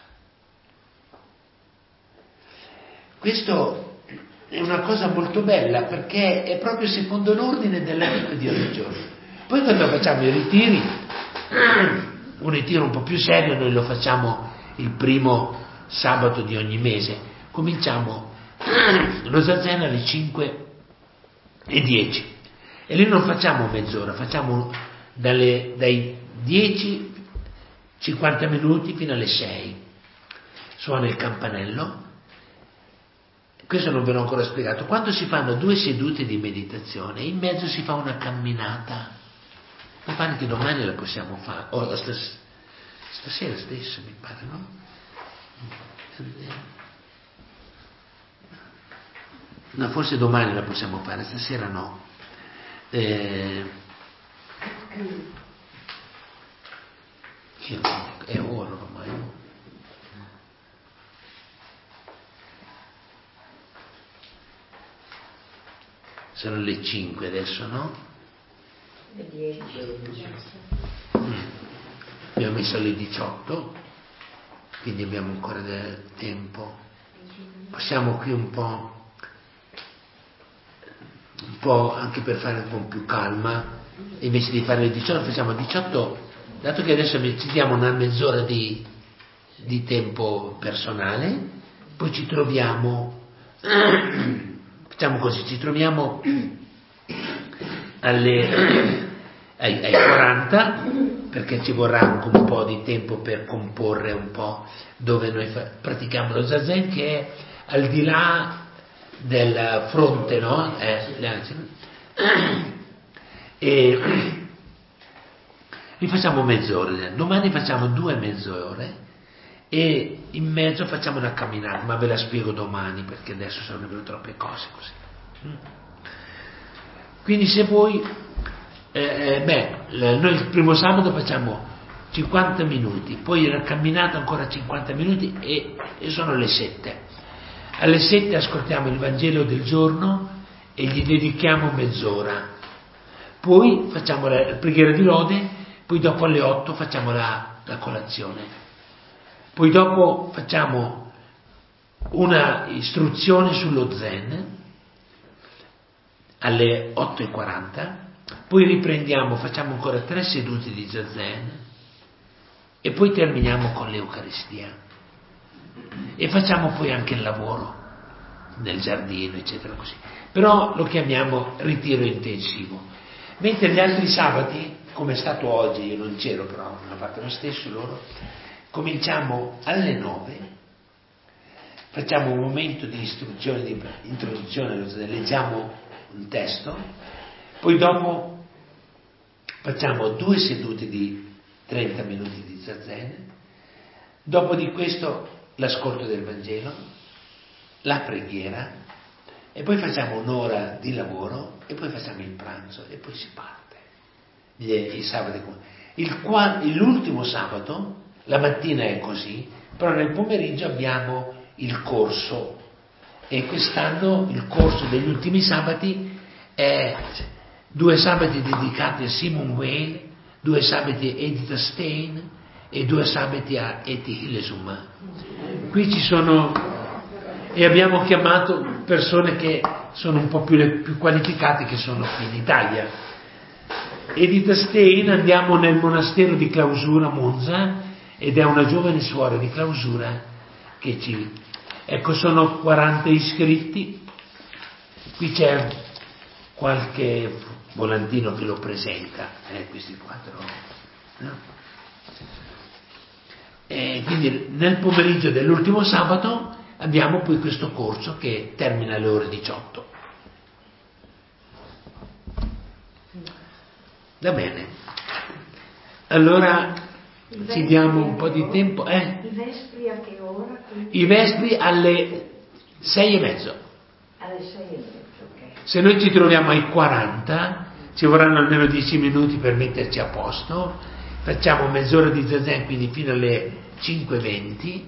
A: Questo è una cosa molto bella perché è proprio secondo l'ordine della vita di ogni giorno. Poi quando facciamo i ritiri, un ritiro un po' più serio, noi lo facciamo il primo sabato di ogni mese. Cominciamo lo zazen alle cinque e dieci e lì non facciamo mezz'ora, facciamo dalle, dai dieci cinquanta minuti fino alle sei. Suona il campanello. Questo non ve l'ho ancora spiegato. Quando si fanno due sedute di meditazione, in mezzo si fa una camminata. Mi pare che domani la possiamo fare, o stas- stasera stesso mi pare, no? No, forse domani la possiamo fare, stasera no. Eh, è ora ormai. Sono le cinque adesso, no?
B: Le dieci.
A: Mm. Abbiamo messo alle diciotto, quindi abbiamo ancora del tempo. Possiamo qui un po', un po' anche per fare un po' più calma, invece di fare le diciotto facciamo diciotto, dato che adesso ci diamo una mezz'ora di, di tempo personale, poi ci troviamo, facciamo così, ci troviamo alle, ai, ai quaranta, perché ci vorrà anche un po' di tempo per comporre un po' dove noi fa, pratichiamo lo zazen, che è al di là del fronte, no? Eh, e li facciamo mezz'ora, domani facciamo due mezz'ore e in mezzo facciamo una camminata, ma ve la spiego domani perché adesso sarebbero troppe cose così. Quindi se voi eh, beh, noi il primo sabato facciamo cinquanta minuti, poi la camminata ancora cinquanta minuti e, e sono le sette. Alle sette ascoltiamo il Vangelo del giorno e gli dedichiamo mezz'ora. Poi facciamo la, la preghiera di lode, poi dopo alle otto facciamo la, la colazione. Poi dopo facciamo una istruzione sullo zen alle otto e quaranta, poi riprendiamo, facciamo ancora tre sedute di zazen e poi terminiamo con l'Eucaristia. E facciamo poi anche il lavoro nel giardino, eccetera, così. Però lo chiamiamo ritiro intensivo. Mentre gli altri sabati, come è stato oggi, io non c'ero, però hanno fatto lo stesso loro, cominciamo alle nove, facciamo un momento di istruzione, di introduzione, leggiamo un testo, poi dopo facciamo due sedute di trenta minuti di zazen, dopo di questo l'ascolto del Vangelo, la preghiera e poi facciamo un'ora di lavoro e poi facciamo il pranzo e poi si parte. Gli, i sabati, il, l'ultimo sabato, la mattina è così, però nel pomeriggio abbiamo il corso e quest'anno il corso degli ultimi sabati è due sabati dedicati a Simon Weil, due sabati a Edith Stein e due sabati a Eti Hillesum. Qui ci sono, e abbiamo chiamato persone che sono un po' più, più qualificate, che sono qui in Italia. Edith Stein andiamo nel monastero di clausura Monza ed è una giovane suora di clausura che ci, ecco, sono quaranta iscritti, qui c'è qualche volantino che lo presenta, eh, questi quattro, no? E quindi nel pomeriggio dell'ultimo sabato abbiamo poi questo corso che termina alle ore diciotto. Va bene. Allora ci diamo un po' di tempo. Eh?
B: I vespri a che ora?
A: I vespri alle sei e mezzo.
B: Alle sei e mezzo, ok.
A: Se noi ci troviamo ai quaranta, ci vorranno almeno dieci minuti per metterci a posto. Facciamo mezz'ora di zazen, quindi fino alle cinque e venti.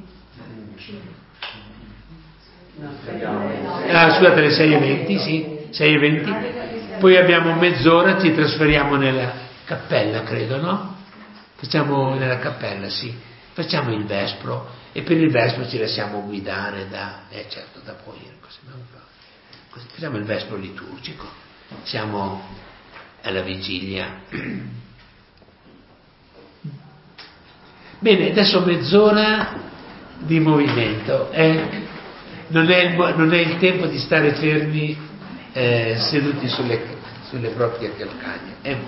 A: Ah, scusate, alle sei e venti, sì, sei e venti. Poi abbiamo mezz'ora, ci trasferiamo nella cappella, credo, no? Facciamo nella cappella, sì. Facciamo il vespro e per il vespro ci lasciamo guidare da, eh certo, da voi. Così, facciamo il vespro liturgico. Siamo alla vigilia. Bene, adesso mezz'ora di movimento. Eh? Non è, il, non è il tempo di stare fermi eh, seduti sulle, sulle proprie calcagna. Eh.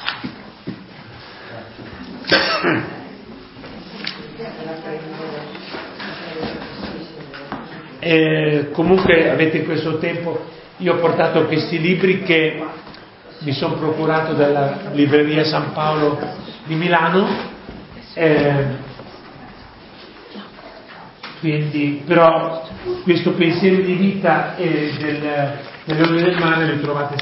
A: Eh, comunque avete questo tempo. Io ho portato questi libri che mi sono procurato dalla libreria San Paolo di Milano. Eh, Quindi, però questo pensiero di vita e del, delle onde del mare le trovate